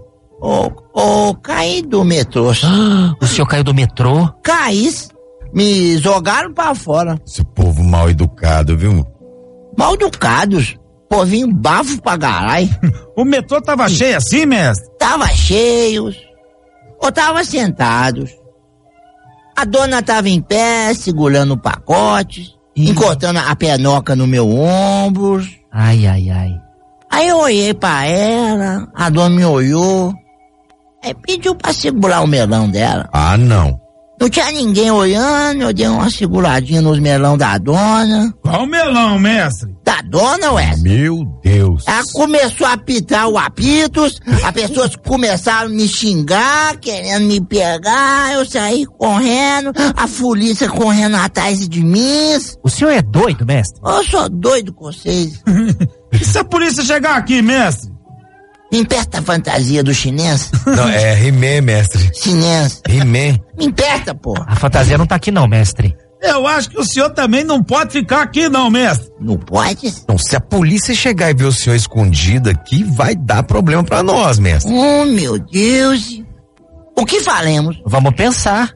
Speaker 21: Caí do metrô.
Speaker 12: O senhor caiu do metrô?
Speaker 21: Caí. Me jogaram pra fora.
Speaker 2: Esse povo mal educado, viu?
Speaker 21: Mal educados. Povinho bafo pra caralho.
Speaker 1: O metrô tava cheio assim, mestre?
Speaker 21: Tava cheios. Ou tava sentados. A dona tava em pé, segurando o pacote, encostando a penoca no meu ombro.
Speaker 12: Ai.
Speaker 21: Aí eu olhei pra ela, a dona me olhou. Aí pediu pra segurar o melão dela.
Speaker 2: Não.
Speaker 21: Não tinha ninguém olhando, eu dei uma seguradinha nos melão da dona.
Speaker 1: Qual melão, mestre?
Speaker 21: Da dona, ué?
Speaker 2: Meu Deus.
Speaker 21: Ela começou a apitar o apitos, as pessoas começaram a me xingar, querendo me pegar, eu saí correndo, a polícia correndo atrás de mim.
Speaker 12: O senhor é doido, mestre?
Speaker 21: Eu sou doido com vocês.
Speaker 1: E se a polícia chegar aqui, mestre?
Speaker 21: Me empresta a fantasia do chinês?
Speaker 2: Não, é He-Man, mestre.
Speaker 21: Chinês.
Speaker 2: He-Man.
Speaker 21: Me empresta, pô.
Speaker 12: A fantasia não tá aqui não, mestre.
Speaker 1: Eu acho que o senhor também não pode ficar aqui não, mestre.
Speaker 21: Não pode?
Speaker 2: Então, se a polícia chegar e ver o senhor escondido aqui, vai dar problema pra nós, mestre.
Speaker 21: Oh, meu Deus. O que faremos?
Speaker 12: Vamos pensar.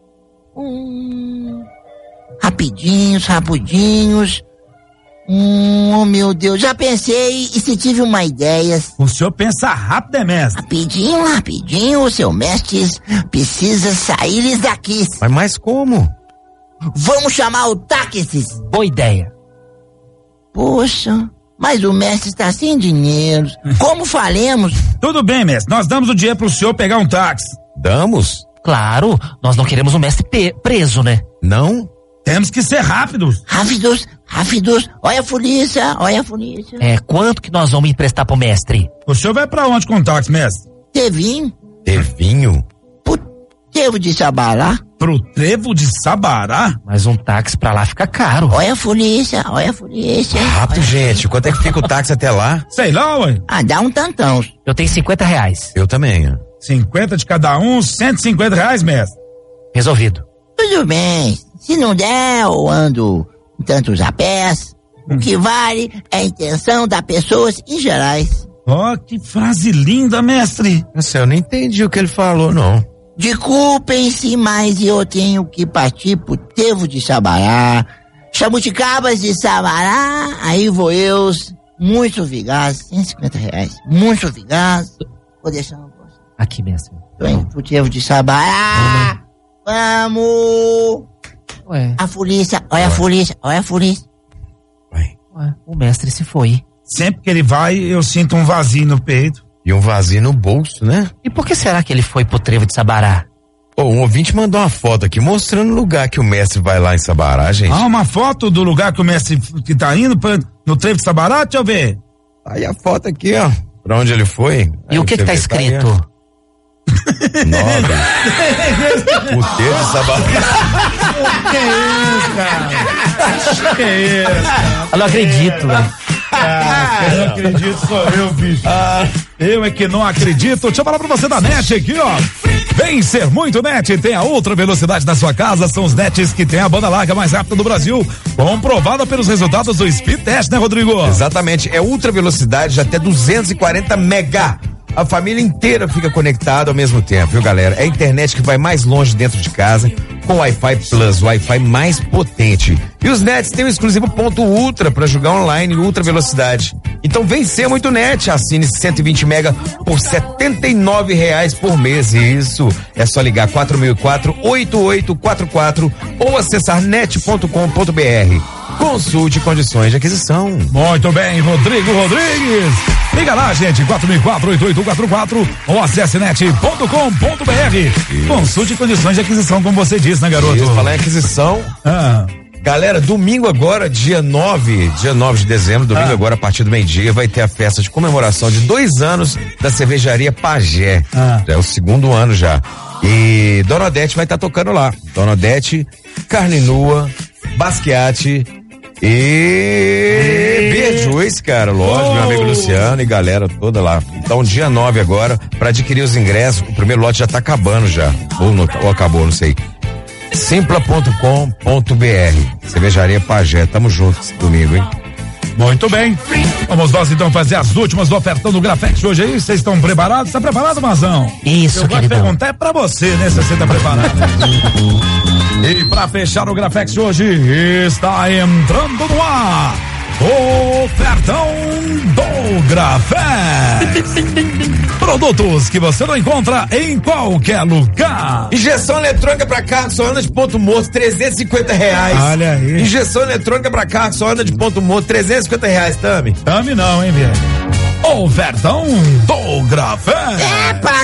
Speaker 21: Rapidinhos. Oh, meu Deus, já pensei e se tive uma ideia.
Speaker 1: O senhor pensa rápido, mestre?
Speaker 21: Rapidinho, o seu mestre precisa sair daqui.
Speaker 2: Mas como?
Speaker 21: Vamos chamar o táxi.
Speaker 12: Boa ideia.
Speaker 21: Poxa, Mas o mestre está sem dinheiro. Como faremos?
Speaker 1: Tudo bem, mestre. Nós damos o dinheiro pro senhor pegar um táxi.
Speaker 2: Damos?
Speaker 12: Claro, nós não queremos o mestre preso, né?
Speaker 2: Não?
Speaker 1: Temos que ser rápidos.
Speaker 21: Rápidos. Olha a polícia.
Speaker 12: Quanto que nós vamos emprestar pro mestre?
Speaker 1: O senhor vai pra onde com o táxi, mestre?
Speaker 21: Tevinho?
Speaker 1: Pro
Speaker 21: Trevo de Sabará?
Speaker 1: Pro Trevo de Sabará?
Speaker 12: Mas um táxi pra lá fica caro.
Speaker 21: Olha a polícia.
Speaker 2: Rápido, gente. Quanto é que fica o táxi até lá?
Speaker 1: Sei lá, ué.
Speaker 21: Dá um tantão.
Speaker 12: Eu tenho R$50.
Speaker 2: Eu também.
Speaker 1: 50 de cada um, R$150, mestre.
Speaker 12: Resolvido.
Speaker 21: Tudo bem. Se não der, eu ando tantos a pés. O que vale é a intenção das pessoas em gerais.
Speaker 1: Que frase linda, mestre.
Speaker 2: Nossa, eu não entendi o que ele falou, não.
Speaker 21: Desculpem-se, mas eu tenho que partir pro Trevo de Sabará. Chabuticabas de Sabará, aí vou eu. Muito vigaz, R$150. Muito vigaz. Vou deixar uma coisa.
Speaker 12: Aqui, mestre.
Speaker 21: Tô indo pro Trevo de Sabará. Vamos!
Speaker 12: Ué.
Speaker 21: A polícia, olha a polícia.
Speaker 12: Ué, o mestre se foi.
Speaker 1: Sempre que ele vai, eu sinto um vazio no peito.
Speaker 2: E um vazio no bolso, né?
Speaker 12: E por que será que ele foi pro Trevo de Sabará?
Speaker 2: Um ouvinte mandou uma foto aqui mostrando o lugar que o mestre vai lá em Sabará, gente.
Speaker 1: Uma foto do lugar que o mestre que tá indo no Trevo de Sabará? Deixa eu ver.
Speaker 2: Aí a foto aqui, ó. Pra onde ele foi.
Speaker 12: E o que tá escrito?
Speaker 2: O Trevo de Sabará.
Speaker 1: Que isso, cara? Que isso?
Speaker 12: Eu não acredito, velho.
Speaker 1: Eu não acredito, sou eu, bicho. Eu é que não acredito. Deixa eu falar pra você da NET aqui, ó. Vem ser muito NET, tem a ultra velocidade na sua casa, são os NETs que tem a banda larga mais rápida do Brasil, comprovada pelos resultados do Speed Test, né, Rodrigo?
Speaker 2: Exatamente, é ultra velocidade de até 240 mega. A família inteira fica conectada ao mesmo tempo, viu, galera? É a internet que vai mais longe dentro de casa, com Wi-Fi Plus, Wi-Fi mais potente. E os nets têm o exclusivo ponto ultra para jogar online ultra velocidade. Então vem ser muito net, assine 120 mega por R$79 por mês. Isso, é só ligar 4004-8844 ou acessar net.com.br. Consulte condições de aquisição.
Speaker 1: Muito bem, Rodrigo Rodrigues. Liga lá, gente, 4004-8844 ou acesse net.com.br. Consulte condições de aquisição, como você disse, né, garoto?
Speaker 2: Isso, falar em aquisição. Galera, domingo agora, dia 9 de dezembro, domingo agora, a partir do meio-dia, vai ter a festa de comemoração de 2 anos da cervejaria Pajé. Já é o 2º ano já. E Dona Odete vai estar tocando lá. Dona Odete, carne nua, basquiate e Beer Juice, cara, lógico, meu amigo Luciano e galera toda lá. Então, dia 9 agora, pra adquirir os ingressos, o primeiro lote já tá acabando já, ou acabou, não sei. Simpla.com.br, cervejaria Pajé, tamo juntos domingo, hein?
Speaker 1: Muito bem, vamos nós então fazer as últimas do ofertão do Grafex hoje aí, vocês estão preparados? Tá preparado, Mazão?
Speaker 12: Isso,
Speaker 1: eu vou perguntar é pra você, né, se você tá preparado. E pra fechar o Grafex hoje, está entrando no ar, ofertão do Grafex. Produtos que você não encontra em qualquer lugar.
Speaker 2: Injeção eletrônica pra carro só anda de ponto morto, R$350.
Speaker 1: Olha aí.
Speaker 2: Injeção eletrônica pra carro só anda de ponto morto, R$350, Tami.
Speaker 1: Tami não, hein, velho? Ofertão do Grafex.
Speaker 21: É pra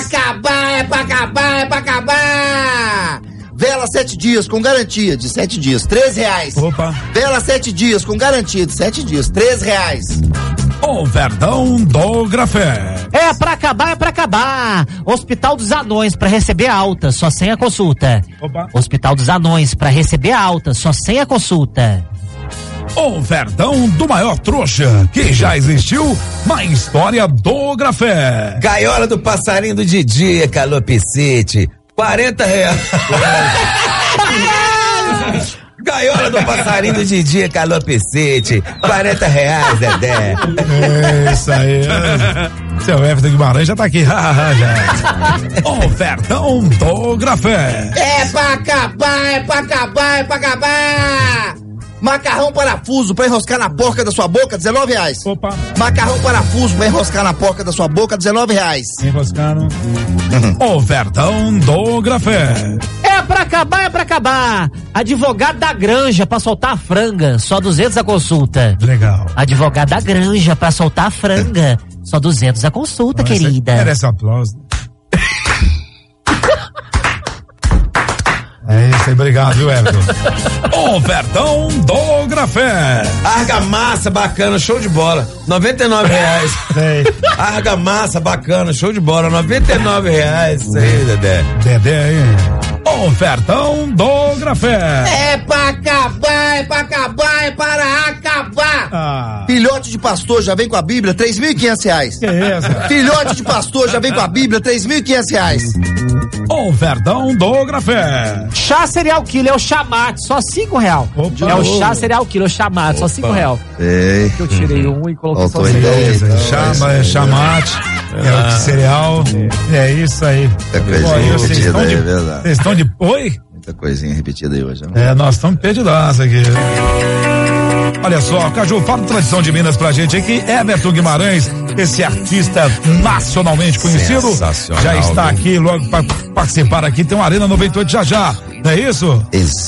Speaker 21: acabar. Vela 7 dias com garantia de 7 dias, R$3.
Speaker 1: Opa.
Speaker 21: Vela 7 dias com garantia de 7 dias, R$3.
Speaker 1: Ofertão do Grafex.
Speaker 12: É pra acabar. Hospital dos Anões pra receber alta, só sem a consulta.
Speaker 1: Opa.
Speaker 12: Hospital dos Anões pra receber alta, só sem a consulta.
Speaker 1: Ofertão do maior trouxa que já existiu na história do Grafex.
Speaker 2: Gaiola do passarinho do Didi, calopsite, R$40. Gaiola do passarinho do Didi, calopsite, R$40, Dedé.
Speaker 1: É isso aí. Seu Everton Guimarães já tá aqui. Ofertão do Grafex.
Speaker 21: É pra acabar. Macarrão parafuso pra enroscar na porca da sua boca, R$19.
Speaker 1: Opa.
Speaker 21: Macarrão parafuso pra enroscar na porca da sua boca, R$19.
Speaker 1: Enroscando. Ofertão do Grafex.
Speaker 12: É pra acabar, é pra acabar. Advogado da Granja pra soltar a franga, só 200 a consulta.
Speaker 1: Legal.
Speaker 12: Advogado da Granja pra soltar a franga, só 200 a consulta, querida.
Speaker 1: Merece aplauso. É isso aí, obrigado, viu, Everton? Ofertão do Grafé.
Speaker 2: Argamassa bacana, show de bola. R$99. Argamassa bacana, show de bola. R$99. Isso aí, Dedé.
Speaker 1: Dedé aí. Ofertão do Grafé.
Speaker 21: É pra acabar, é pra acabar, é para acabar. Filhote de pastor já vem com a Bíblia, R$3.500.
Speaker 1: Que isso?
Speaker 21: Filhote de pastor já vem com a Bíblia, R$3.500.
Speaker 1: Ofertão do Grafé.
Speaker 3: Chá cereal killer é o chamate, só R$5. É o chá cereal killer, o chamate, só R$5.
Speaker 21: Sei.
Speaker 3: Eu tirei um e coloquei só
Speaker 1: Chamate, é o cereal. É isso aí.
Speaker 21: Muita coisinha repetida aí, é verdade.
Speaker 1: Vocês estão de. Oi?
Speaker 21: Muita coisinha repetida aí hoje. Né?
Speaker 1: Nós estamos perdidaços aqui. Olha só, Caju, fala de tradição de Minas pra gente aqui. Everton Guimarães, esse artista nacionalmente conhecido, já está aqui logo para participar aqui. Tem uma Arena 98 já. Não é isso?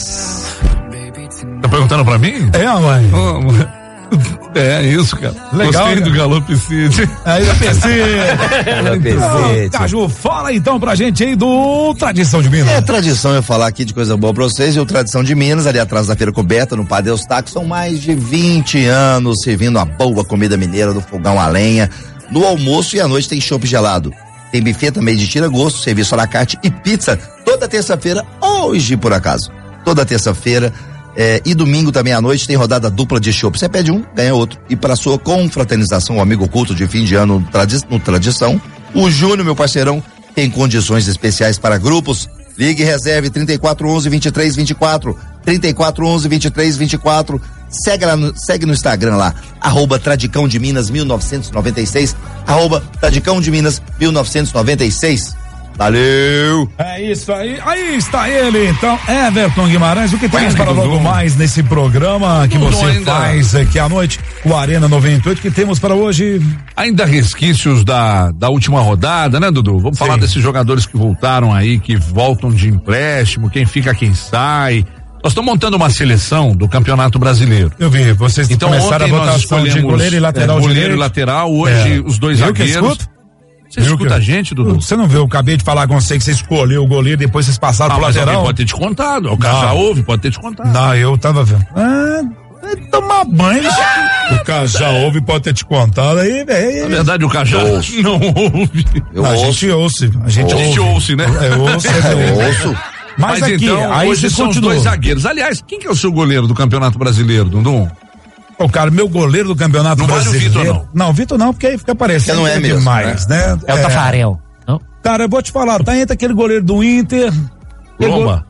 Speaker 5: Tá perguntando pra mim?
Speaker 1: Mãe.
Speaker 5: É isso, cara.
Speaker 1: Legal.
Speaker 5: Gostei do Galopicide.
Speaker 1: Aí da PC. Caju, fala então pra gente aí do Tradição de Minas.
Speaker 4: É tradição eu falar aqui de coisa boa pra vocês. E o Tradição de Minas, ali atrás da Feira Coberta, no Padre Eustáquio, são mais de 20 anos servindo a boa comida mineira do fogão a lenha. No almoço e à noite tem chopp gelado. Tem buffet também de tira-gosto, serviço à la carte e pizza toda terça-feira, hoje por acaso. Toda terça-feira. E domingo também à noite tem rodada dupla de chopp. Você pede um, ganha outro. E para sua confraternização, o amigo oculto de fim de ano no Tradição, o Júnior, meu parceirão, tem condições especiais para grupos. Ligue e reserve 3411-2324. 3411-2324. Segue no Instagram lá, @Tradicão de Minas 1996. @Tradicão de Minas 1996. Valeu!
Speaker 1: É isso aí, aí está ele então, Everton Guimarães. O que temos para logo mais nesse programa que você faz aqui à noite, o Arena 98, que temos para hoje?
Speaker 5: Ainda resquícios da última rodada, né, Dudu? Vamos falar desses jogadores que voltaram aí, que voltam de empréstimo, quem fica, quem sai. Nós estamos montando uma seleção do Campeonato Brasileiro.
Speaker 1: Eu vi, vocês então, começaram a botar de goleiro e lateral direito.
Speaker 5: Goleiro e lateral, hoje os dois zagueiros. Você escuta a gente, Dudu?
Speaker 1: Você não viu? Eu acabei de falar com você que você escolheu o goleiro, depois vocês passaram pro lateral.
Speaker 5: Pode ter te contado. O cara já ouve, pode ter te contado.
Speaker 1: Não, eu tava vendo. Tomar banho. O cara já ouve, pode ter te contado aí, velho.
Speaker 5: Na verdade, o cara já não ouve.
Speaker 1: A gente ouve.
Speaker 5: A gente ouve, né?
Speaker 1: Eu ouço. Mas aqui,
Speaker 5: então,
Speaker 1: aí
Speaker 5: hoje são os dois zagueiros. Aliás, quem que é o seu goleiro do Campeonato Brasileiro, Dudu?
Speaker 1: Ô, cara, meu goleiro do Campeonato Brasileiro.
Speaker 5: Vale o Vitor, não.
Speaker 1: Não, Vitor não, porque aí fica parecendo.
Speaker 4: Não é mesmo,
Speaker 1: demais, né?
Speaker 12: É o Tafarel. Não?
Speaker 1: Cara, eu vou te falar, tá entre aquele goleiro do Inter.
Speaker 5: Lomba.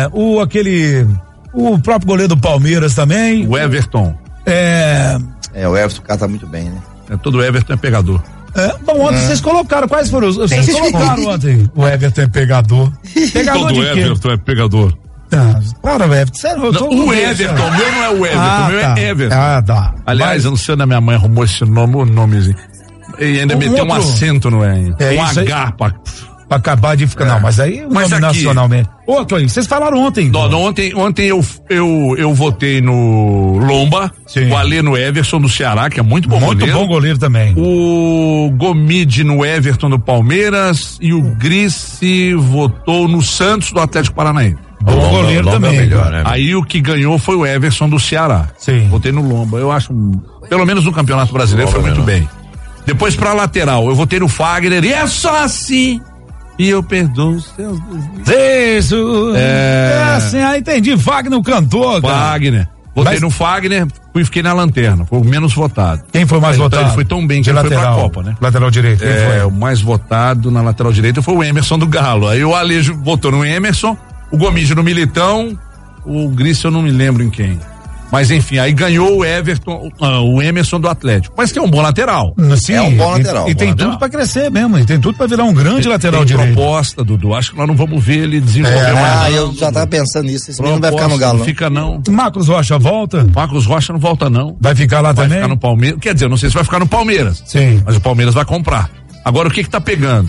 Speaker 1: O próprio goleiro do Palmeiras também.
Speaker 5: O Everton.
Speaker 4: O Everton, o cara tá muito bem, né?
Speaker 5: Todo Everton é pegador.
Speaker 1: Bom, ontem vocês colocaram, quais foram os. Vocês colocaram ontem. O Everton é pegador. Pegador
Speaker 5: todo Everton é pegador.
Speaker 1: Para, Everton. Sério,
Speaker 5: o Everton, meu não é o Everton, meu é Everton.
Speaker 1: Tá.
Speaker 5: Aliás, eu não sei onde a minha mãe arrumou esse nome, o nomezinho. E ainda meteu um acento no E. Um H pra
Speaker 1: acabar de ficar. Não, mas aí o nome aqui, nacionalmente. Outro aí, vocês falaram ontem.
Speaker 5: Ontem eu votei no Lomba, o Alê no Everson do Ceará, que é muito bom goleiro.
Speaker 1: Muito bom goleiro também.
Speaker 5: O Gomide no Everton do Palmeiras e o Grice votou no Santos do Atlético Paranaense.
Speaker 1: Bom goleiro também.
Speaker 5: É melhor, né? Aí o que ganhou foi o Everson do Ceará.
Speaker 1: Sim.
Speaker 5: Votei no Lomba. Eu acho, pelo menos no Campeonato Brasileiro, foi muito bem. Depois pra lateral, eu votei no Fagner e é só assim. E eu perdoo os seus
Speaker 1: desejos. Assim, aí entendi. Wagner, o cantor.
Speaker 5: Wagner. Votei no Fagner e fiquei na lanterna. Foi o menos votado.
Speaker 1: Quem foi mais votado?
Speaker 5: Ele foi tão bem que ele foi pra Copa, né?
Speaker 1: Lateral direito. Quem foi?
Speaker 5: O mais votado na lateral direita foi o Emerson do Galo. Aí o Alejo votou no Emerson, o Gomide no Militão, o Gris eu não me lembro em quem. Mas enfim, aí ganhou o Everton, o Emerson do Atlético. Mas que é um bom lateral.
Speaker 1: Sim, é um bom lateral. E tem tudo pra crescer mesmo, e tem tudo pra virar um grande lateral direito.
Speaker 5: Proposta, Dudu. Acho que nós não vamos ver ele desenvolver mais.
Speaker 4: Eu já tava pensando nisso. Esse menino não vai ficar no Galo.
Speaker 5: Não fica não.
Speaker 1: Marcos Rocha volta?
Speaker 5: Marcos Rocha não volta não.
Speaker 1: Vai ficar lá também?
Speaker 5: Vai ficar no Palmeiras. Quer dizer, eu não sei se vai ficar no Palmeiras.
Speaker 1: Sim.
Speaker 5: Mas o Palmeiras vai comprar. Agora o que tá pegando?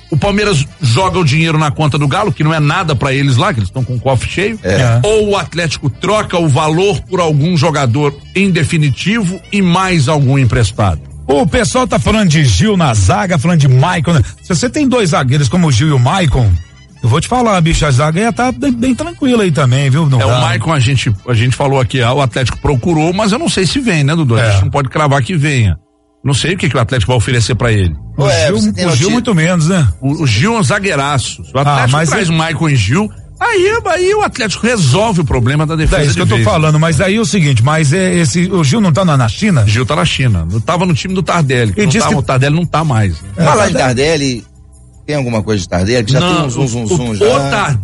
Speaker 5: o Palmeiras joga o dinheiro na conta do Galo, que não é nada pra eles lá, que eles estão com o cofre cheio, ou o Atlético troca o valor por algum jogador em definitivo e mais algum emprestado.
Speaker 1: O pessoal tá falando de Gil na zaga, falando de Maicon, né? Se você tem dois zagueiros como o Gil e o Maicon, eu vou te falar, bicho, a zaga ia tá bem tranquila aí também, viu?
Speaker 5: O Maicon a gente falou aqui, o Atlético procurou, mas eu não sei se vem, né, Dudu? A gente não pode cravar que venha. Não sei o que o Atlético vai oferecer pra ele.
Speaker 1: O Gil muito menos, né?
Speaker 5: O Gil é um zagueiraço. O Atlético traz o Maicon e Gil, aí o Atlético resolve o problema da defesa.
Speaker 1: É isso que eu tô falando, mas aí é o seguinte, o Gil não tá na China?
Speaker 5: Gil tá na China. Eu tava no time do Tardelli. O Tardelli não tá mais.
Speaker 4: Falar de Tardelli, tem alguma coisa de Tardelli? Já tem um zum já.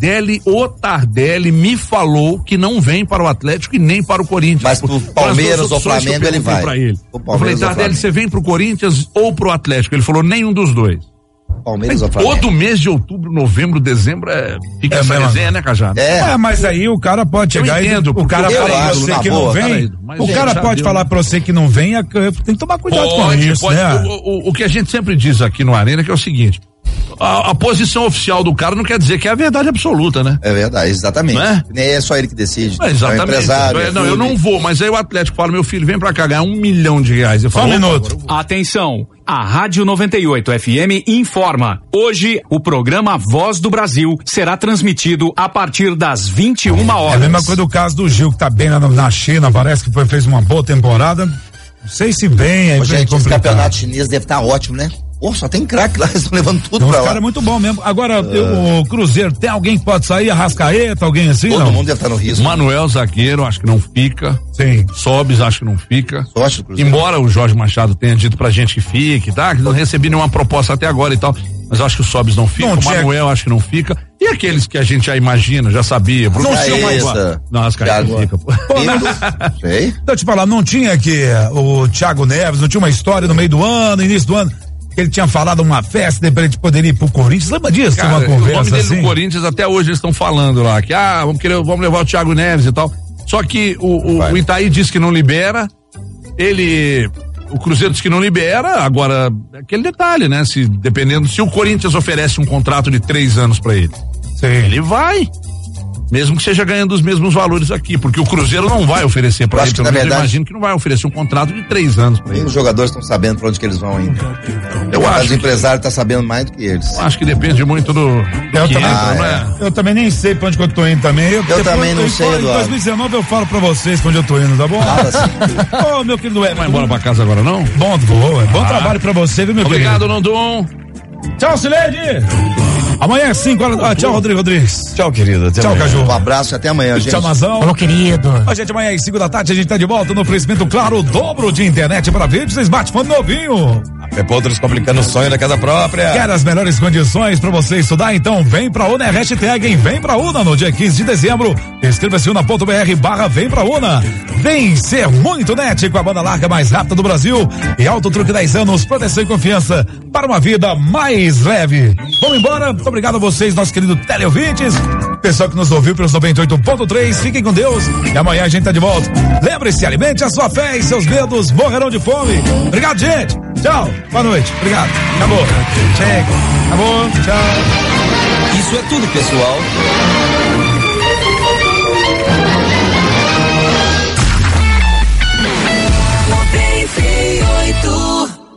Speaker 5: O Tardelli me falou que não vem para o Atlético e nem para o Corinthians.
Speaker 4: Mas pro Palmeiras ou Flamengo ele vai.
Speaker 5: Eu falei, Tardelli, você vem pro Corinthians ou pro Atlético? Ele falou, nenhum dos dois.
Speaker 4: Palmeiras ou Flamengo?
Speaker 5: Todo mês de outubro, novembro, dezembro fica essa resenha, né, Cajado?
Speaker 1: Mas aí o cara pode chegar o cara fala pra você que não vem. O cara pode falar pra você que não vem, tem que tomar cuidado com isso, né?
Speaker 5: O que a gente sempre diz aqui no Arena que é o seguinte: a posição oficial do cara não quer dizer que é a verdade absoluta, né?
Speaker 4: É verdade, exatamente. Não é? Nem é só ele que decide.
Speaker 5: Exatamente. É o empresário. Eu não vou, mas aí o Atlético fala, meu filho, vem pra cá ganhar R$1 milhão. Eu falo,
Speaker 1: só um minuto.
Speaker 6: Atenção, a Rádio 98 FM informa. Hoje, o programa Voz do Brasil será transmitido a partir das 21 horas.
Speaker 1: É a mesma coisa do caso do Gil, que tá bem lá na China, parece que fez uma boa temporada. Não sei se vem, aí
Speaker 4: gente, esse campeonato chinês deve estar ótimo, né? Pô, só tem craque lá, eles estão levando tudo pra lá.
Speaker 1: O cara é muito bom mesmo. Agora, o Cruzeiro, tem alguém que pode sair? Arrascaeta, alguém assim?
Speaker 4: Todo mundo deve estar no risco.
Speaker 5: Manuel, zagueiro, acho que não fica.
Speaker 1: Sim.
Speaker 5: Sobis, acho que não fica. Embora o Jorge Machado tenha dito pra gente que fique, tá? Que não recebi nenhuma proposta até agora e tal. Mas eu acho que o Sobis não fica, o Manuel acho que não fica. E aqueles que a gente já imagina, já sabia.
Speaker 1: Bruno não tinha mais.
Speaker 5: Não, Arrascaeta não fica, pô.
Speaker 4: Sei.
Speaker 1: Então, te falar, não tinha que o Thiago Neves, não tinha uma história no meio do ano, início do ano, que ele tinha falado uma festa, de repente poderia ir pro Corinthians. Lembra disso?
Speaker 5: Cara,
Speaker 1: uma conversa
Speaker 5: o nome dele
Speaker 1: assim?
Speaker 5: do Corinthians, até hoje eles estão falando lá, que vamos levar o Thiago Neves e tal. Só que o Itaí disse que não libera, o Cruzeiro diz que não libera, agora, aquele detalhe, né? Se o Corinthians oferece um contrato de 3 anos pra ele, ele vai. Mesmo que seja ganhando os mesmos valores aqui, porque o Cruzeiro não vai oferecer pra ele. Eu imagino que não vai oferecer um contrato de 3 anos pra ele.
Speaker 4: Os jogadores estão sabendo pra onde que eles vão ainda.
Speaker 5: Eu acho.
Speaker 4: O empresário tá sabendo mais do que eles.
Speaker 5: Eu acho que depende muito do.
Speaker 1: Eu também nem sei pra onde que eu tô indo também.
Speaker 4: Eu também não sei, Eduardo.
Speaker 1: Em 2019 eu falo pra vocês pra onde eu tô indo, tá bom? Ô, meu querido
Speaker 5: Everton. Vai embora pra casa agora, não?
Speaker 1: Bom trabalho pra você, viu, meu querido?
Speaker 5: Obrigado, Nondum.
Speaker 1: Tchau, Sileide. Amanhã às 5 horas. Tchau, Rodrigo Rodrigues.
Speaker 2: Tchau, querido.
Speaker 1: Tchau, Caju.
Speaker 4: Um abraço e até amanhã, gente.
Speaker 1: Tchau, Mazão.
Speaker 12: Falou, querido.
Speaker 1: Gente, amanhã às 5 da tarde a gente tá de volta no oferecimento, claro, o dobro de internet para vídeos e smartphone novinho.
Speaker 2: Repórteres complicando o sonho da casa própria.
Speaker 1: Quer as melhores condições para você estudar? Então vem pra UNA, hashtag Vem pra UNA no dia 15 de dezembro. Inscreva-se una.br/Vem pra UNA. Vem ser muito net com a banda larga mais rápida do Brasil e Auto Truque 10 anos, proteção e confiança para uma vida mais leve. Vamos embora. Muito obrigado a vocês, nossos queridos teleouvintes. Pessoal que nos ouviu pelos 98.3, fiquem com Deus e amanhã a gente tá de volta. Lembre-se, alimente a sua fé e seus medos morrerão de fome. Obrigado, gente. Tchau. Boa noite. Obrigado. Acabou. Chega. Acabou. Tchau.
Speaker 8: Isso é tudo, pessoal.